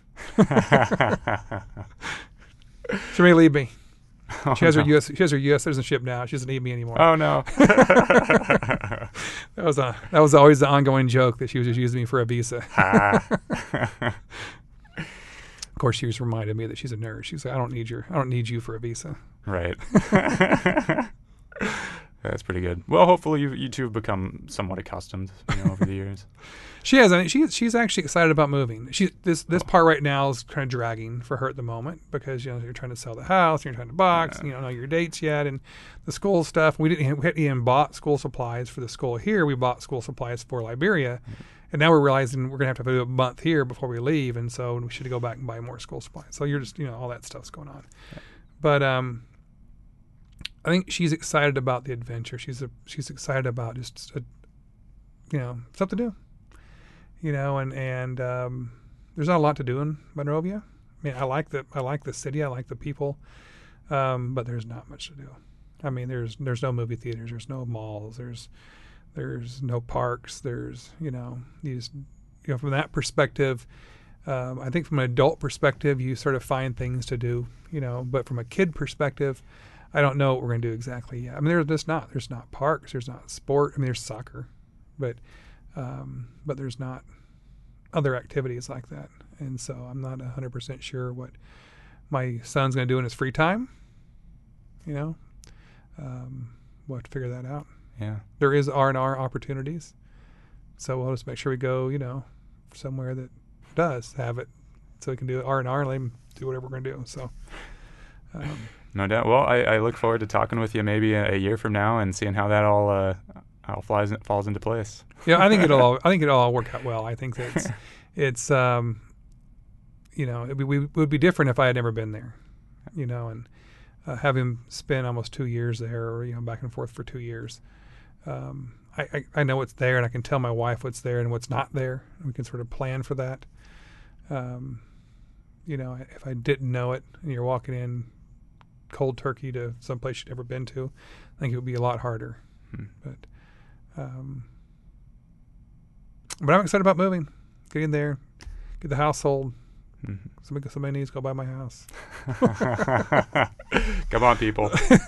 She may leave me.
Oh,
she has
no.
her U S. She has her U S citizenship now. She doesn't need me anymore.
Oh no.
that was a that was always the ongoing joke that she was just using me for a visa. Of course, she was reminded me that she's a nurse. She's like, I don't need your I don't need you for a visa.
Right. That's pretty good. Well, hopefully you you two have become somewhat accustomed, you know, over the years.
She has. I mean, she she's actually excited about moving. She this this part right now is kind of dragging for her at the moment, because you know you're trying to sell the house, you're trying to box, yeah. you don't know your dates yet, and the school stuff. We didn't we hadn't even bought school supplies for the school here. We bought school supplies for Liberia, mm-hmm. and now we're realizing we're gonna have to do a month here before we leave, and so we should go back and buy more school supplies. So you're just you know all that stuff's going on, yeah. but um. I think she's excited about the adventure. She's a, she's excited about just, a, you know, stuff to do, you know, and, and um, there's not a lot to do in Monrovia. I mean, I like the, I like the city. I like the people, um, but there's not much to do. I mean, there's, there's no movie theaters. There's no malls. There's, there's no parks. There's, you know, you just, you know, from that perspective, um, I think from an adult perspective, you sort of find things to do, you know, but from a kid perspective, I don't know what we're going to do exactly yet. I mean, there's just not. There's not parks. There's not sport. I mean, there's soccer, but um, but there's not other activities like that. And so I'm not one hundred percent sure what my son's going to do in his free time. You know, um, we'll have to figure that out.
Yeah.
There is R and R opportunities, so we'll just make sure we go, you know, somewhere that does have it, so we can do R and R and let him do whatever we're going to do. So. Um,
No doubt. Well, I, I look forward to talking with you maybe a, a year from now and seeing how that all uh, all flies falls into place.
Yeah, I think it'll all, I think it'll all work out well. I think that it's, it's um, you know, it, we, it would be different if I had never been there, you know, and uh, having spent almost two years there, or you know, back and forth for two years, um, I, I I know what's there, and I can tell my wife what's there and what's not there. And we can sort of plan for that. Um, you know, if I didn't know it, and you're walking in cold turkey to someplace you've never been to, I think it would be a lot harder. Hmm. But, um, but I'm excited about moving, get in there, get the household. Mm-hmm. Somebody, somebody needs to go by my house.
Come on, people.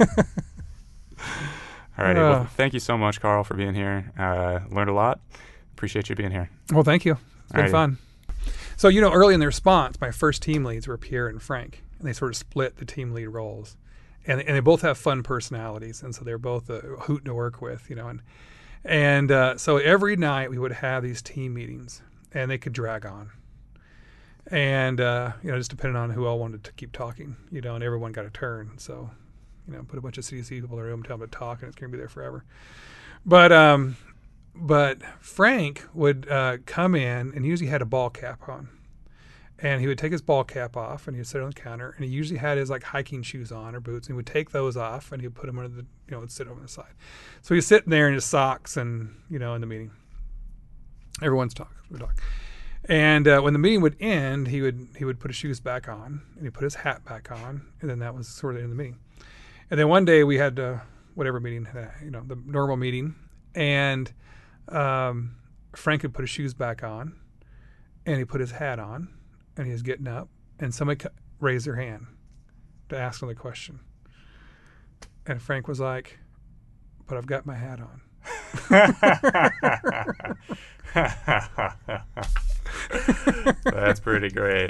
All righty. Uh, well, thank you so much, Carl, for being here. Uh, learned a lot. Appreciate you being here.
Well, thank you. It's been Alrighty. fun. So, you know, early in the response, my first team leads were Pierre and Frank. And they sort of split the team lead roles, and and they both have fun personalities, and so they're both a hoot to work with, you know. And and uh, so every night we would have these team meetings, and they could drag on, and uh, you know, just depending on who all wanted to keep talking, you know, and everyone got a turn. So, you know, put a bunch of C D C people in the room, tell them to talk, and it's going to be there forever. But um, but Frank would uh, come in and usually had a ball cap on. And he would take his ball cap off, and he'd sit on the counter, and he usually had his like hiking shoes on or boots, and he would take those off, and he'd put them under the, you know, would sit over the side. So he's sitting there in his socks, and you know, in the meeting, everyone's talking, we talk. And uh, when the meeting would end, he would he would put his shoes back on, and he put his hat back on, and then that was sort of the end of the meeting. And then one day we had uh, whatever meeting, uh, you know, the normal meeting, and um, Frank would put his shoes back on, and he put his hat on. And he was getting up, and somebody raised their hand to ask another question. And Frank was like, but I've got my hat on.
That's pretty great.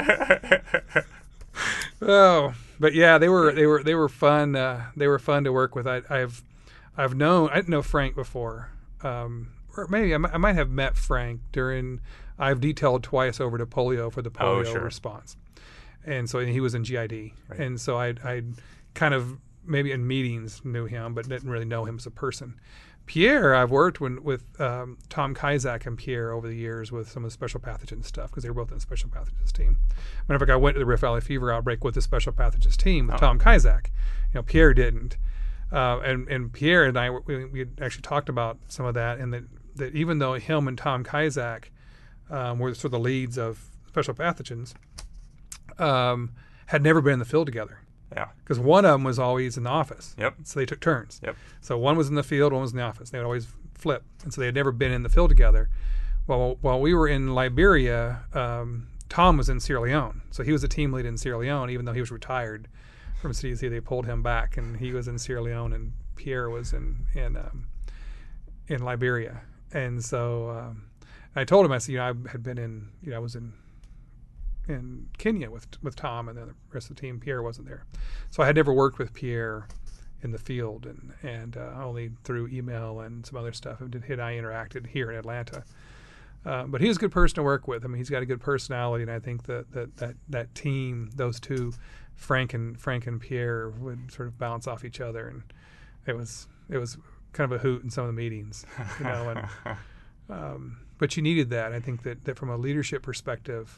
Oh, but yeah, they were they were they were fun. Uh, they were fun to work with. I, I've I've known I didn't know Frank before, um, or maybe I, m- I might have met Frank during. I've detailed twice over to polio for the polio
Oh, sure.
response, and so he was in G I D,
Right.
and so I I kind of maybe in meetings knew him, but didn't really know him as a person. Pierre, I've worked when, with um, Tom Kizak and Pierre over the years with some of the special pathogen stuff because they were both in the special pathogens team. Matter of fact, I went to the Rift Valley fever outbreak with the special pathogens team with
Oh.
Tom Kizak. You know, Pierre didn't, uh, and and Pierre and I we, we had actually talked about some of that, and that, that even though him and Tom Kizak um, were sort of the leads of special pathogens, um, had never been in the field together.
Yeah.
Because one of them was always in the office.
Yep.
So they took turns.
Yep.
So one was in the field, one was in the office. They would always flip. And so they had never been in the field together. Well, while we were in Liberia, um, Tom was in Sierra Leone. So he was a team lead in Sierra Leone, even though he was retired from C D C. They pulled him back, and he was in Sierra Leone, and Pierre was in in um, in Liberia. And so um, I told him, I said, you know, I had been in, you know, I was in in Kenya with with Tom, and then the rest of the team. Pierre wasn't there, so I had never worked with Pierre in the field, and and uh, only through email and some other stuff. And he and I interacted here in Atlanta. Uh, but he was a good person to work with. I mean, he's got a good personality, and I think that that that, that team, those two, Frank and Frank and Pierre, would sort of bounce off each other, and it was it was kind of a hoot in some of the meetings, you know. And um, but you needed that. I think that that from a leadership perspective,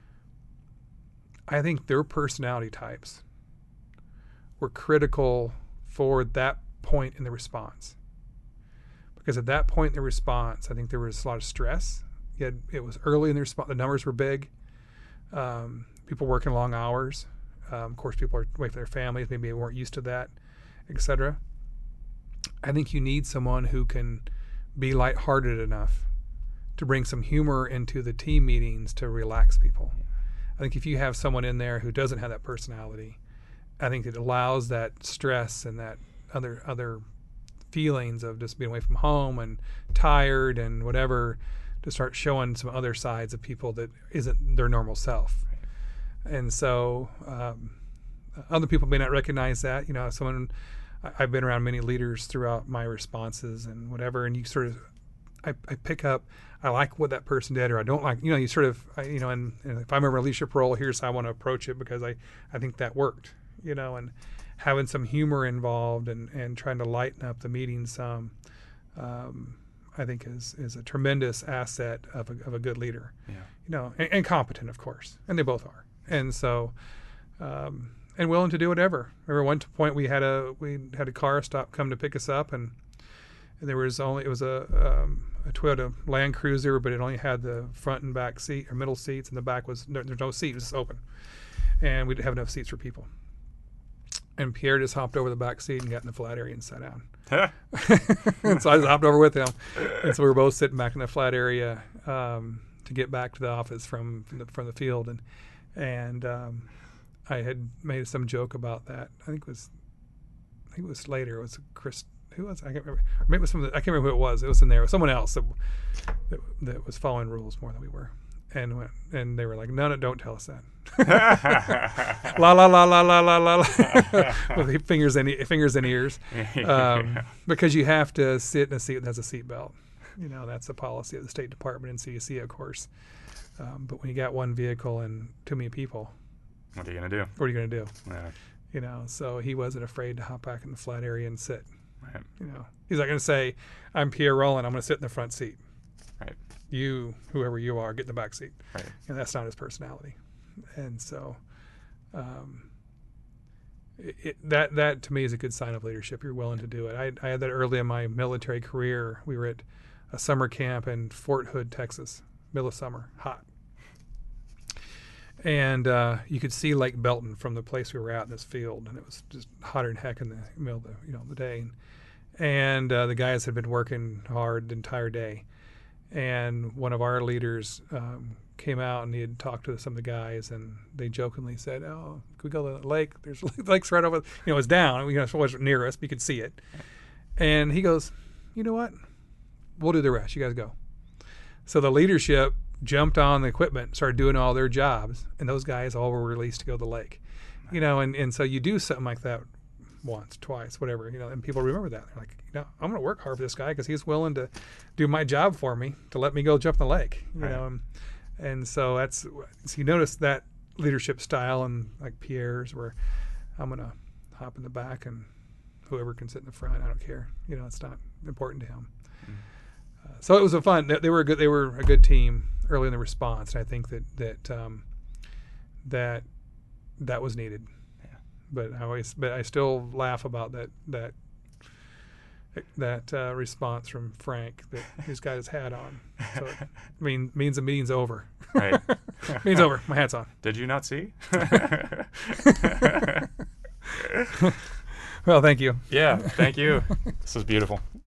I think their personality types were critical for that point in the response. Because at that point in the response, I think there was a lot of stress. You had, it was early in the response. The numbers were big. Um, people working long hours. Um, of course, people are away from their families. Maybe they weren't used to that, et cetera. I think you need someone who can be lighthearted enough to bring some humor into the team meetings to relax people. I think if you have someone in there who doesn't have that personality, I think it allows that stress and that other other feelings of just being away from home and tired and whatever to start showing some other sides of people that isn't their normal self. And so um, other people may not recognize that. You know, someone I, I've been around many leaders throughout my responses and whatever, and you sort of I, I pick up. I like what that person did, or I don't like. You know, you sort of I, you know, and, and if I'm in a leadership role, here's how I want to approach it because I I think that worked. You know, and having some humor involved and, and trying to lighten up the meeting some, um, I think is is a tremendous asset of a, of a good leader.
Yeah.
You know, and, and competent, of course, and they both are. And so, um, and willing to do whatever. Remember, one point we had a we had a car stop come to pick us up, and, and there was only it was a um, a Toyota Land Cruiser, but it only had the front and back seat or middle seats, and the back was no, there's no seat, it was just open, and we didn't have enough seats for people. And Pierre just hopped over the back seat and got in the flat area and sat down. And so I just hopped over with him. And so we were both sitting back in the flat area um, to get back to the office from from the, from the field. And and um, I had made some joke about that. I think it was I think it was later. It was Chris. Who was I can't remember. Or maybe it was some of the, I can't remember who it was. It was in there. It was someone else that, that, that was following rules more than we were. And went, and they were like, no, no, don't tell us that. la la la la la la la with fingers and fingers and ears, um, because you have to sit in a seat that has a seatbelt. You know, that's the policy of the State Department and C D C, of course. Um, but when you got one vehicle and too many people,
What are you gonna do?
what are you going to do?
Yeah.
You know, so he wasn't afraid to hop back in the flat area and sit.
Right.
You know, he's not going to say, "I'm Pierre Rowland. I'm going to sit in the front seat."
Right.
You, whoever you are, get in the back seat.
Right.
And that's not his personality. And so um, it, it, that that to me is a good sign of leadership. You're willing to do it. I, I had that early in my military career. We were at a summer camp in Fort Hood, Texas, middle of summer, hot. And uh, you could see Lake Belton from the place we were at in this field, and it was just hotter than heck in the middle of the, you know, the day. And, and uh, the guys had been working hard the entire day. And one of our leaders um, came out and he had talked to some of the guys, and they jokingly said, "Oh, can we go to the lake? There's lakes right over." You know, it was down. You know, it wasn't near us, but you could see it. And he goes, "You know what? we'll do the rest. You guys go. So the leadership jumped on the equipment, started doing all their jobs, and those guys all were released to go to the lake. You know, and, and so you do something like that once, twice, whatever, you know, and people remember that. They're like, you know, I'm going to work hard for this guy because he's willing to do my job for me to let me go jump in the lake, you
right.
know. And, and so that's, so you notice that leadership style and like Pierre's where I'm going to hop in the back and whoever can sit in the front, I don't care. You know, it's not important to him. Mm. Uh, so it was a fun, they were a good, they were a good team early in the response. And I think that, that, um, that, that was needed. But I always, but I still laugh about that that that uh, response from Frank that he's got his hat on. So it mean means the meeting's over.
Right,
meeting's over. My hat's on.
Did you not see?
Well, thank you.
Yeah, thank you. This was beautiful.